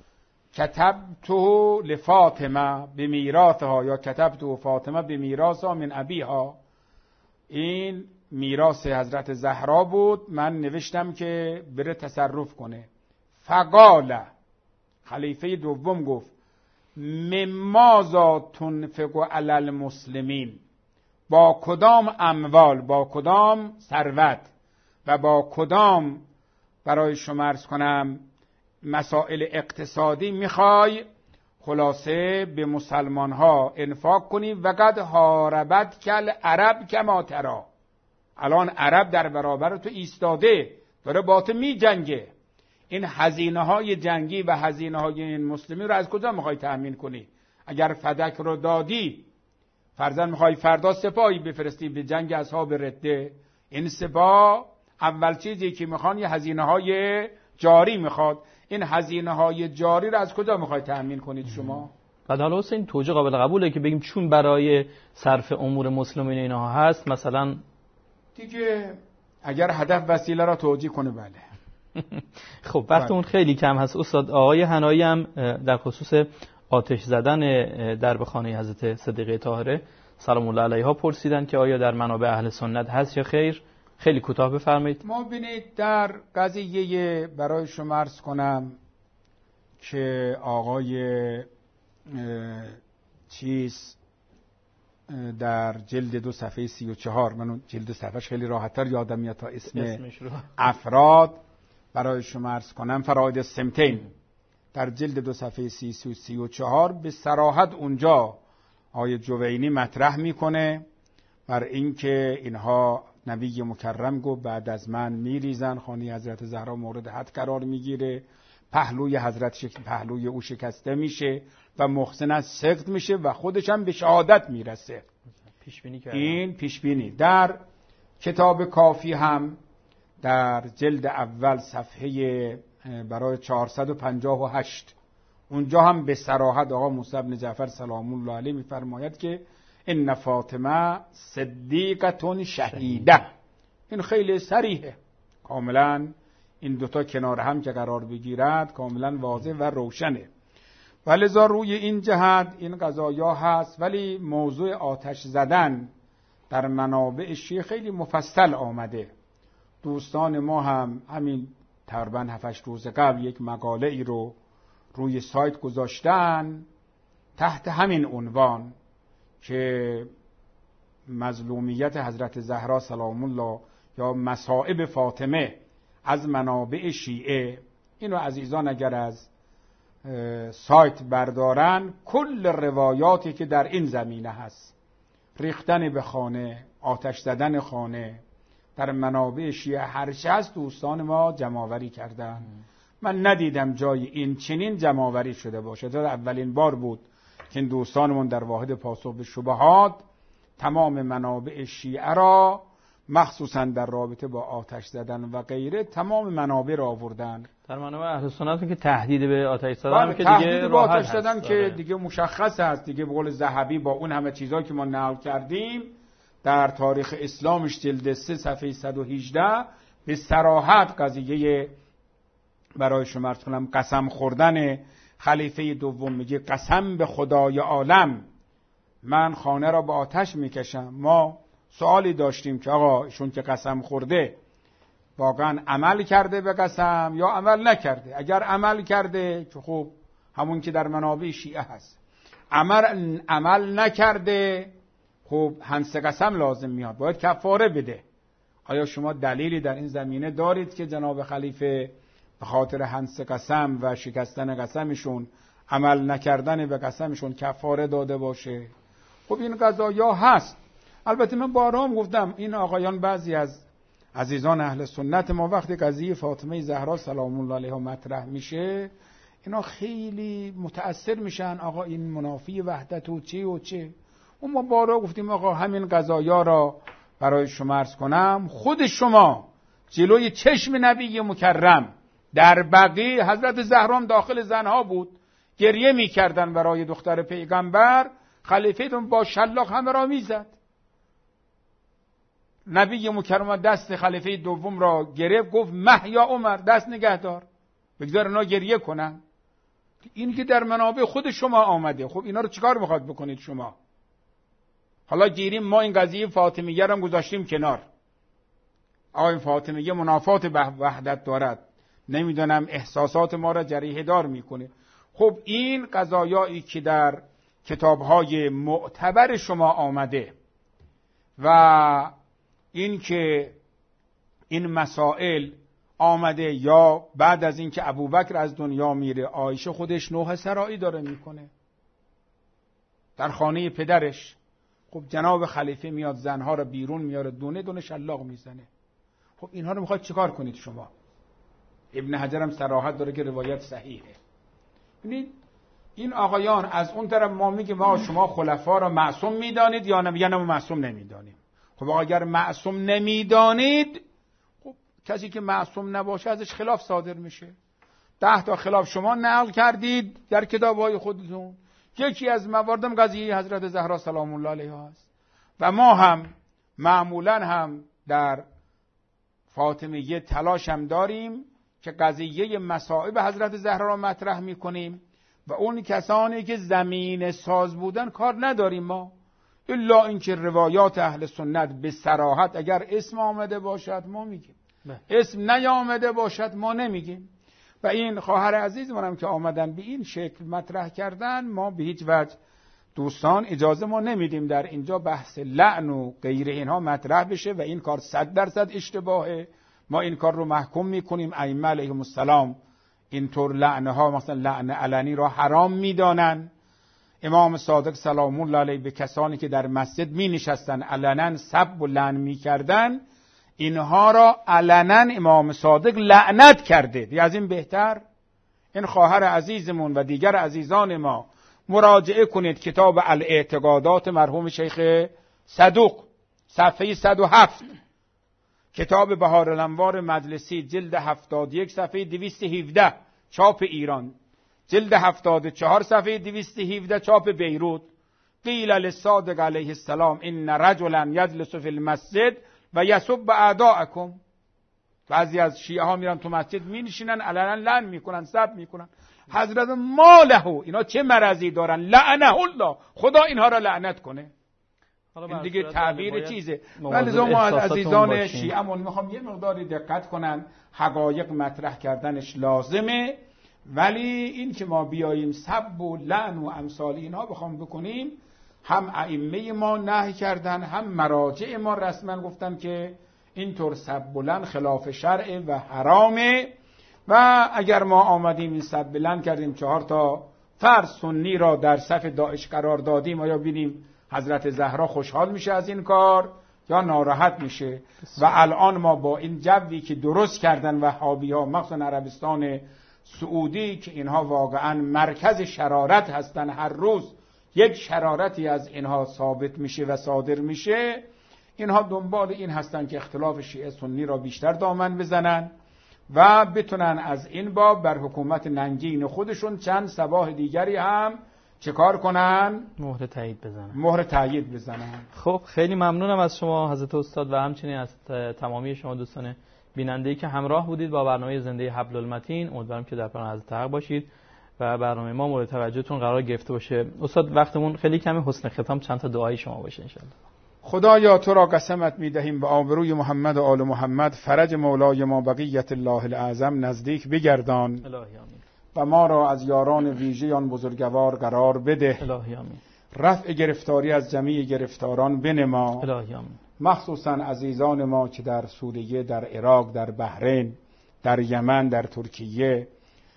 C: کتبته لفاطمه بمیراثها، یا کتبته فاطمه بمیراثها من ابیها. این میراث حضرت زهرا بود، من نوشتم که بره تصرف کنه. فقال، خلیفه دوم گفت: مماذا تنفق علی المسلمین، با کدام اموال، با کدام ثروت و با کدام برای شما عرض کنم مسائل اقتصادی میخوای خلاصه به مسلمان ها انفاق کنی؟ وقد حاربت کل عرب کما ترا. الان عرب در برابر تو ایستاده، داره با تو می جنگه.
D: این هزینه های جنگی و هزینه های این مسلمی رو از کجا میخوای تأمین کنی؟ اگر فدک رو دادی، فرضاً میخوای فردا سپاهی بفرستی به جنگ اصحاب رده، این سپاه اول چیزی که میخوان یه هزینه های جاری میخواد. این هزینه های جاری رو از کجا میخوای تأمین کنید شما؟
B: بعد حالا حسین توجیه قابل قبوله که بگیم چون برای صرف امور مسلمین اینها هست، مثلا
D: دیگه اگر هدف وسیله را توجیه کنه بله.
B: خب وقت اون خیلی کم هست استاد. آقای حنایی هم در خصوص آتش زدن در به خانه حضرت صدیقه طاهره سلام الله علیها پرسیدن که آیا در منابع اهل سنت هست یا خیر. خیلی کوتاه بفرمایید.
D: ما ببینید در قضیه برای شما عرض کنم که آقای چیز در جلد دو صفحه سی و چهار، من جلد صفحهش خیلی راحت‌تر یادم میاد تا اسم افراد برای شما عرض کنم. فراید السمتین در جلد دو صفحه سی و سی و چهار به صراحت اونجا آیه جوینی مطرح میکنه بر اینکه اینها نبی مکرم گفت بعد از من میریزن، خانه حضرت زهرا مورد حد قرار میگیره، پهلوی حضرت شک... پهلوی او شکسته میشه و محسن از سقط میشه و خودش هم به شهادت میرسه.
B: پیشبینی
D: این پیشبینی در کتاب کافی هم در جلد اول صفحه برای چهارصد و پنجاه و هشت اونجا هم به صراحت آقا موسی بن جعفر سلام الله علیه میفرماید که ان فاطمه صدیقه شهیده. این خیلی صریحه، کاملا این دوتا کنار هم که قرار بگیرد کاملا واضح و روشنه. ولذا روی این جهت این قضایا هست. ولی موضوع آتش زدن در منابع شیعه خیلی مفصل آمده. دوستان ما هم همین تقریبا هفت روز قبل یک مقاله ای رو روی سایت گذاشتن تحت همین عنوان که مظلومیت حضرت زهرا سلام الله یا مصائب فاطمه از منابع شیعه. اینو عزیزان اگر از سایت بردارن کل روایاتی که در این زمینه هست، ریختن به خانه، آتش زدن خانه، در منابع شیعه هر چه هست دوستان ما جمع‌آوری کردن. من ندیدم جای این چنین جمع‌آوری شده باشه. تا اولین بار بود که این دوستانمون در واحد پاسخ به شبهات تمام منابع شیعه را مخصوصا در رابطه با آتش زدن و غیره تمام منابع را آوردن.
B: در منابع اهل سنت که تهدید به آتش زدن که
D: دیگه به آتش زدن که دیگه مشخص است دیگه. به قول ذهبی با اون همه چیزایی که ما نقل کردیم در تاریخ اسلامش جلد سه صفحه صد و هجده به صراحت قضیه برای شما عرض کنم قسم خوردن خلیفه دوم میگه قسم به خدای عالم من خانه را به آتش میکشم. ما سوالی داشتیم که آقا ایشون که قسم خورده واقعا عمل کرده به قسم یا عمل نکرده؟ اگر عمل کرده که خب همون که در منابع شیعه هست، عمل عمل نکرده خب حنث قسم لازم میاد، باید کفاره بده. آیا شما دلیلی در این زمینه دارید که جناب خلیفه به خاطر حنث قسم و شکستن قسمشون، عمل نکردن به قسمشون کفاره داده باشه؟ خب این قضایا هست. البته من بارام گفتم این آقایان بعضی از عزیزان اهل سنت ما وقتی قضیه فاطمه زهرا سلام الله علیها مطرح میشه اینا خیلی متأثر میشن. آقا این منافی وحدت و چه و چه. و ما بارا گفتیم آقا همین قضایا را برای شما عرض کنم. خود شما جلوی چشم نبی مکرم در بقیع حضرت زهرا داخل زنها بود، گریه میکردن برای دختر پیغمبر، خلیفه‌تون با شلاق همه را میزد. نبی مکرم دست خلیفه دوم را گرفت گفت مه یا عمر دست نگه دار، بگذار اینا گریه کنن. این که در منابع خود شما آمده، خب اینا رو چیکار میخواد بکنید شما؟ حالا گیریم ما این قضیه فاطمیه را گذاشتیم کنار. آقای فاطمیه منافات وحدت دارد، نمیدونم احساسات ما را جریحه دار میکنه. خب این قضایایی که در کتابهای معتبر شما آمده و این که این مسائل آمده یا بعد از این که ابوبکر از دنیا میره عایشه خودش نوح سرایی داره میکنه در خانه پدرش. خب جناب خلیفه میاد زنها رو بیرون میاره، دونه دونه شلاق میزنه. خب اینها رو میخواید چیکار کنید شما؟ ابن حجر هم صراحت داره که روایت صحیحه. ببینید این آقایان از اون طرف ما میگیم ما شما خلفا را معصوم میدانید یا نه؟ یا نه معصوم نمیدانیم. خب اگر معصوم نمیدانید، خب کسی که معصوم نباشه ازش خلاف صادر میشه. ده تا خلاف شما نقل کردید در کتاب‌های خودتون. یکی از مواردم قضیه حضرت زهرا سلام الله علیها است و ما هم معمولا هم در فاطمیه تلاش هم داریم که قضیه مصائب حضرت زهرا را مطرح میکنیم و اون کسانی که زمین ساز بودن کار نداریم ما، الا اینکه روایات اهل سنت به صراحت اگر اسم آمده باشد ما میگیم، اسم نیامده باشد ما نمیگیم. و این خواهر عزیز منم که آمدن به این شکل مطرح کردن، ما به هیچ وجه دوستان اجازه ما نمیدیم در اینجا بحث لعن و غیر اینها مطرح بشه و این کار صد درصد اشتباهه. ما این کار رو محکوم میکنیم. ائمه علیهم السلام اینطور لعنه ها مثلا لعن علنی را حرام میدانن. امام صادق سلام الله علیه به کسانی که در مسجد می نشستن علنا سب و لعن می کردن، اینها را علنا امام صادق لعنت کرده. دیگه از این بهتر؟ این خواهر عزیزمون و دیگر عزیزان ما مراجعه کنید کتاب الاعتقادات مرحوم شیخ صدوق صفحه صد و هفت، کتاب بهار الانوار مجلسی جلد هفتاد و یک صفحه دویست و هفده چاپ ایران، جلد هفتاد و چهار صفحه دویست و هفده چاپ بیروت. قیل للصادق علیه السلام ان رجلا یجلس فی المسجد و یسب اعداءکم. بعضی از شیعه ها میرن تو مسجد می نشینن علنا لعن میکنن، سب میکنن. حضرت ما له، اینا چه مرضی دارن؟ لعنه الله، خدا اینها را لعنت کنه. این دیگه تعبیر چیزه. ولی ما از عزیزان شیعه‌مون میخوام یه مقداری دقت کنن، حقایق مطرح کردنش لازمه، ولی این که ما بیاییم سب و لعن و امثال اینها بخوام بکنیم، هم ائمه ما نهی کردن، هم مراجع ما رسما گفتن که اینطور سب و لعن خلاف شرع و حرامه. و اگر ما آمدیم این سب و لعن کردیم، چهار تا فرد سنی را در صف داعش قرار دادیم، آیا ببینیم حضرت زهرا خوشحال میشه از این کار یا ناراحت میشه؟ و الان ما با این جوی که درست کردن وهابی ها مخصوصا عربستان سعودی که اینها واقعا مرکز شرارت هستن، هر روز یک شرارتی از اینها ثابت میشه و صادر میشه، اینها دنبال این هستن که اختلاف شیعه سنی را بیشتر دامن بزنن و بتونن از این باب بر حکومت ننگین خودشون چند صباح دیگری هم چه کار کنن؟
B: مهر تایید بزنن.
D: مهر تایید بزنن.
B: خب خیلی ممنونم از شما حضرت استاد و همچنین از تمامی شما دوستان بیننده‌ای که همراه بودید با برنامه زنده حبل المتین. امیدوارم که در پناه حضرت حق باشید و برنامه ما مورد توجهتون قرار گرفته باشه. استاد وقتمون خیلی کمی، حسن ختام چند تا دعای شما باشه ان شاءالله.
D: خدایا تو را قسمت میدهیم به آبروی محمد و آل محمد، فرج مولای ما بقیت الله الاعظم نزدیک بگردان.
B: الهی آمین.
D: و ما را از یاران ویژه آن بزرگوار قرار بده.
B: الهی آمین.
D: رفع گرفتاری از جمیع گرفتاران بنما.
B: الهی آمین.
D: مخصوصا عزیزان ما که در سوریه، در عراق، در بحرین، در یمن، در ترکیه،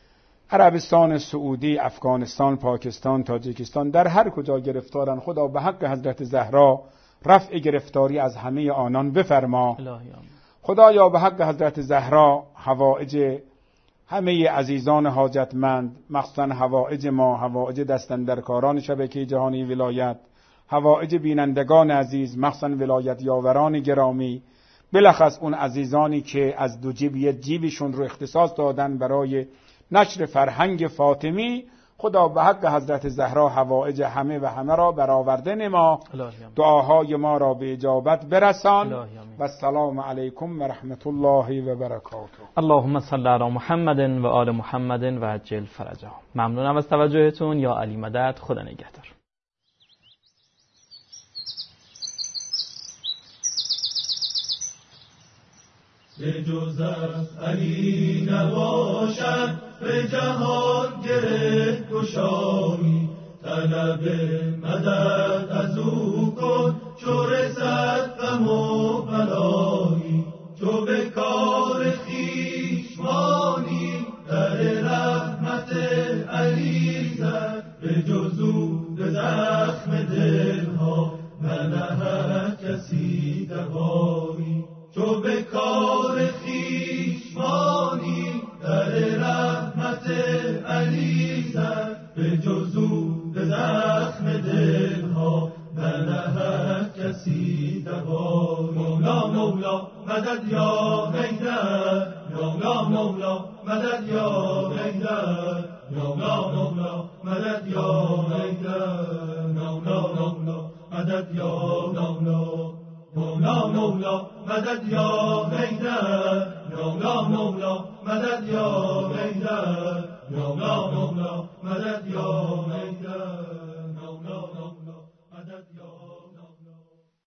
D: عربستان سعودی، افغانستان، پاکستان، تاجیکستان، در هر کجا گرفتارن، خدا به حق حضرت زهرا رفع گرفتاری از همه آنان بفرما.
B: الهی آمین.
D: خدایا به حق حضرت زهرا حوائج همه عزیزان حاجتمند، مخصوصا حوائج ما، حوائج دستاندرکاران شبکه جهانی ولایت، حوائج بینندگان عزیز، مخصوصا ولایت یاوران گرامی، بلخص اون عزیزانی که از دو جیب یک جیبشون رو اختصاص دادن برای نشر فرهنگ فاطمی، خدا به حق حضرت زهرا حوائج همه و همه را برآورده نما. دعاهای ما را به اجابت برسان. و السلام علیکم و رحمت الله و برکاته.
B: اللهم صل علی محمد و آل محمد و عجل فرجهم. ممنونم از توجهتون. یا علی مدد. خدا نگهدار.
A: به جز از علی نباشد به جهان گره گشایی، طلب مدد از او کن چو رسد غم و بلایی. چو به کار خویش مانی در رحمت علی زد، به جز او به زخم دلها ننهد کسی دوایی. چو به کار خویش مانی بریزد به جزو به زخم دلها ندهد کسی دوا. مولا مولا مدد یا حیدر، مولا مولا مدد یا حیدر، مولا مولا مدد یا حیدر، مولا مولا مدد یا مولا. مولا مولا مدد یا حیدر، مولا مولا مدد یا حیدر، مولا مولا مدد یا حیدر.